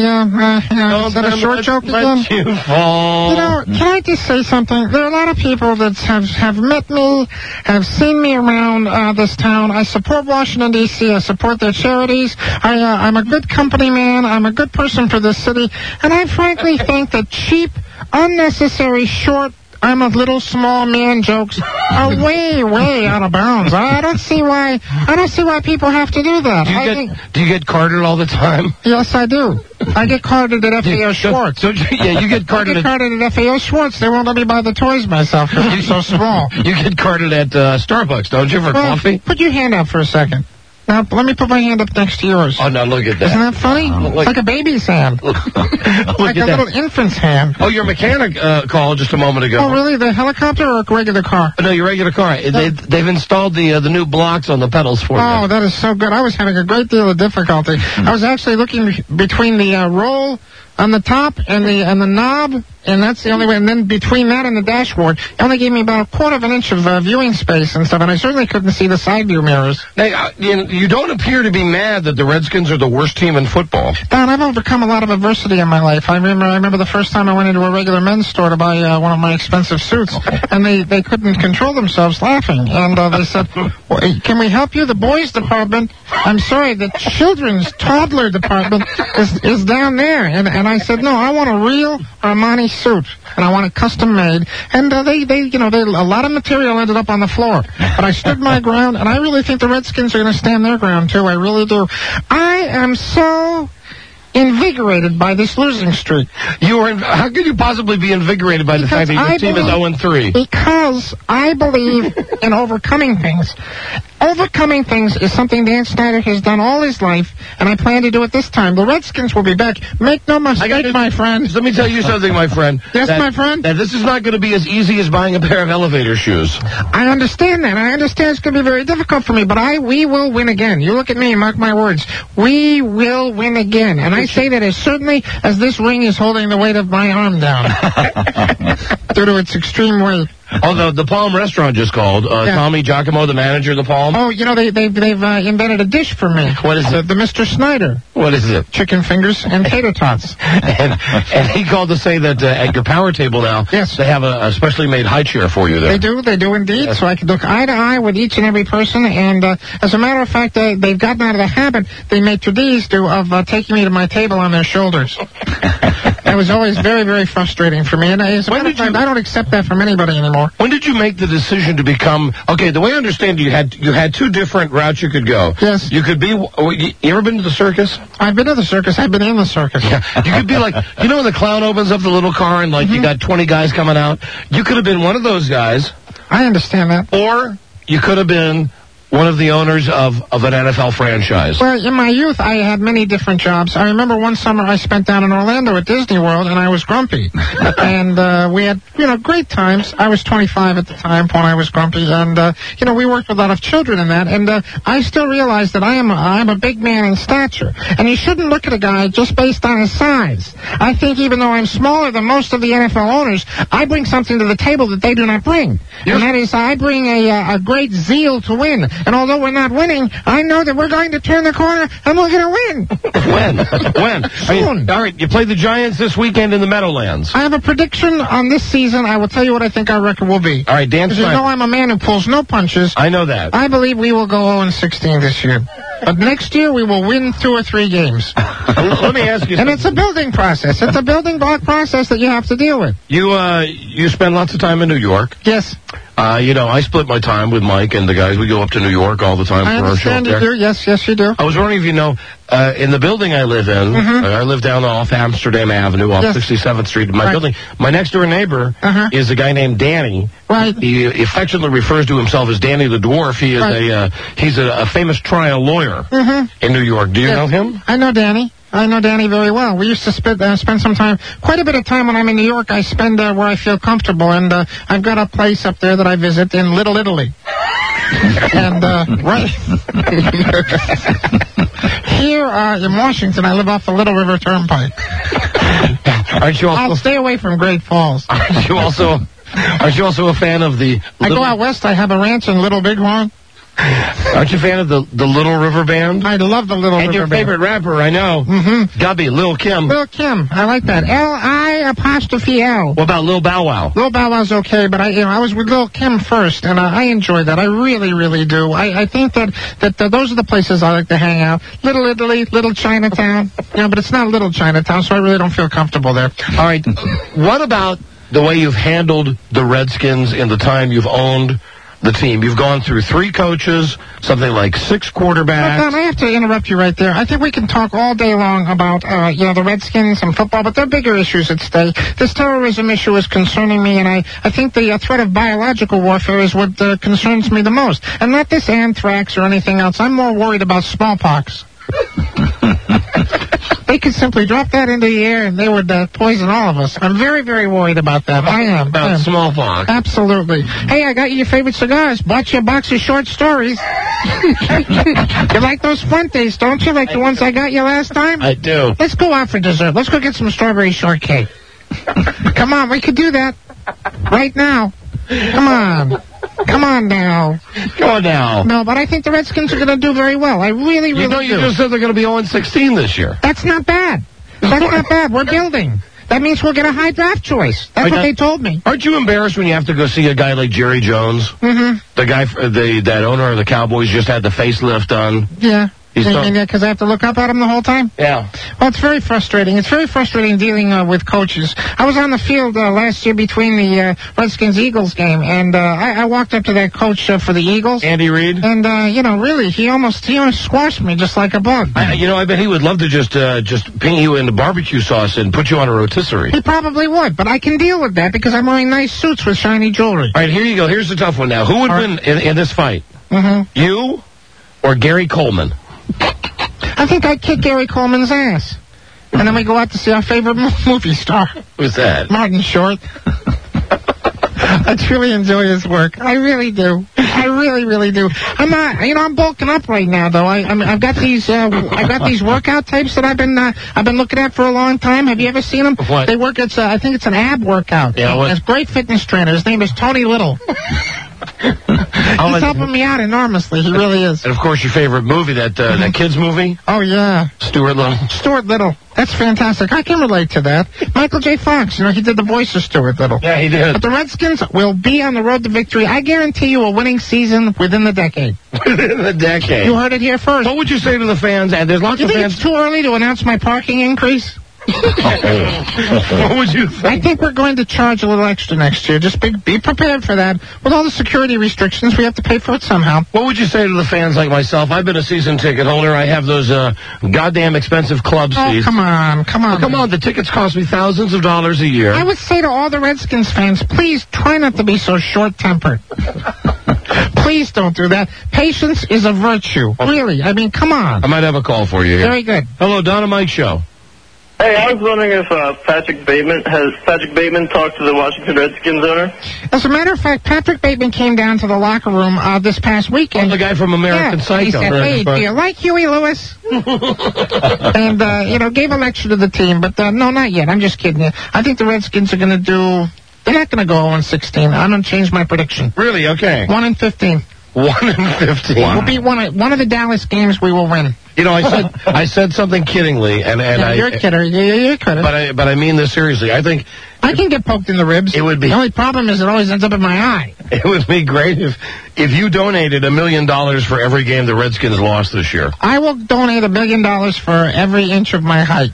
Yeah. Is that a short joke again? You fall. You know, can I just say something? There are a lot of people that have met me, have seen me around this town. I support Washington, D.C. I support their charities. I'm a good company man. I'm a good person for this city. And I frankly think that cheap, unnecessary, short, I'm a little small man jokes are way out of bounds. I don't see why people have to do that. Do you get carded all the time? Yes, I do. I get carded at FAO Schwartz. You get carded. I get carded at FAO Schwartz. They won't let me buy the toys myself because I'm so small. You get carded at Starbucks, don't you, for coffee? Put your hand up for a second. Now, let me put my hand up next to yours. Oh, now look at that. Isn't that funny? It's like a baby's hand. Like a little infant's hand. Oh, your mechanic called just a moment ago. Oh, really? The helicopter or a regular car? No, your regular car. They've installed the new blocks on the pedals for you. Oh, that is so good. I was having a great deal of difficulty. I was actually looking between the roll on the top and the knob, and that's the only way. And then between that and the dashboard, it only gave me about 1/4 of an inch of viewing space and stuff, and I certainly couldn't see the side view mirrors. Now, you don't appear to be mad that the Redskins are the worst team in football. Don, I've overcome a lot of adversity in my life. I remember the first time I went into a regular men's store to buy one of my expensive suits, and they couldn't control themselves laughing, and they said, well, "Can we help you? The boys department." I'm sorry, the children's toddler department is down there, and I said, "No, I want a real Armani suit, and I want it custom made." And a lot of material ended up on the floor, but I stood my ground, and I really think the Redskins are going to stand their ground too. I really do. I am so invigorated by this losing streak. How could you possibly be invigorated by the fact that your team is 0-3? Because I believe in overcoming things. Overcoming things is something Dan Snyder has done all his life, and I plan to do it this time. The Redskins will be back. Make no mistake, my friend. Let me tell you something, my friend. Yes, my friend? That this is not going to be as easy as buying a pair of elevator shoes. I understand that. I understand it's going to be very difficult for me, but we will win again. You look at me and mark my words. We will win again. And I say that as certainly as this ring is holding the weight of my arm down due to its extreme weight. Oh, the Palm restaurant just called. Tommy Giacomo, the manager of the Palm. Oh, they've invented a dish for me. What is it? The Mr. Snyder. What is it? Chicken fingers and tater tots. and he called to say that at your power table now, yes, they have a specially made high chair for you there. They do indeed. Yes. So I can look eye to eye with each and every person. And as a matter of fact, they've gotten out of the habit they maîtresses do of taking me to my table on their shoulders. That was always very, very frustrating for me. And as a matter of fact, I don't accept that from anybody anymore. When did you make the decision to become... Okay, the way I understand you had two different routes you could go. Yes. You could be... You ever been to the circus? I've been to the circus. I've been in the circus. Yeah. You could be like... You know when the clown opens up the little car and you got 20 guys coming out? You could have been one of those guys. I understand that. Or you could have been one of the owners of an NFL franchise. Well, in my youth, I had many different jobs. I remember one summer I spent down in Orlando at Disney World, and I was grumpy. And we had, great times. I was 25 at the time when I was grumpy, and, we worked with a lot of children in that, and I still realize that I'm a big man in stature. And you shouldn't look at a guy just based on his size. I think even though I'm smaller than most of the NFL owners, I bring something to the table that they do not bring. Yes. And that is, I bring a great zeal to win. And although we're not winning, I know that we're going to turn the corner and we're going to win. When? Soon. All right, you play the Giants this weekend in the Meadowlands. I have a prediction on this season. I will tell you what I think our record will be. All right, Dan Snyder. Because you know I'm a man who pulls no punches. I know that. I believe we will go 0-16 this year. But next year we will win 2 or 3 games. Let me ask you something. And it's a building process. It's a building block process that you have to deal with. You spend lots of time in New York. Yes. I split my time with Mike and the guys. We go up to New York all the time for our show. I understand you do. Yes, you do. I was wondering if you know, in the building I live in, I live down off Amsterdam Avenue, off 67th Street. My building, my next door neighbor is a guy named Danny. Right. He affectionately refers to himself as Danny the Dwarf. He is he's a famous trial lawyer in New York. Do you know him? I know Danny. I know Danny very well. We used to spend some time, quite a bit of time when I'm in New York. I spend where I feel comfortable, and I've got a place up there that I visit in Little Italy. And, right. Here in Washington, I live off the Little River Turnpike. Aren't you also? I'll stay away from Great Falls. Aren't you also a fan of the? I go out west. I have a ranch in Little Bighorn. Aren't you a fan of the Little River Band? I love the Little River Band. And your favorite rapper, I know. Mm-hmm. Gotta be Lil Kim. Lil Kim. I like that. L-I-apostrophe-L. What about Lil Bow Wow? Lil Bow Wow's okay, but I was with Lil Kim first, and I enjoy that. I really, really do. I think that those are the places I like to hang out. Little Italy, Little Chinatown. But it's not Little Chinatown, so I really don't feel comfortable there. All right. What about the way you've handled the Redskins in the time you've owned the team? You've gone through 3 coaches, something like 6 quarterbacks. Don, I have to interrupt you right there. I think we can talk all day long about, the Redskins and football, but there are bigger issues at stake. This terrorism issue is concerning me, and I think the threat of biological warfare is what concerns me the most. And not this anthrax or anything else. I'm more worried about smallpox. They could simply drop that into the air and they would poison all of us. I'm very, very worried about that. I am. About smallpox. Absolutely. Hey, I got you your favorite cigars. Bought you a box of short stories. You like those Fuentes, don't you? Like the ones I got you last time? I do. Let's go out for dessert. Let's go get some strawberry shortcake. Come on, we could do that. Right now. Come on. Come on now. Come on now. No, but I think the Redskins are going to do very well. I really, really do. You just said they're going to be 0-16 this year. That's not bad. That's not bad. We're building. That means we'll get a high draft choice. That's what they told me. Aren't you embarrassed when you have to go see a guy like Jerry Jones? Mm-hmm. The guy, that owner of the Cowboys just had the facelift done. Yeah. Because I have to look up at him the whole time? Yeah. Well, it's very frustrating. It's very frustrating dealing with coaches. I was on the field last year between the Redskins-Eagles game, and I walked up to that coach for the Eagles. Andy Reid? And, really, he almost squashed me just like a bug. I bet he would love to just ping you into barbecue sauce and put you on a rotisserie. He probably would, but I can deal with that because I'm wearing nice suits with shiny jewelry. All right, here you go. Here's the tough one now. Who would win in this fight? Mm-hmm. You or Gary Coleman? I think I'd kick Gary Coleman's ass. And then we go out to see our favorite movie star. Who's that? Martin Short. I truly enjoy his work. I really do. I really, really do. I'm not, I'm bulking up right now, though. I've got these workout tapes that I've been looking at for a long time. Have you ever seen them? What? They work. I think it's an ab workout. Yeah. It's a great fitness trainer. His name is Tony Little. He's helping me out enormously. He really is. And of course, your favorite movie, that kids movie. Oh yeah, Stuart Little. Stuart Little. That's fantastic. I can relate to that. Michael J. Fox, he did the voice of Stuart Little. Yeah, he did. But the Redskins will be on the road to victory. I guarantee you a winning season within the decade. Within the decade. You heard it here first. What would you say to the fans? And there's lots of fans. You think it's too early to announce my parking increase? What would you think? I think we're going to charge a little extra next year. Just be prepared for that. With all the security restrictions, we have to pay for it somehow. What would you say to the fans like myself? I've been a season ticket holder. I have those goddamn expensive club seats. Come on. Come on, the tickets cost me thousands of dollars a year. I would say to all the Redskins fans, please try not to be so short-tempered. Please don't do that. Patience is a virtue. Really. Come on. I might have a call for you here. Very good. Hello, Don and Mike Show. Hey, I was wondering if Patrick Bateman talked to the Washington Redskins owner? As a matter of fact, Patrick Bateman came down to the locker room this past weekend. Oh, the guy from American Psycho. He said, hey, do you like Huey Lewis? And, gave a lecture to the team, but no, not yet. I'm just kidding you. I think the Redskins are going to do... They're not going to go 0-16. I'm going to change my prediction. Really? Okay. 1-15. 1-15. We'll beat one of the Dallas games. We will win. I said something kiddingly, and you're a kidder. You're a kidder. But I mean this seriously. I think I can get poked in the ribs. It would be. The only problem is it always ends up in my eye. It would be great if you donated $1 million for every game the Redskins lost this year. I will donate $1 million for every inch of my height.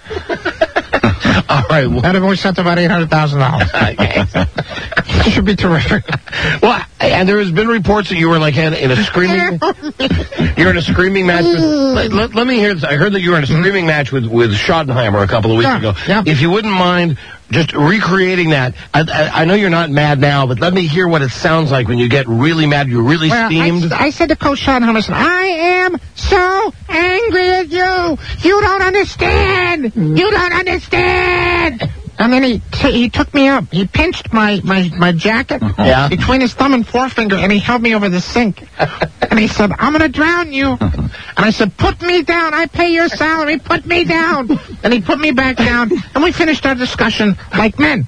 All right. Well, that'd have sent about $800,000. It should be terrific. Well, and there has been reports that you were like in a screaming. You're in a screaming match. Let me hear this. I heard that you were in a screaming match with Schottenheimer a couple of weeks ago. Yeah. If you wouldn't mind just recreating that. I know you're not mad now, but let me hear what it sounds like when you get really mad. You're really steamed. I said to Coach Schottenheimer, I am so angry at you. You don't understand. You don't understand. And then he took me up. He pinched my jacket between his thumb and forefinger, and he held me over the sink. And he said, I'm going to drown you. And I said, put me down. I pay your salary. Put me down. And he put me back down, and we finished our discussion like men.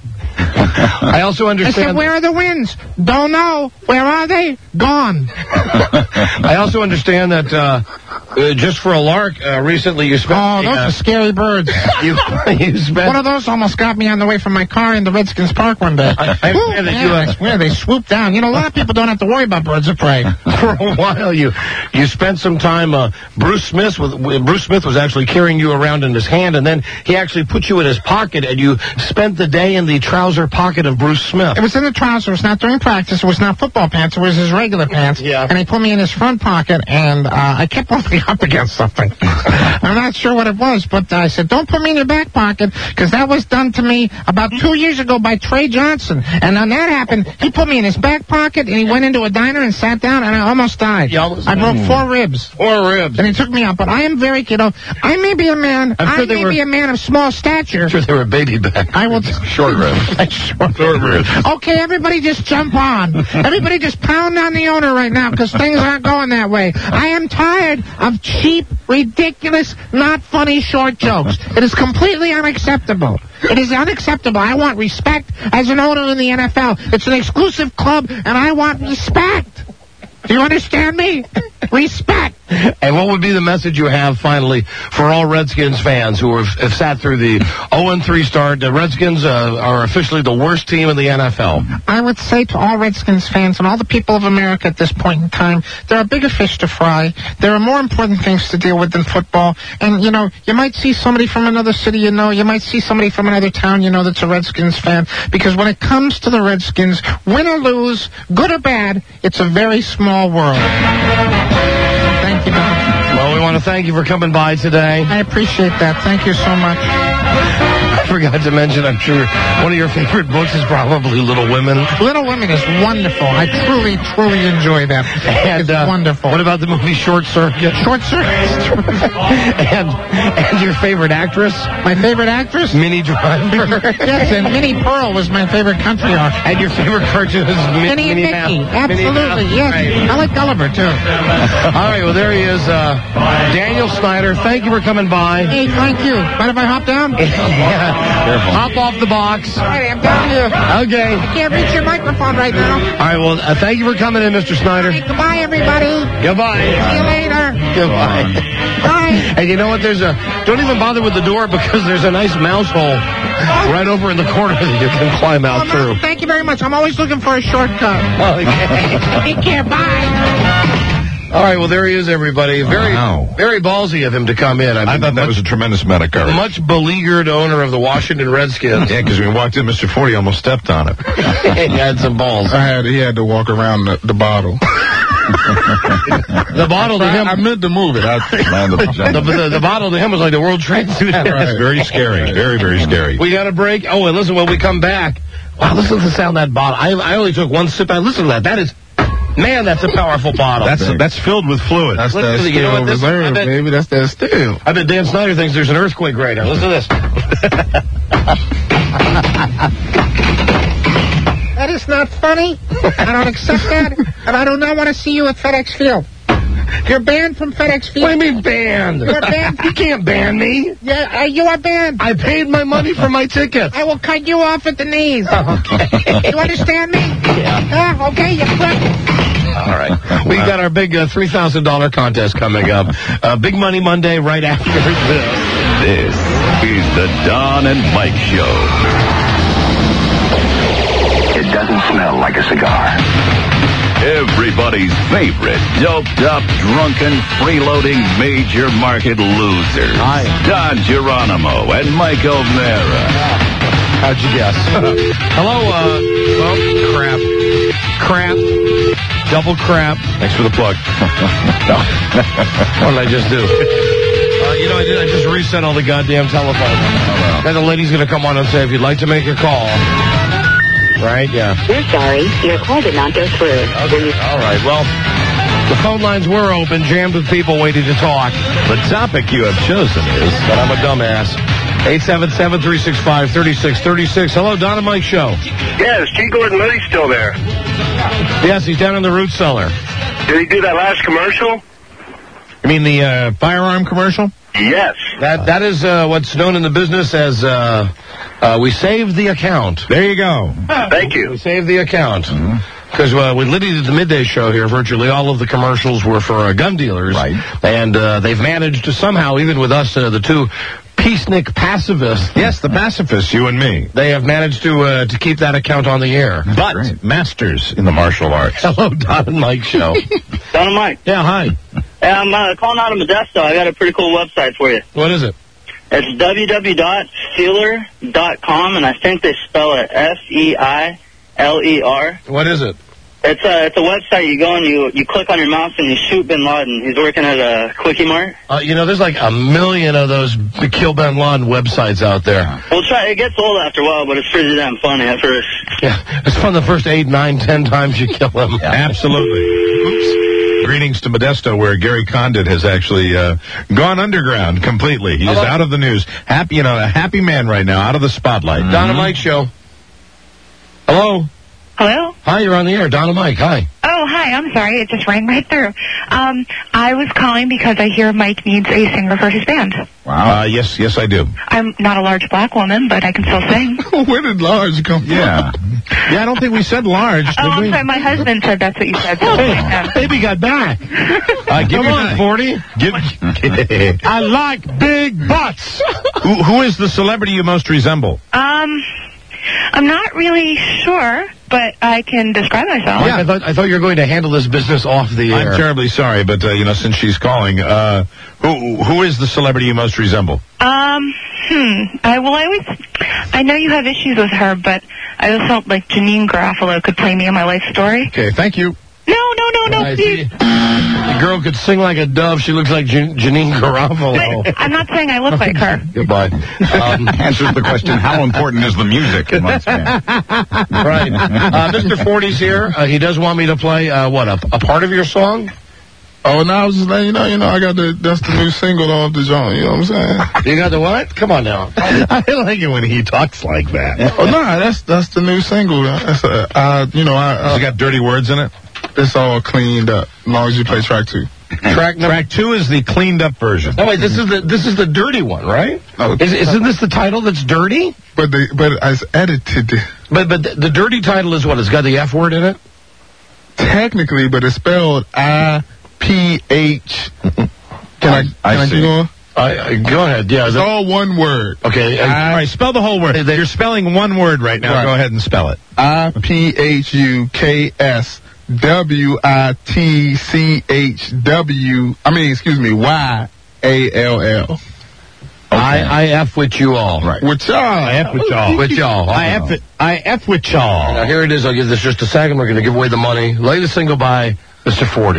I also understand. I said, where are the winds? Don't know. Where are they? Gone. I also understand that just for a lark, recently you spent... Oh, those are scary birds. you spent... One of those almost got me on the way from my car into Redskins Park one day. I understand that I swear, they swooped down. You know, a lot of people don't have to worry about birds of prey. For a while, you spent some time... Bruce Smith was actually carrying you around in his hand, and then he actually put you in his pocket, and you spent the day in the trouser pocket of Bruce Smith. It was in the trouser. It was not during practice. It was not football pants. It was his regular pants. Yeah. And he put me in his front pocket, and I kept bumping up against something. I'm not sure what it was, but I said, don't put me in your back pocket, because that was done to me about 2 years ago by Trey Johnson. And when that happened, he put me in his back pocket, and he went into a diner and sat down, and I almost died. I broke 4 ribs. 4 ribs. And he took me out. But I am very, I may be a man. I may be a man of small stature. I'm sure they were baby back. I will... Short ribs. Short ribs. Okay, everybody just jump on. Everybody just pound on the owner right now, because things aren't going that way. I am tired of cheap, ridiculous, not funny short jokes. It is completely unacceptable. It is unacceptable. I want respect as an owner in the NFL. It's an exclusive club, and I want respect. Do you understand me? Respect. And what would be the message you have, finally, for all Redskins fans who have sat through the 0-3 start? The Redskins are officially the worst team in the NFL. I would say to all Redskins fans and all the people of America at this point in time, there are bigger fish to fry. There are more important things to deal with than football. And, you know, you might see somebody from another city you know. You might see somebody from another town you know that's a Redskins fan. Because when it comes to the Redskins, win or lose, good or bad, it's a very small world. Thank you, Don. Well, we want to thank you for coming by today. I appreciate that. Thank you so much. I forgot to mention, I'm sure one of your favorite books is probably Little Women. Little Women is wonderful. I truly, truly enjoy that. And, it's wonderful. What about the movie Short Circuit? Short Circuit. and your favorite actress? My favorite actress? Minnie Driver. Yes, and Minnie Pearl was my favorite country artist. And your favorite cartoon is Minnie and Mickey. Absolutely, yes. Right. I like Gulliver, too. All right, well, there he is. Daniel Snyder, thank you for coming by. Hey, thank you. Mind if I hop down? Yeah. Careful. Hop off the box. All right, I'm down here. Okay. I can't reach your microphone right now. All right, well, thank you for coming in, Mr. Snyder. Right, goodbye, everybody. Goodbye. See you later. Goodbye. Bye. And you know what? Don't even bother with the door, because there's a nice mouse hole right over in the corner that you can climb out through. Thank you very much. I'm always looking for a shortcut. Okay. Take care. Bye. All right, well, there he is, everybody. Very ballsy of him to come in. I thought that was a tremendous amount of courage. Much beleaguered owner of the Washington Redskins. Yeah, because when we walked in, Mr. 40 almost stepped on it. He had some balls. He had to walk around the bottle. The bottle to him... I meant to move it. The bottle to him was like the World Trade Center. Right. Very scary. Very, very scary. We got a break. Oh, and listen, when we come back... Wow, listen to the sound of that bottle. I only took one sip. Listen to that. That is... Man, that's a powerful bottle. That's filled with fluid. That's that steel reserve, baby. That's that steel. I bet Dan Snyder thinks there's an earthquake right now. Listen to this. That is not funny. I don't accept that. And I do not want to see you at FedEx Field. You're banned from FedEx Field. What do you mean banned? You're banned. You can't ban me. Yeah, you are banned. I paid my money for my ticket. I will cut you off at the knees. Okay. You understand me? Yeah. Okay, you prick. All right. We got our big $3,000 contest coming up. Big Money Monday right after this. This is the Don and Mike Show. It doesn't smell like a cigar. Everybody's favorite doped-up, drunken, freeloading, major market loser. Hi. Don Geronimo and Mike O'Mara. How'd you guess? Hello, crap. Double crap. Thanks for the plug. What did I just do? I just reset all the goddamn telephones. Oh, Then the lady's going to come on and say, if you'd like to make a call. Right, yeah. We're sorry. Your call did not go through. Okay. All right, well, the phone lines were open, jammed with people waiting to talk. The topic you have chosen is... But I'm a dumbass. 877-365-3636. Hello, Don and Mike Show. Yeah, is G. Gordon Liddy still there? Yes, he's down in the root cellar. Did he do that last commercial? You mean the firearm commercial? Yes. That is what's known in the business as we saved the account. There you go. Thank you. We saved the account. Because when Liddy did the midday show here, virtually all of the commercials were for gun dealers. Right. And they've managed to somehow, even with us, the two peacenik pacifists. Yes, the pacifists, you and me. They have managed to keep that account on the air. But masters in the martial arts. Hello, Don and Mike Show. Don and Mike. Yeah, hi. Hey, I'm calling out of Modesto. I got a pretty cool website for you. What is it? It's www.Feiler.com, and I think they spell it Feiler. What is it? It's a website. You go and you click on your mouse and you shoot Bin Laden. He's working at a Quickie Mart. There's like a million of those Kill Bin Laden websites out there. Well, it gets old after a while, but it's pretty damn funny at first. Yeah, it's fun the first 8, 9, 10 times you kill him. Yeah. Absolutely. Oops. Greetings to Modesto, where Gary Condit has actually gone underground completely. He is out of the news. Happy, a happy man right now, out of the spotlight. Mm-hmm. Don and Mike Show. Hello. Hello? Hi, you're on the air. Don and Mike, hi. Oh, hi. I'm sorry. It just rang right through. I was calling because I hear Mike needs a singer for his band. Wow. Yes, I do. I'm not a large black woman, but I can still sing. Where did large come from? Yeah. I don't think we said large. I'm sorry. My husband said that's what you said. So baby got back. Give me on, 40. I like big butts. Who is the celebrity you most resemble? I'm not really sure, but I can describe myself. Yeah, I thought you were going to handle this business off the air. I'm terribly sorry, but since she's calling, who is the celebrity you most resemble? I know you have issues with her, but I always felt like Janine Garofalo could play me in my life story. Okay, thank you. No, please. The girl could sing like a dove. She looks like Janine Garofalo. But I'm not saying I look like her. Goodbye. Answers the question, how important is the music in one's band? Right. Mr. 40's here. He does want me to play, a part of your song? Oh, no, I was just letting you know, I got that's the new single off the joint, you know what I'm saying? You got the what? Come on now. I like it when he talks like that. Oh, no, that's the new single. That's Has it got dirty words in it? It's all cleaned up, as long as you play track 2. Track 2 is the cleaned up version. Oh wait, this is the dirty one, right? Oh, isn't this the title that's dirty? But it's edited. But the dirty title is what? It's got the F word in it? Technically, but it's spelled I-P-H. Can I keep going? Go ahead. Yeah, it's all one word. Okay. All right, spell the whole word. You're spelling one word right now. Right. Go ahead and spell it. Y-A-L-L. Okay. I F with you all. Right. With y'all. I F with y'all. With y'all. I F with y'all. Now here it is. I'll give this just a second. We're going to give away the money. Latest single by Mr. 40.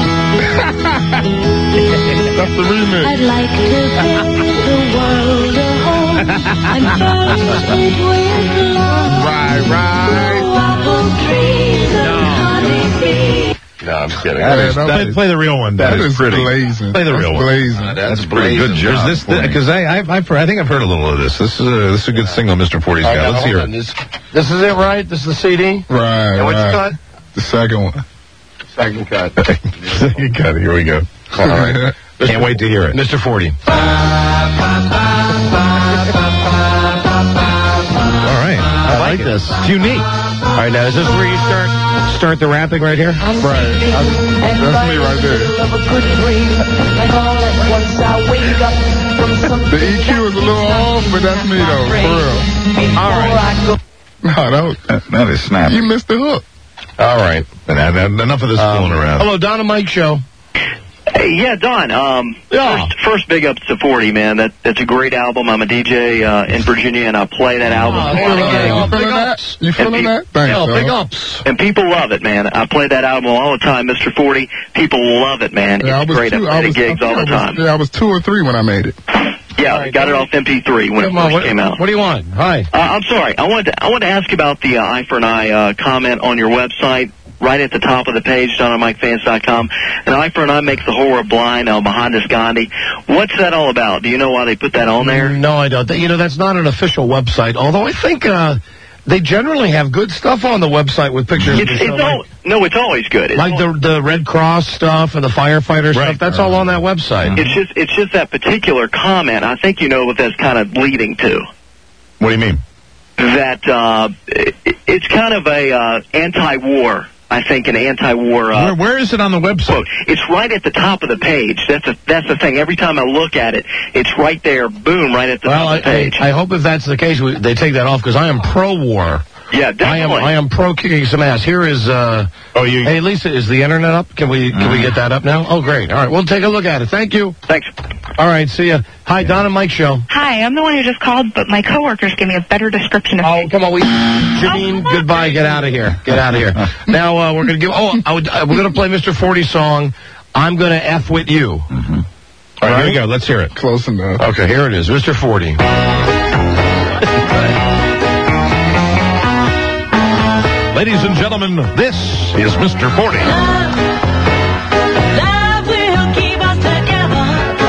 That's the remix. I'd like to give the world a home. I'm bursting with love. Right. Apple trees and honeybees. No, I'm kidding. Play the real one. That is pretty. Blazing. Play the real one. Blazing. That's pretty good job. Because I think I've heard a little of this. This is a good single Mr. 40's got. Let's hear it. This is it, right? This is the CD? Right. And what's cut? The second one. Second cut. Second cut. Here we go. All right. Can't wait to hear it. Mr. 40. All right. I like this. It's unique. All right, now, is this where you start the rapping right here? Right. That's me right there. The EQ is a little off, but that's me, though. For real. All right. No, that is snappy. You missed the hook. All right. Enough of this fooling around. Hello, Don and Mike Show. Yeah, Don. First big ups to 40, man. That's a great album. I'm a DJ in Virginia, and I play that album. You feeling that? Thanks, big ups. And people love it, man. I play that album all the time, Mr. 40. People love it, man. Yeah, it's great. I play the gigs all the time. Yeah, I was 2 or 3 when I made it. Yeah, I got it off MP3 when it first came out. What do you want? Hi. I'm sorry. I wanted to ask you about the Eye for an Eye comment on your website. right at the top of the page, DonnaMikeFans.com. And Eye for an Eye Makes the Whole World Blind, Mohandas Gandhi. What's that all about? Do you know why they put that on there? No, I don't. You know, that's not an official website, although I think they generally have good stuff on the website with pictures. No, it's always good. It's like the Red Cross stuff and the firefighter stuff. That's all on that website. It's just that particular comment. I think you know what that's kind of leading to. What do you mean? That it's kind of a anti-war. I think an anti-war. Where is it on the website? Quote. It's right at the top of the page. That's the thing. Every time I look at it, it's right there. Boom! Right at the top of the page. I hope if that's the case, they take that off because I am pro-war. Yeah, definitely. I am pro kicking some ass. Here is. Hey, Lisa, is the internet up? Can we get that up now? Oh, great. All right, we'll take a look at it. Thank you. Thanks. All right, see ya. Hi, Don and Mike Show. Hi, I'm the one who just called, but my coworkers gave me a better description of me. Oh, come on, Janine, goodbye. Get out of here. Get out of here. Now we're gonna give. we're gonna play Mr. 40's song. I'm gonna F with you. Mm-hmm. All right, here we go. Let's hear it. Close enough. Okay, here it is, Mr. 40. Ladies and gentlemen, this is Mr. 40. Love will keep us together.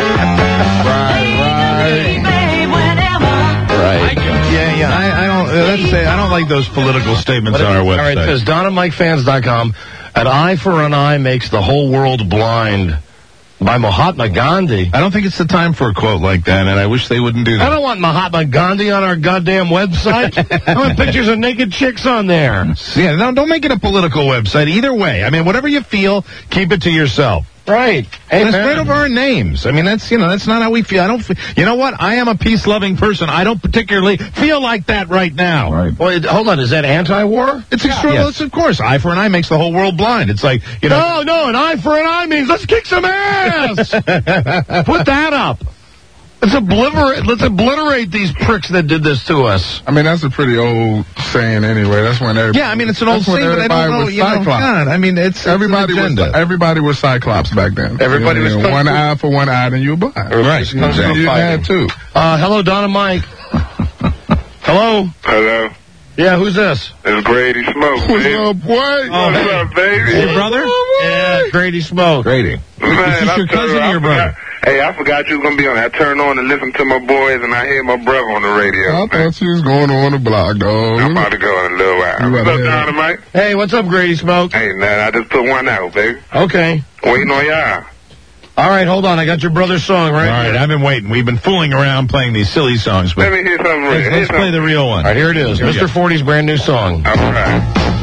Right. Yeah. I don't like those political statements on our website. All right, it says DonnaMikeFans.com. An eye for an eye makes the whole world blind. By Mahatma Gandhi. I don't think it's the time for a quote like that, and I wish they wouldn't do that. I don't want Mahatma Gandhi on our goddamn website. I want pictures of naked chicks on there. Yeah, don't make it a political website. Either way, I mean, whatever you feel, keep it to yourself. Right. And it's right over our names. I mean, that's not how we feel. You know what? I am a peace-loving person. I don't particularly feel like that right now. Right. Well, hold on. Is that anti-war? It's yes. Of course. Eye for an eye makes the whole world blind. It's like, No, an eye for an eye means let's kick some ass. Put that up. Let's obliterate these pricks that did this to us. I mean, that's a pretty old saying anyway. That's when everybody... Yeah, I mean, it's an old saying, but I don't know, God, I mean, everybody was Cyclops back then. Everybody was... One eye for one eye, and you were blind. Right. You had two. Hello, Don and Mike. Hello? Hello. Yeah, who's this? It's Grady Smoke. What's up, boy? What's up, baby? Your brother? Yeah, Grady Smoke. Grady. Man, is this your cousin or your brother? Hey, I forgot you was going to be on that. I turned on and listened to my boys, and I hear my brother on the radio. I thought you was going on the block, dog. I'm about to go in a little while. What's up, Dynamite? Hey, what's up, Grady Smoke? Hey, man, I just put one out, baby. Okay. Waiting on y'all. All right, hold on. I got your brother's song right All right, I've been waiting. We've been fooling around playing these silly songs. But let me hear something real. Let's play the real one. All right, here it is. Mr. 40's brand new song. All right.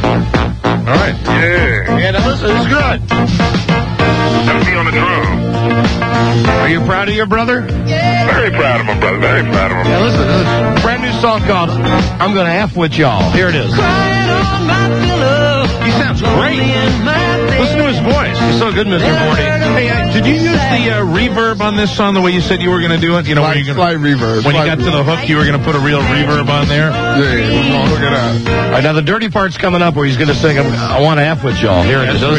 Yeah. Yeah, now listen, it's good. Let me on the drum. Are you proud of your brother? Yeah. Very proud of my brother. Very proud of my brother. Listen, brand new song called I'm Gonna F With Y'all. Here it is. He sounds great. Listen to his voice. He's so good, Mr. 40. Hey, did you use the reverb on this song the way you said you were going to do it? You know, where you slight reverb. When you got to the hook, you were going to put a real reverb on there? Yeah, we're going to look it out. All right, now the dirty part's coming up where he's going to sing I Want to F With Y'all. Here it is. That's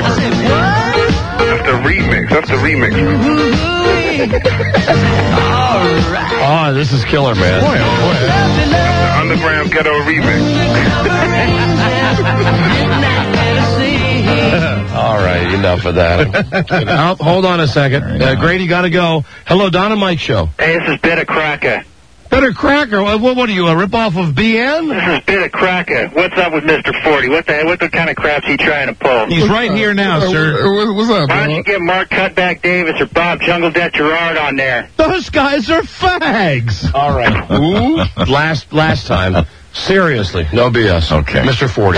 the remix. That's the remix. Oh, this is killer, man. Boy, oh boy. The Underground Ghetto remix. All right, enough of that. Hold on a second. Grady, got to go. Hello, Don and Mike Show. Hey, this is Bitter Cracker. Bitter Cracker? What are you, a ripoff of BN? This is Bitter Cracker. What's up with Mr. 40? What the kind of crap's he trying to pull? He's right here now, sir. What's up, Why don't you get Mark Cutback Davis or Bob Jungle Debt Gerard on there? Those guys are fags. All right. Ooh. Last time. Seriously. No BS. Okay. Mr. 40.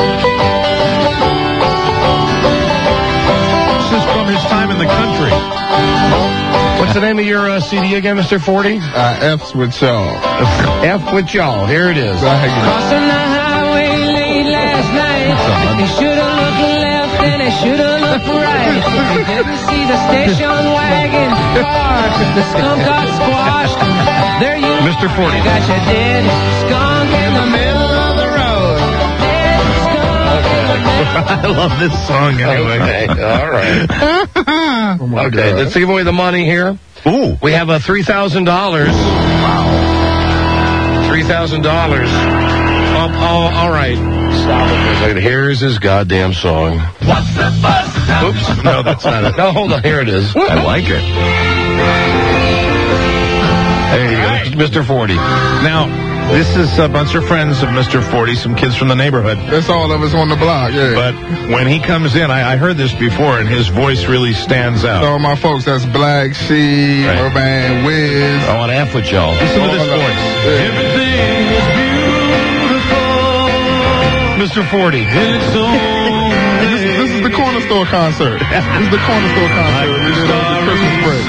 This is from his time in the country. What's the name of your CD again, Mr. 40? F's with y'all. F with y'all. Here it is. Crossing the highway late last night. He should have looked left and he should have looked right. He didn't see the station wagon car. The skunk got squashed. There you Mr. 40. You got your dead skunk in the middle of the road. Dead skunk in the middle. I love this song anyway. Okay. All right. Okay, let's give away the money here. Ooh. We have $3,000. Wow. $3,000. Oh, all right. stop it for a second. Here's his goddamn song. What's the buzz? Oops. No, that's not it. No, hold on. Here it is. I like it. There you go. Mr. 40. Now, this is a bunch of friends of Mr. 40, some kids from the neighborhood. That's all of us on the block, yeah. But when he comes in, I heard this before, and his voice really stands out. So my folks, that's Black Sheep, Urban Wiz. I want to F with y'all. Listen to this voice. Everything is beautiful. Mr. 40. This is the corner store concert. This is the corner store concert. We did over the Christmas break.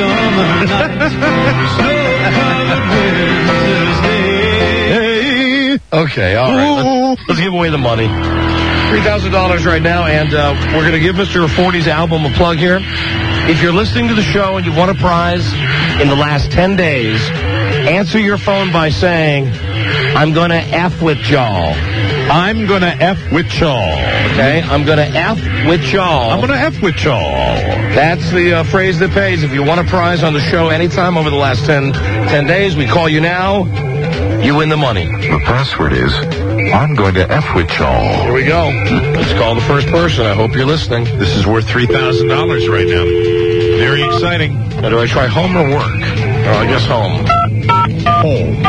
Okay, all right. Let's give away the money. $3,000 right now, and we're going to give Mr. 40's album a plug here. If you're listening to the show and you won a prize in the last 10 days, answer your phone by saying, I'm going to F with y'all. I'm going to F with y'all. Okay, I'm going to F with y'all. I'm going to F with y'all. That's the phrase that pays. If you won a prize on the show anytime over the last 10 days, we call you now. You win the money. The password is, I'm going to F with y'all. Here we go. Let's call the first person. I hope you're listening. This is worth $3,000 right now. Very exciting. Now, do I try home or work? Oh, I guess home. Home.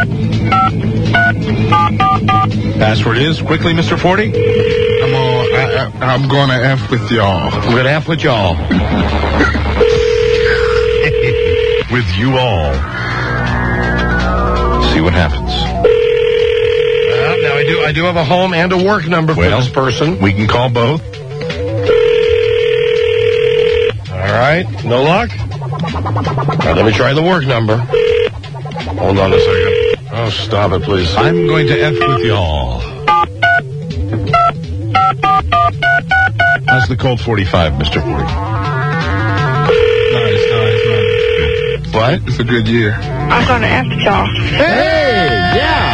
Password is, quickly, Mr. 40? I'm going to F with y'all. I'm going to F with y'all. With you all. See what happens. Now, I do have a home and a work number for this person. We can call both. All right. No luck? All right, let me try the work number. Hold on a second. Oh, stop it, please. I'm going to F with y'all. How's the Colt 45, Mr. 40? Nice. What? It's a good year. I'm going to F with y'all. Hey! Yeah!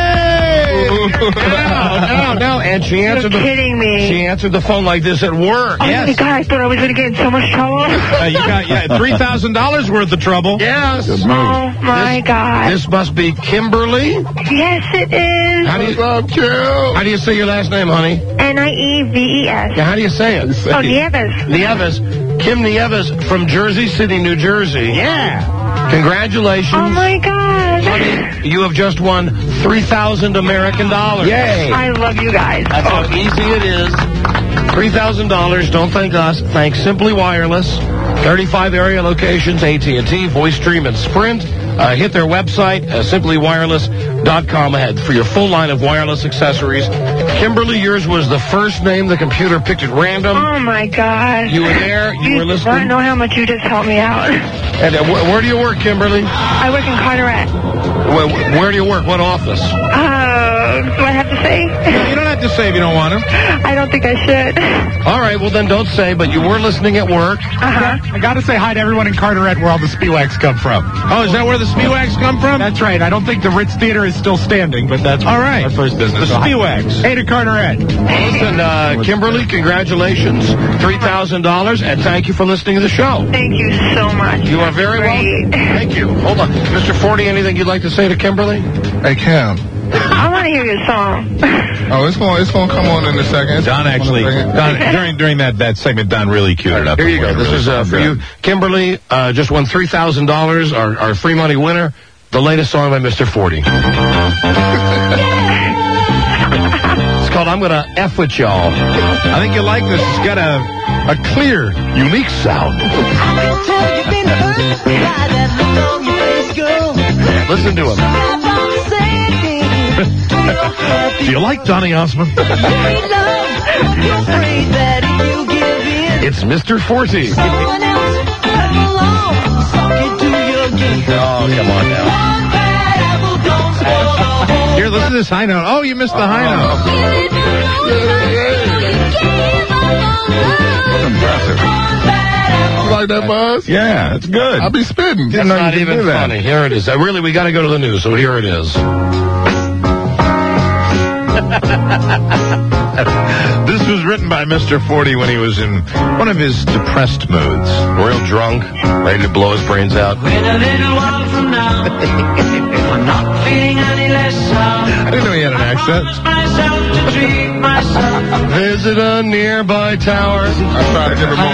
No. And she answered You're kidding me. She answered the phone like this at work. Oh, my God, I thought I was going to get in so much trouble. You got $3,000 worth of trouble. Yes. Good move. Oh, my God. This must be Kimberly. Yes, it is. How do you say your last name, honey? Nieves. Yeah, how do you say it? Oh, Nieves. Kim Nieves from Jersey City, New Jersey. Yeah. Congratulations. Oh, my God. Honey, you have just won 3,000 American dollars. Yay. I love you guys. That's how easy it is. $3,000. Don't thank us. Thank Simply Wireless. 35 area locations, AT&T, VoiceStream, and Sprint. Hit their website, simplywireless.com ahead for your full line of wireless accessories. Kimberly, yours was the first name the computer picked at random. Oh, my God. You were there. You were listening. I don't know how much you just helped me out. And where do you work, Kimberly? I work in Carteret. Where do you work? What office? Do I have to say? You don't have to say if you don't want to. I don't think I should. All right, well then don't say, but you were listening at work. I got to say hi to everyone in Carteret where all the Spiwags come from. Oh, is that where the Spiwags come from? That's right. I don't think the Ritz Theater is still standing, but that's all right. Our first business. The Spiwags. Hey to Carteret. Listen, Kimberly, congratulations. $3,000, and thank you for listening to the show. Thank you so much. You are very welcome. Thank you. Hold on. Mr. 40, anything you'd like to say to Kimberly? Hey, Kim. I want to hear your song. Oh, it's going to come on in a second. Don actually, during that segment, Don really queued it up. Here you go. This is for you. Kimberly just won $3,000, our free money winner. The latest song by Mr. 40. It's called I'm Gonna F With Y'all. I think you like this. It's got a clear, unique sound. Listen to him. Do you like Donny Osmond? It's Mr. 40. Oh, come on now. Here, listen to this high note. Oh, you missed the high note. Impressive. You like that, Buzz? Yeah, it's good. I'll be spitting. It's not even funny. Here it is. Really, we got to go to the news, so here it is. This was written by Mr. 40 when he was in one of his depressed moods. Real drunk, ready to blow his brains out. In a little while from now, I'm not feeling any less sound. I didn't know he had an accent. Myself to treat myself. Visit a nearby tower. I try to give him more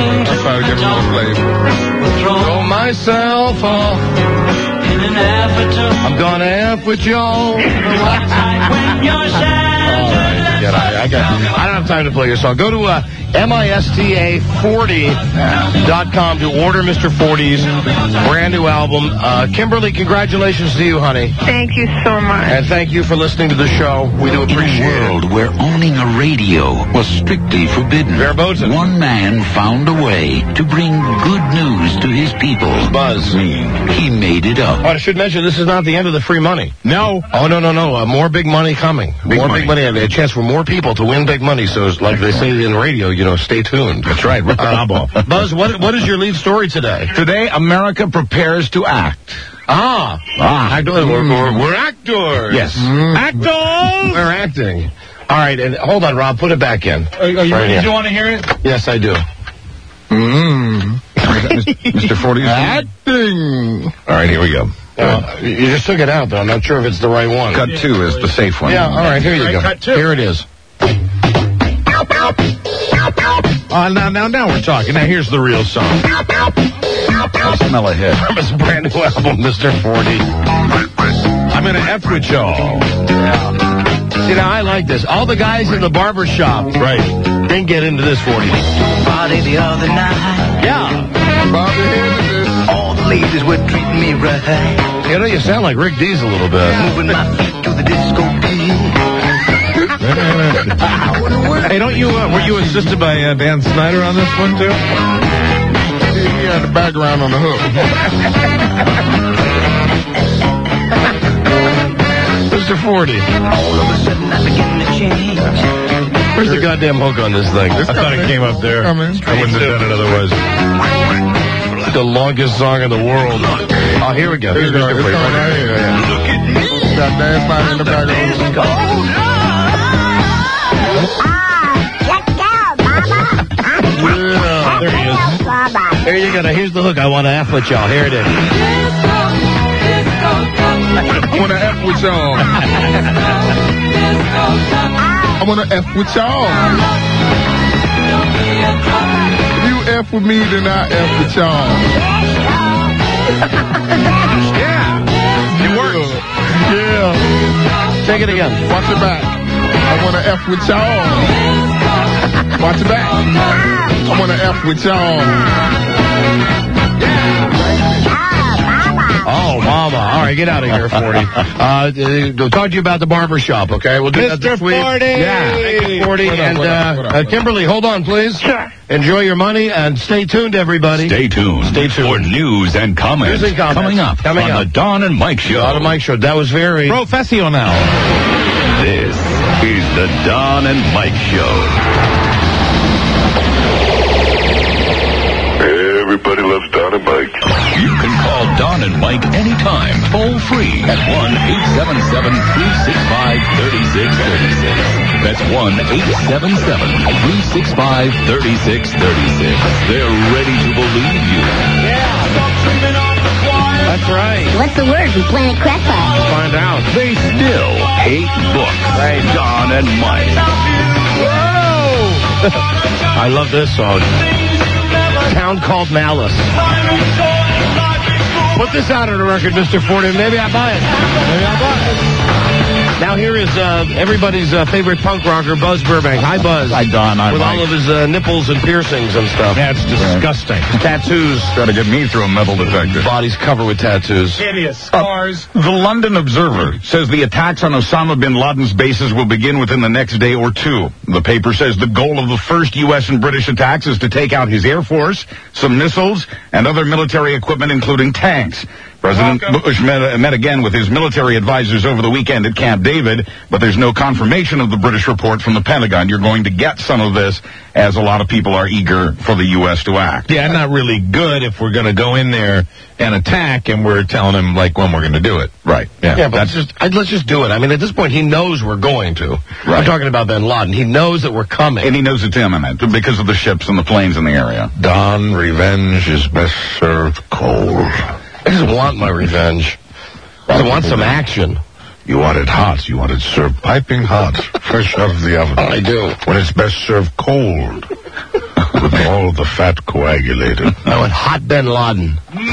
flavor. Throw myself off. In an effort to I'm gonna F with y'all. when you're sad. I don't have time to play your song. Go to MISTA40.com to order Mr. 40's brand new album. Kimberly, congratulations to you, honey. Thank you so much. And thank you for listening to the show. We do appreciate In a world where owning a radio was strictly forbidden, one man found a way to bring good news to his people. Buzz. He made it up. Oh, I should mention, this is not the end of the free money. No. Oh, no. More big money coming. Big money. A chance for more people to win big money. So, it's like they say in radio, stay tuned. That's right. Rip the knob off. Buzz, what is your lead story today? Today, America prepares to act. Actors. We're actors. Yes. Actors. We're acting. All right, and hold on, Rob. Put it back in. Are you ready? Do you want to hear it? Yes, I do. Mr. 40. Acting. All right, here we go. You just took it out, though. I'm not sure if it's the right one. Cut 2 is the safe one. Yeah, all right, here you go. Cut 2. Here it is. Now we're talking. Now here's the real song. I smell a hit. From his brand new album, Mr. 40. I'm gonna F with y'all. I like this. All the guys in the barber shop, Right. didn't get into this 40. Body the other night. Yeah. All the ladies were treating me right. You sound like Rick Dees a little bit. Moving my feet to the disco beat. Hey, don't you? Were you assisted by Dan Snyder on this one too? He had the background on the hook. Mr. 40. All of a sudden I begin to change. Where's the goddamn hook on this thing? I thought it came up there. I wouldn't have done it otherwise. The longest song in the world. Oh, here we go. Here's Mr. 40. Look at me. Got Dan Snyder in the background. Yeah, there he is. There you go. Now, here's the hook. I want to F with y'all. Here it is. I want to F with y'all. I want to F with y'all. If you F with me, then I F with y'all. Yeah. It works. Yeah. Take it again. Watch it back. I want to F with y'all. Watch it back. I want to F with y'all. Oh, mama. All right, get out of here, 40. We'll talk to you about the barber shop, okay? We'll do that this week. 40. Yeah, Mr. 40. And Kimberly, hold on, please. Sure. Enjoy your money and stay tuned, everybody. Stay tuned for news and comments. News and comments. Coming up on the Don and Mike Show. Don and Mike Show. That was very professional now. This is the Don and Mike Show. Everybody loves Don and Mike. You can call Don and Mike anytime, toll free at 1-877-365-3636. That's 1-877-365-3636. They're ready to believe you. That's right. What's the word from Planet Crackpot? Let's find out. They still hate books. Don and Mike. Whoa! I love this song. Town Called Malice. Put this out on the record, Mr. 40. Maybe I'll buy it. Now here is everybody's favorite punk rocker, Buzz Burbank. Hi, Buzz. Hi, Don. Hi, With Mike. all of his nipples and piercings and stuff. That's disgusting. Tattoos. Got to get me through a metal detector. Body's covered with tattoos. Hideous scars. The London Observer says the attacks on Osama bin Laden's bases will begin within the next day or two. The paper says the goal of the first U.S. and British attacks is to take out his air force, some missiles, and other military equipment, including tanks. President Bush met again with his military advisors over the weekend at Camp David, but there's no confirmation of the British report from the Pentagon. You're going to get some of this, as a lot of people are eager for the U.S. to act. Yeah, not really good if we're going to go in there and attack, and we're telling him, like, when we're going to do it. Right. Yeah, but let's just do it. I mean, at this point, he knows we're going to. Right. I'm talking about bin Laden. He knows that we're coming. And he knows it's imminent because of the ships and the planes in the area. Don, revenge is best served cold. I just want my revenge. I want some action. You want it hot. You want it served piping hot, fresh out of the oven. I do. When it's best served cold, with all the fat coagulated. I want hot bin Laden.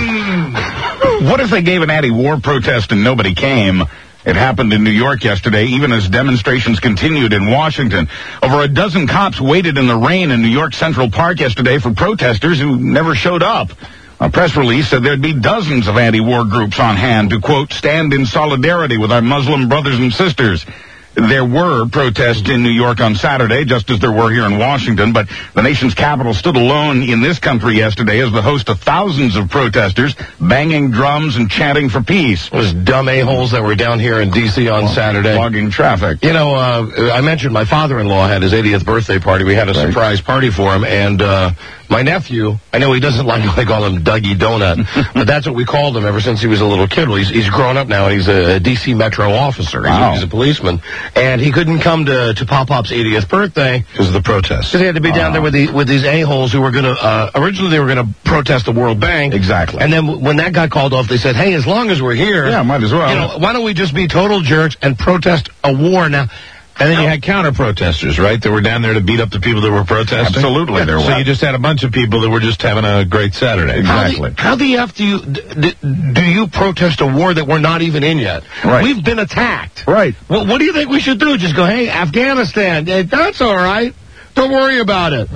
What if they gave an anti-war protest and nobody came? It happened in New York yesterday, even as demonstrations continued in Washington. Over a dozen cops waited in the rain in New York Central Park yesterday for protesters who never showed up. A press release said there'd be dozens of anti-war groups on hand to, quote, stand in solidarity with our Muslim brothers and sisters. There were protests in New York on Saturday, just as there were here in Washington, but the nation's capital stood alone in this country yesterday as the host of thousands of protesters banging drums and chanting for peace. Those dumb a-holes that were down here in D.C. on Saturday. Clogging traffic. You know, I mentioned my father-in-law had his 80th birthday party. We had a surprise party for him, and my nephew, I know he doesn't like I call him Dougie Donut, but that's what we called him ever since he was a little kid. Well, he's grown up now, and he's a D.C. Metro officer. He's a policeman. And he couldn't come to Pop-Pop's 80th birthday. Because of the protest. Because he had to be down there with these a-holes who were going to, originally they were going to protest the World Bank. Exactly. And then when that got called off, they said, hey, as long as we're here. Yeah, might as well. You know, why don't we just be total jerks and protest a war now? And then you had counter-protesters, right? That were down there to beat up the people that were protesting? Absolutely, there were. So you just had a bunch of people that were just having a great Saturday. Exactly. How the F do you protest a war that we're not even in yet? Right. We've been attacked. Right. Well, what do you think we should do? Just go, hey, Afghanistan, that's all right. Don't worry about it. Some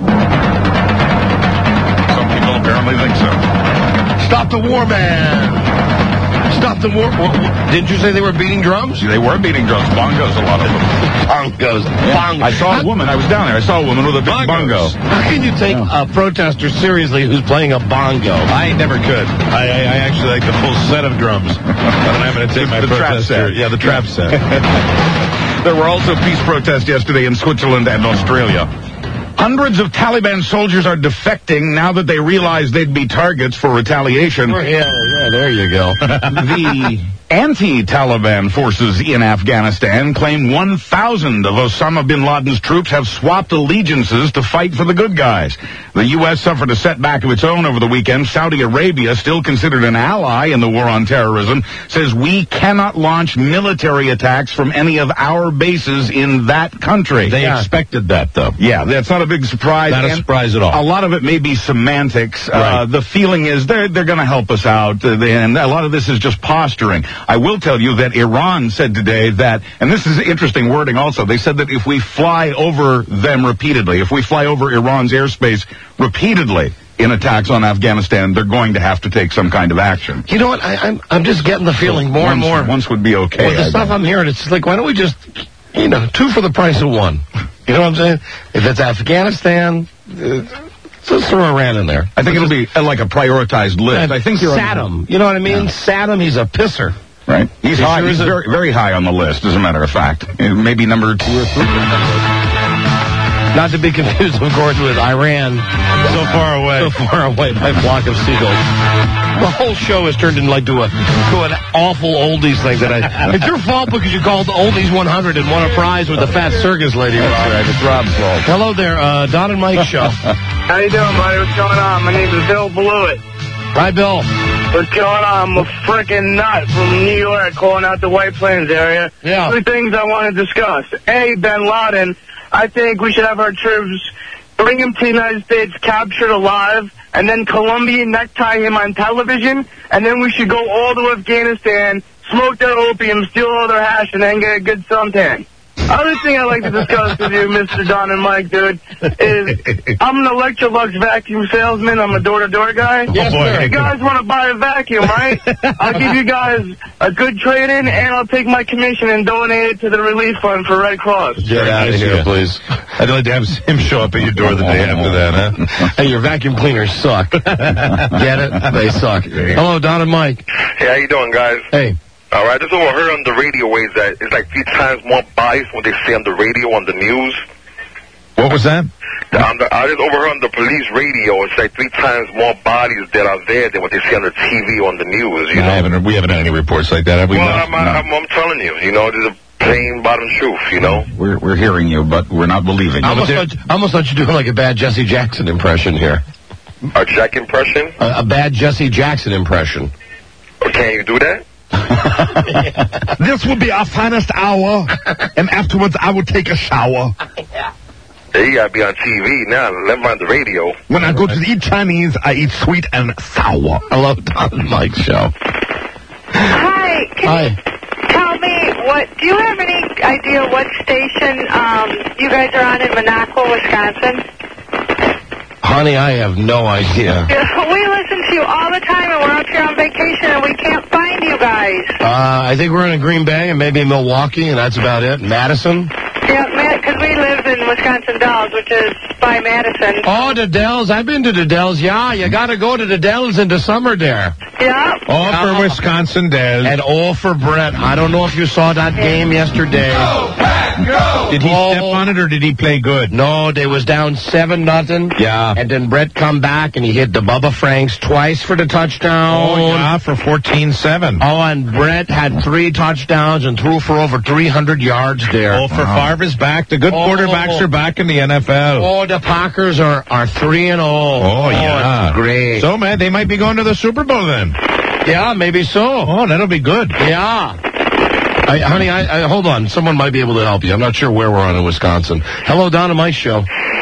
people apparently think so. Stop the war, man. Stop the war. Didn't you say they were beating drums? They were beating drums. Bongos, a lot of them. Bongos. Yeah. I saw a woman. I was down there. I saw a woman with a big bongo. How can you take a protester seriously who's playing a bongo? I never could. I actually like the full set of drums. But I'm having to take my protester. Yeah, the trap set. There were also peace protests yesterday in Switzerland and Australia. Hundreds of Taliban soldiers are defecting now that they realize they'd be targets for retaliation. Yeah, there you go. The anti-Taliban forces in Afghanistan claim 1,000 of Osama bin Laden's troops have swapped allegiances to fight for the good guys. The U.S. suffered a setback of its own over the weekend. Saudi Arabia, still considered an ally in the war on terrorism, says we cannot launch military attacks from any of our bases in that country. They expected that, though. Yeah, that's not a big surprise. Not a surprise at all. A lot of it may be semantics. Right. The feeling is they're going to help us out, and a lot of this is just posturing. I will tell you that Iran said today that, and this is interesting wording also, they said that if we fly over them repeatedly, if we fly over Iran's airspace repeatedly in attacks on Afghanistan, they're going to have to take some kind of action. You know what? I'm just getting the feeling more and more. Once would be okay. With the stuff I'm hearing, it's like, why don't we just, two for the price of one? You know what I'm saying? If it's Afghanistan, let's throw Iran in there. I think it'll be like a prioritized list. I think Saddam. You know what I mean? Yeah. Saddam, he's a pisser. Right. He's high. He's very, very high on the list, as a matter of fact. Maybe number 2 or 3. Not to be confused, of course, with Iran. So far away by a flock of seagulls. The whole show has turned into to an awful oldies thing that it's your fault because you called the Oldies 100 and won a prize with the fat circus lady. That's right. It's Rob's fault. Hello there, Don and Mike show. How you doing, buddy? What's going on? My name is Bill Blewett. Hi, Bill. What's going on? I'm a freaking nut from New York calling out the White Plains area. Yeah. 2 things I want to discuss. A, bin Laden. I think we should have our troops bring him to the United States, captured alive, and then Colombian necktie him on television, and then we should go all to Afghanistan, smoke their opium, steal all their hash, and then get a good suntan. Other thing I'd like to discuss with you, Mr. Don and Mike, dude, is I'm an Electrolux vacuum salesman. I'm a door-to-door guy. Yes, sir. If you guys want to buy a vacuum, right? I'll give you guys a good trade-in, and I'll take my commission and donate it to the relief fund for Red Cross. Get out of here, please. I'd like to have him show up at your door the day after that, huh? Hey, your vacuum cleaners suck. Get it? They suck. Hello, Don and Mike. Hey, how you doing, guys? Hey. All right, I just overheard on the radio waves that it's like 3 times more bodies when they say on the radio on the news. What was that? I just overheard on the police radio, it's like 3 times more bodies that are there than what they see on the TV on the news, you know? We haven't had any reports like that, have we? Well, I'm telling you, you know, there's a plain bottom truth, you know? We're hearing you, but we're not believing you. I almost thought you were doing like a bad Jesse Jackson impression here. A Jack impression? A bad Jesse Jackson impression. Can you do that? This will be our finest hour, and afterwards I will take a shower. Yeah, you gotta be on TV now. Let me on the radio. When I go to eat Chinese, I eat sweet and sour. Hello, Don and Mike show. Hi. Can you tell me do you have any idea what station you guys are on in Minocqua, Wisconsin? Honey, I have no idea. We listen to you all the time, and we're out here on vacation, and we can't find you guys. I think we're in Green Bay and maybe Milwaukee, and that's about it. Madison? Yeah, because we live in Wisconsin Dells, which is by Madison. Oh, the Dells. I've been to the Dells. Yeah, you got to go to the Dells in the summer there. Yeah. All for Wisconsin Des. And all for Brett. I don't know if you saw that game yesterday. Go, Pack, go! Did he step on it or did he play good? No, they was down 7-0. Yeah. And then Brett come back and he hit the Bubba Franks twice for the touchdown. Oh, yeah, for 14-7. Oh, and Brett had 3 touchdowns and threw for over 300 yards there. Oh, for Favre is back. The good quarterbacks are back in the NFL. Oh, the Packers are 3-0. Oh, yeah. It's great. So, man, they might be going to the Super Bowl then. Yeah, maybe so. Oh, that'll be good. Yeah. Honey, hold on. Someone might be able to help you. I'm not sure where we're on in Wisconsin. Hello, Don and Mike show.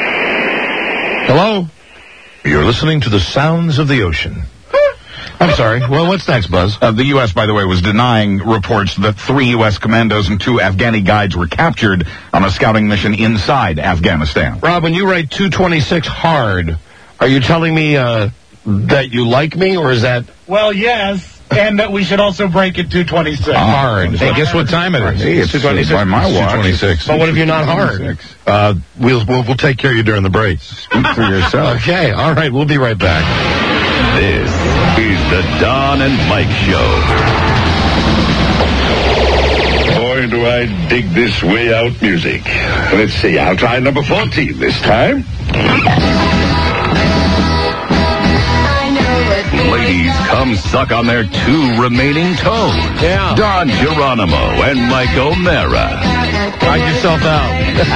Hello? You're listening to the sounds of the ocean. I'm sorry. Well, what's next, Buzz? The U.S., by the way, was denying reports that 3 U.S. commandos and 2 Afghani guides were captured on a scouting mission inside Afghanistan. Rob, when you write 226 hard, are you telling me that you like me, or is that... Well, yes. And that we should also break at 226. Hard. Hey, guess what time it is? Hey, it's 226. By my watch. 226. But what if you're not hard? We'll take care of you during the break. Speak for yourself. Okay, all right, we'll be right back. This is the Don and Mike Show. Boy, do I dig this way out music. Let's see, I'll try number 14 this time. Ladies, come suck on their 2 remaining toes. Yeah. Don Geronimo and Mike O'Mara. Find yourself out.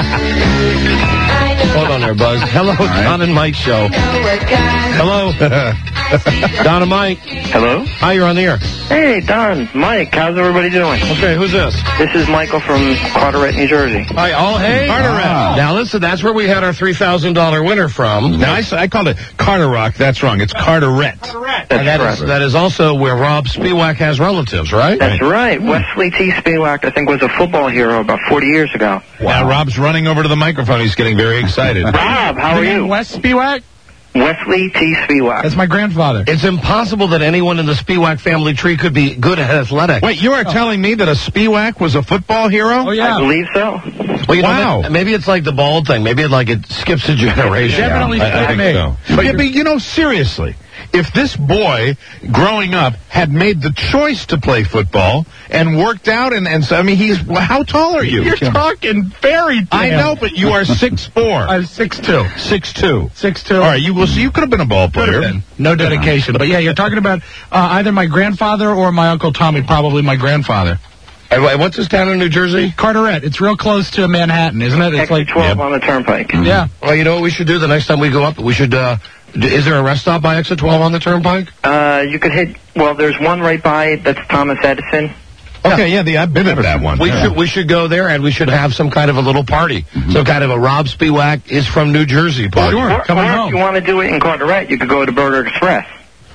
Hold on there, Buzz. Hello, Don and Mike show. Hello. Don and Mike. Hello? Hi, you're on the air. Hey, Don, Mike, how's everybody doing? Okay, who's this? This is Michael from Carteret, New Jersey. Hi, hey. Carteret. Now, listen, that's where we had our $3,000 winner from. Now, I called it Carter-Rock. That's wrong. It's Carteret. And that is also where Rob Spiewak has relatives, right? That's right. Wesley T. Spiewak, I think, was a football hero about 40 years ago. Wow. Now, Rob's running over to the microphone. He's getting very excited. Rob, how are you? Wes Spiewak? Wesley T. Spiewak. That's my grandfather. It's impossible that anyone in the Spiewak family tree could be good at athletics. Wait, you are telling me that a Spiewak was a football hero? Oh, yeah. I believe so. Well, you know, maybe it's like the bald thing. Maybe it skips a generation. Definitely I think so. But seriously, if this boy growing up had made the choice to play football and worked out and so, I mean, how tall are you? You're talking fairy tale. I know, but you are 6'4". I'm 6'2". 6'2". 6'2". All right, so you could have been a ball player. No dedication. But yeah, you're talking about either my grandfather or my Uncle Tommy, probably my grandfather. And what's this town in New Jersey? Carteret. It's real close to Manhattan, isn't it? It's like 12 on the turnpike. Mm-hmm. Yeah. Well, you know what we should do the next time we go up? We should, is there a rest stop by exit 12 on the turnpike? You could hit, there's one right by, that's Thomas Edison. Okay, I've been at that one. We should go there, and we should have some kind of a little party. Mm-hmm. Some kind of a Rob Spiewak is from New Jersey party. Or if you want to do it in Carteret, you could go to Burger Express.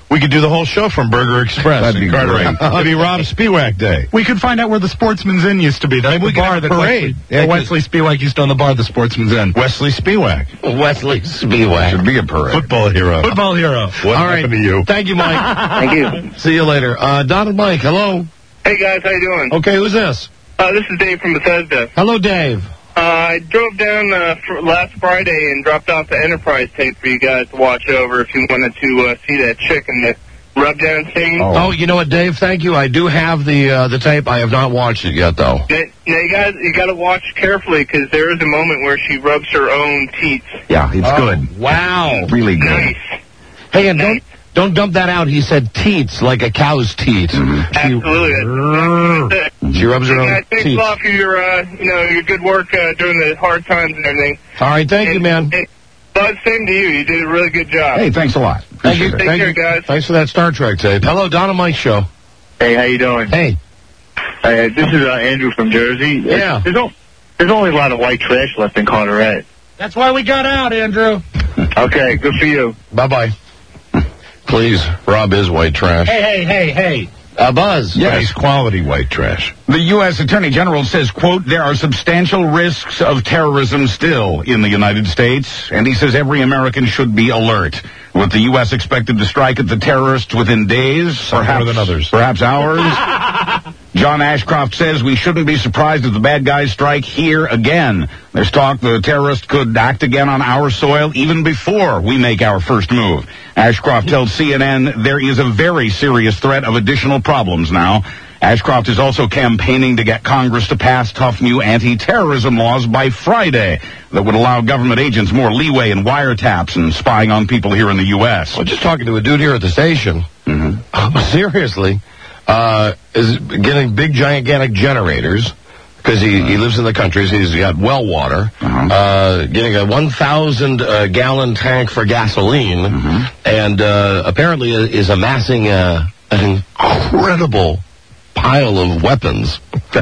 We could do the whole show from Burger Express. That'd be Carteret. great. It'd be Rob Spiewak Day. We could find out where the Sportsman's Inn used to be. That's Maybe we the could bar have a that parade. Wesley Spiewak used to own the bar, the Sportsman's Inn. Wesley Spiewak. Wesley Spiewak. Should be a parade. Football hero. Football hero. What All happened to you? Thank you, Mike. Thank you. See you later. Donald Mike, hello. Hey, guys, how you doing? Okay, who's this? This is Dave from Bethesda. Hello, Dave. I drove down last Friday and dropped off the Enterprise tape for you guys to watch over if you wanted to see that chick in the rub-down scene. Oh, you know what, Dave? Thank you. I do have the tape. I have not watched it yet, though. Now, you got to watch carefully because there is a moment where she rubs her own teats. Yeah, it's good. Wow. Really good. Nice. Hey, and don't dump that out. He said teats, like a cow's teat. Absolutely. She rubs her own Thanks teats. a lot for your good work during the hard times and everything. All right, thank you, man. Bud, same to you. You did a really good job. Hey, thanks a lot. Thank you. Take Thank care, you. guys. Thanks for that Star Trek tape. Hello, Don and Mike show. Hey, how you doing? Hey. This is Andrew from Jersey. Yeah. There's only a lot of white trash left in Carteret. That's why we got out, Andrew. Okay, good for you. Bye-bye. Please, Rob is white trash. Hey. Buzz. Yes. Nice quality white trash. The U.S. Attorney General says, quote, there are substantial risks of terrorism still in the United States, and he says every American should be alert. With the U.S. expected to strike at the terrorists within days, more than others. Perhaps hours. John Ashcroft says we shouldn't be surprised if the bad guys strike here again. There's talk the terrorists could act again on our soil even before we make our first move. Ashcroft tells CNN there is a very serious threat of additional problems now. Ashcroft is also campaigning to get Congress to pass tough new anti-terrorism laws by Friday that would allow government agents more leeway in wiretaps and spying on people here in the U.S. Well, just talking to a dude here at the station, seriously, is getting big, gigantic generators, because he lives in the country, so he's got well water, getting a 1,000-gallon tank for gasoline, and apparently is amassing an incredible pile of weapons,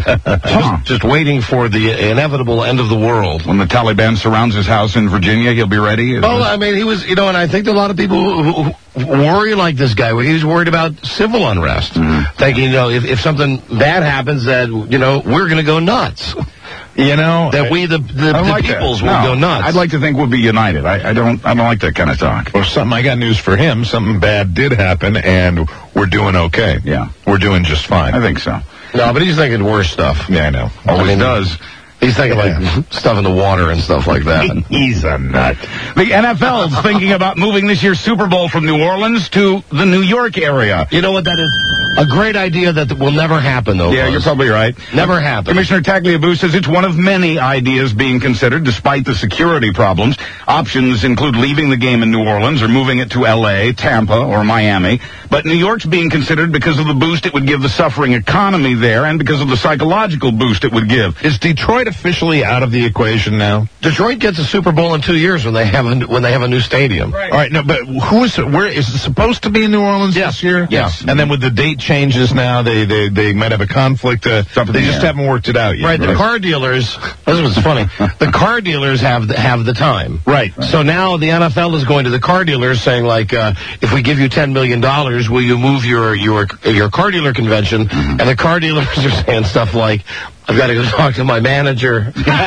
just waiting for the inevitable end of the world. When the Taliban surrounds his house in Virginia, he'll be ready? Well, I mean, he was, and I think that a lot of people who worry like this guy, he was worried about civil unrest, thinking, if something bad happens, that, we're going to go nuts. That we, the peoples, will go nuts. I'd like to think we'll be united. I don't like that kind of talk. Well, I got news for him. Something bad did happen, and we're doing okay. Yeah. We're doing just fine. I think so. No, but he's thinking worse stuff. Yeah, I know. Always does. He's thinking like stuff in the water and stuff like that. He's a nut. The NFL's thinking about moving this year's Super Bowl from New Orleans to the New York area. You know what? That is a great idea that will never happen, though. Yeah, Buzz. you're probably right. Never happen. Commissioner Tagliabue says it's one of many ideas being considered despite the security problems. Options include leaving the game in New Orleans or moving it to L.A., Tampa, or Miami. But New York's being considered because of the boost it would give the suffering economy there and because of the psychological boost it would give. Is Detroit officially out of the equation now? Detroit gets a Super Bowl in 2 years when they have a new stadium. Right. All right, no, but where is it supposed to be in New Orleans this year? Yes. And then with the date changes now, they might have a conflict. They just haven't worked it out yet. Right. The car dealers. This was funny. The car dealers have the time. Right. So now the NFL is going to the car dealers saying like, if we give you $10 million, will you move your car dealer convention? And the car dealers are saying stuff like, I've got to go talk to my manager.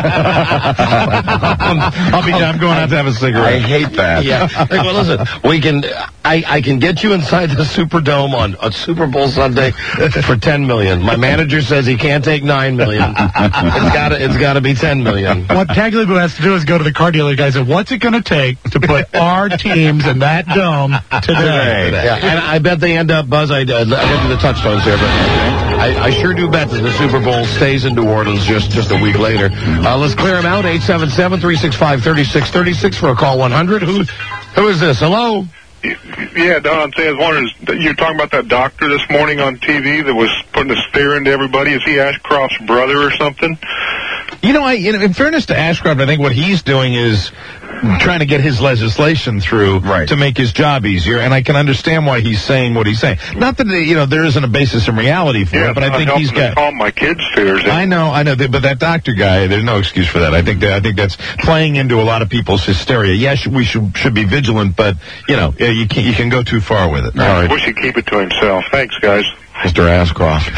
I'm going out to have a cigarette. I hate that. Yeah. Like, well, listen, I can get you inside the Superdome on a Super Bowl Sunday for $10 million. My manager says he can't take $9 million. It's got to be $10 million. What Tagliabue has to do is go to the car dealer guys and what's it going to take to put our teams in that dome today? Yeah, and I bet they end up, Buzz, I got to the touchstones here, but I sure do bet that the Super Bowl stays in New Orleans just a week later. Let's clear them out. 877-365-3636 for a call 100. Who is this? Hello? Yeah, Don, I was wondering, you were talking about that doctor this morning on TV that was putting a stare into everybody. Is he Ashcroft's brother or something? In fairness to Ashcroft, I think what he's doing is trying to get his legislation through to make his job easier, and I can understand why he's saying what he's saying. Not that there isn't a basis in reality for it, but I think he's got. Calm my kids' fears. I know, but that doctor guy, there's no excuse for that. I think that's playing into a lot of people's hysteria. Yes, we should be vigilant, but you can go too far with it. All right. I wish he'd keep it to himself. Thanks, guys. Mr. Ashcroft.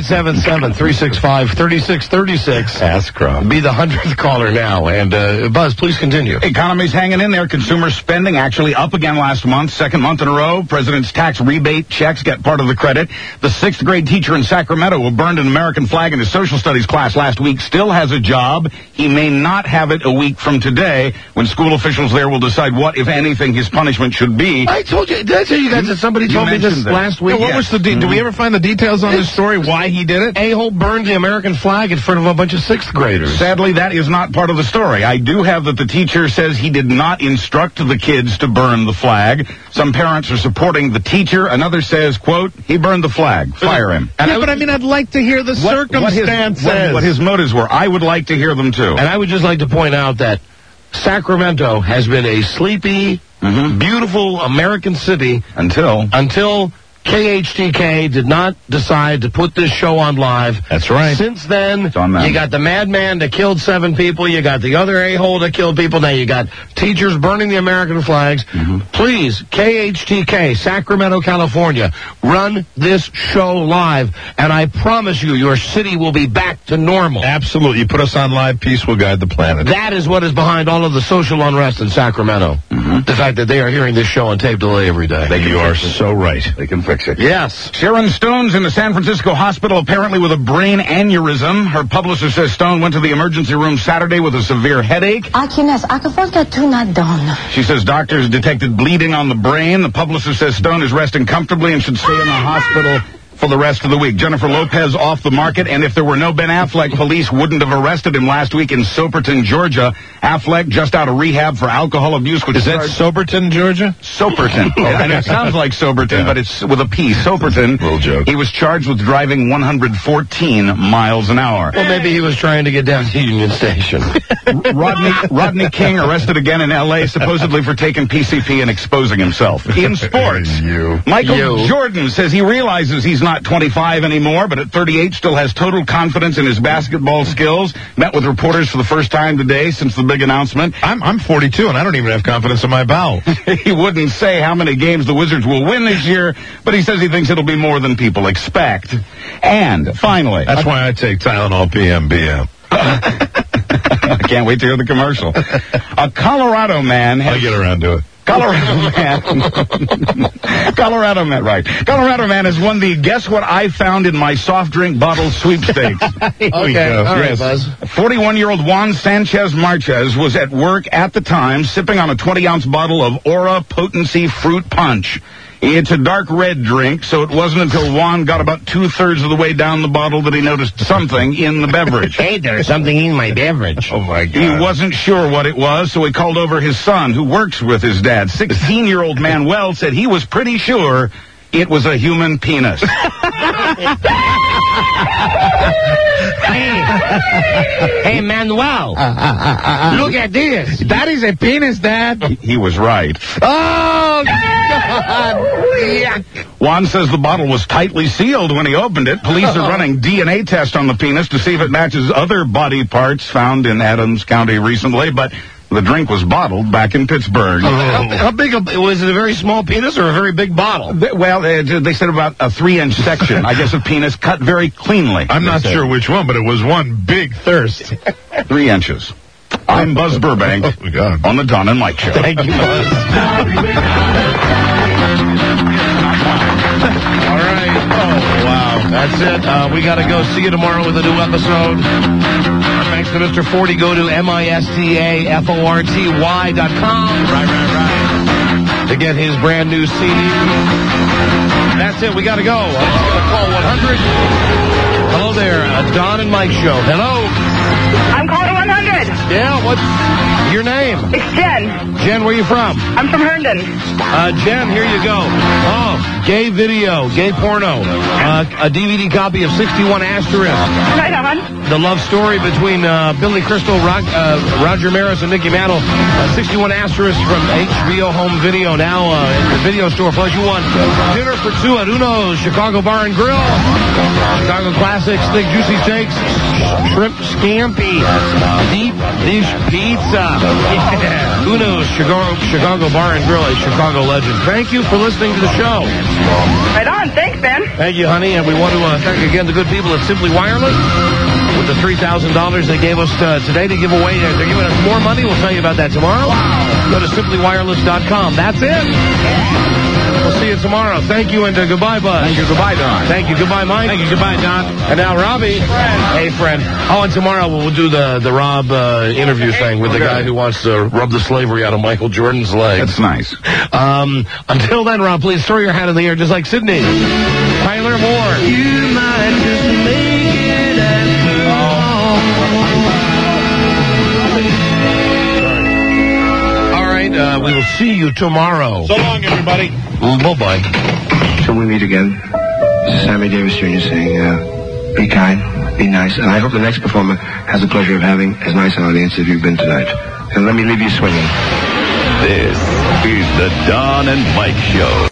877-365-3636. Ashcroft. Be the 100th caller now. And, Buzz, please continue. Economy's hanging in there. Consumer spending actually up again last month. Second month in a row. President's tax rebate checks get part of the credit. The 6th grade teacher in Sacramento who burned an American flag in his social studies class last week still has a job. He may not have it a week from today when school officials there will decide what, if anything, his punishment should be. I told you. Did I tell you guys that somebody told me this last week? What was the do we ever find the details on this story, why he did it? A-hole burned the American flag in front of a bunch of 6th graders. Sadly, that is not part of the story. I do have that the teacher says he did not instruct the kids to burn the flag. Some parents are supporting the teacher. Another says, quote, he burned the flag. Fire him. But I'd like to hear the circumstances. What his motives were. I would like to hear them, too. And I would just like to point out that Sacramento has been a sleepy, beautiful American city until KHTK did not decide to put this show on live. That's right. Since then, you got the madman that killed 7 people. You got the other a-hole that killed people. Now you got teachers burning the American flags. Please, KHTK, Sacramento, California, run this show live, and I promise you, your city will be back to normal. Absolutely. You put us on live, peace will guide the planet. That is what is behind all of the social unrest in Sacramento. The fact that they are hearing this show on tape delay every day. You are so right. They can fix it. Yes. Sharon Stone's in the San Francisco hospital apparently with a brain aneurysm. Her publisher says Stone went to the emergency room Saturday with a severe headache. She says doctors detected bleeding on the brain. The publisher says Stone is resting comfortably and should stay in the hospital for the rest of the week. Jennifer Lopez off the market, and if there were no Ben Affleck, police wouldn't have arrested him last week in Soperton, Georgia. Affleck just out of rehab for alcohol abuse. Is that Soperton, Georgia? Soperton. And it sounds like Soberton, but it's with a P. Soperton. Little joke. He was charged with driving 114 miles an hour. Well, maybe he was trying to get down to Union Station. Rodney King arrested again in L.A., supposedly for taking PCP and exposing himself. In sports, Michael Jordan says he realizes he's not 25 anymore, but at 38 still has total confidence in his basketball skills. Met with reporters for the first time today since the big announcement. I'm 42, and I don't even have confidence in my bowels. He wouldn't say how many games the Wizards will win this year, but he says he thinks it'll be more than people expect. And finally... That's why I take Tylenol PMBM. I can't wait to hear the commercial. A Colorado man has... I'll get around to it. Colorado man has won the Guess What I Found in My Soft Drink Bottle sweepstakes. Okay, all right, Buzz. 41-year-old Juan Sanchez Marquez was at work at the time sipping on a 20-ounce bottle of Aura Potency Fruit Punch. It's a dark red drink, so it wasn't until Juan got about 2/3 of the way down the bottle that he noticed something in the beverage. Hey, there's something in my beverage. Oh, my God. He wasn't sure what it was, so he called over his son, who works with his dad. 16-year-old Manuel said he was pretty sure it was a human penis. Hey, Manuel, look at this. That is a penis, Dad. He was right. Oh, God. Yeah. Juan says the bottle was tightly sealed when he opened it. Police are running DNA tests on the penis to see if it matches other body parts found in Adams County recently, but the drink was bottled back in Pittsburgh. How big was it? A very small penis or a very big bottle? Well, they said about a 3-inch section, I guess, of penis cut very cleanly. I'm not sure which one, but it was one big thirst. 3 inches. I'm Buzz Burbank on the Don and Mike Show. Thank you, Buzz. All right. Oh, wow. That's it. We got to go. See you tomorrow with a new episode. Thanks to Mr. Forty. Go to mistaforty.com. Right. To get his brand new CD. That's it. We got to go. Call 100. Hello there. Don and Mike Show. Hello. I'm caller 100. Yeah, what's your name? It's Jess. Jen. Jen, where you from? I'm from Herndon. Jen, here you go. Oh, gay video, gay porno. A DVD copy of 61 Asterisk. Right on. The love story between Billy Crystal, Roger Maris, and Mickey Mantle. 61 Asterisk from HBO Home Video. Now at the video store. Plus you want dinner for two at Uno's Chicago Bar and Grill. Chicago Classics, thick juicy steaks, shrimp scampi, deep dish pizza. Yeah. Uno's Chicago Bar and Grill, a Chicago legend. Thank you for listening to the show. Right on. Thanks, Ben. Thank you, honey. And we want to thank again the good people at Simply Wireless with the $3,000 they gave us today to give away. They're giving us more money. We'll tell you about that tomorrow. Go to simplywireless.com. That's it. We'll see you tomorrow. Thank you and goodbye, Buzz. Thank you. Goodbye, Don. Thank you. Goodbye, Mike. Thank you. Goodbye, Don. And now, Robbie. Hey, friend. Oh, and tomorrow we'll do the Rob interview thing with the guy who wants to rub the slavery out of Michael Jordan's leg. That's nice. Until then, Rob, please throw your hat in the air just like Sydney. Tyler Moore. You might just make it after all. All right, we will see you tomorrow. So long, everybody. Bye-bye. Till we meet again, this is Sammy Davis Jr. saying, be kind, be nice, and I hope the next performer has the pleasure of having as nice an audience as you've been tonight. And let me leave you swinging. This is the Don and Mike Show.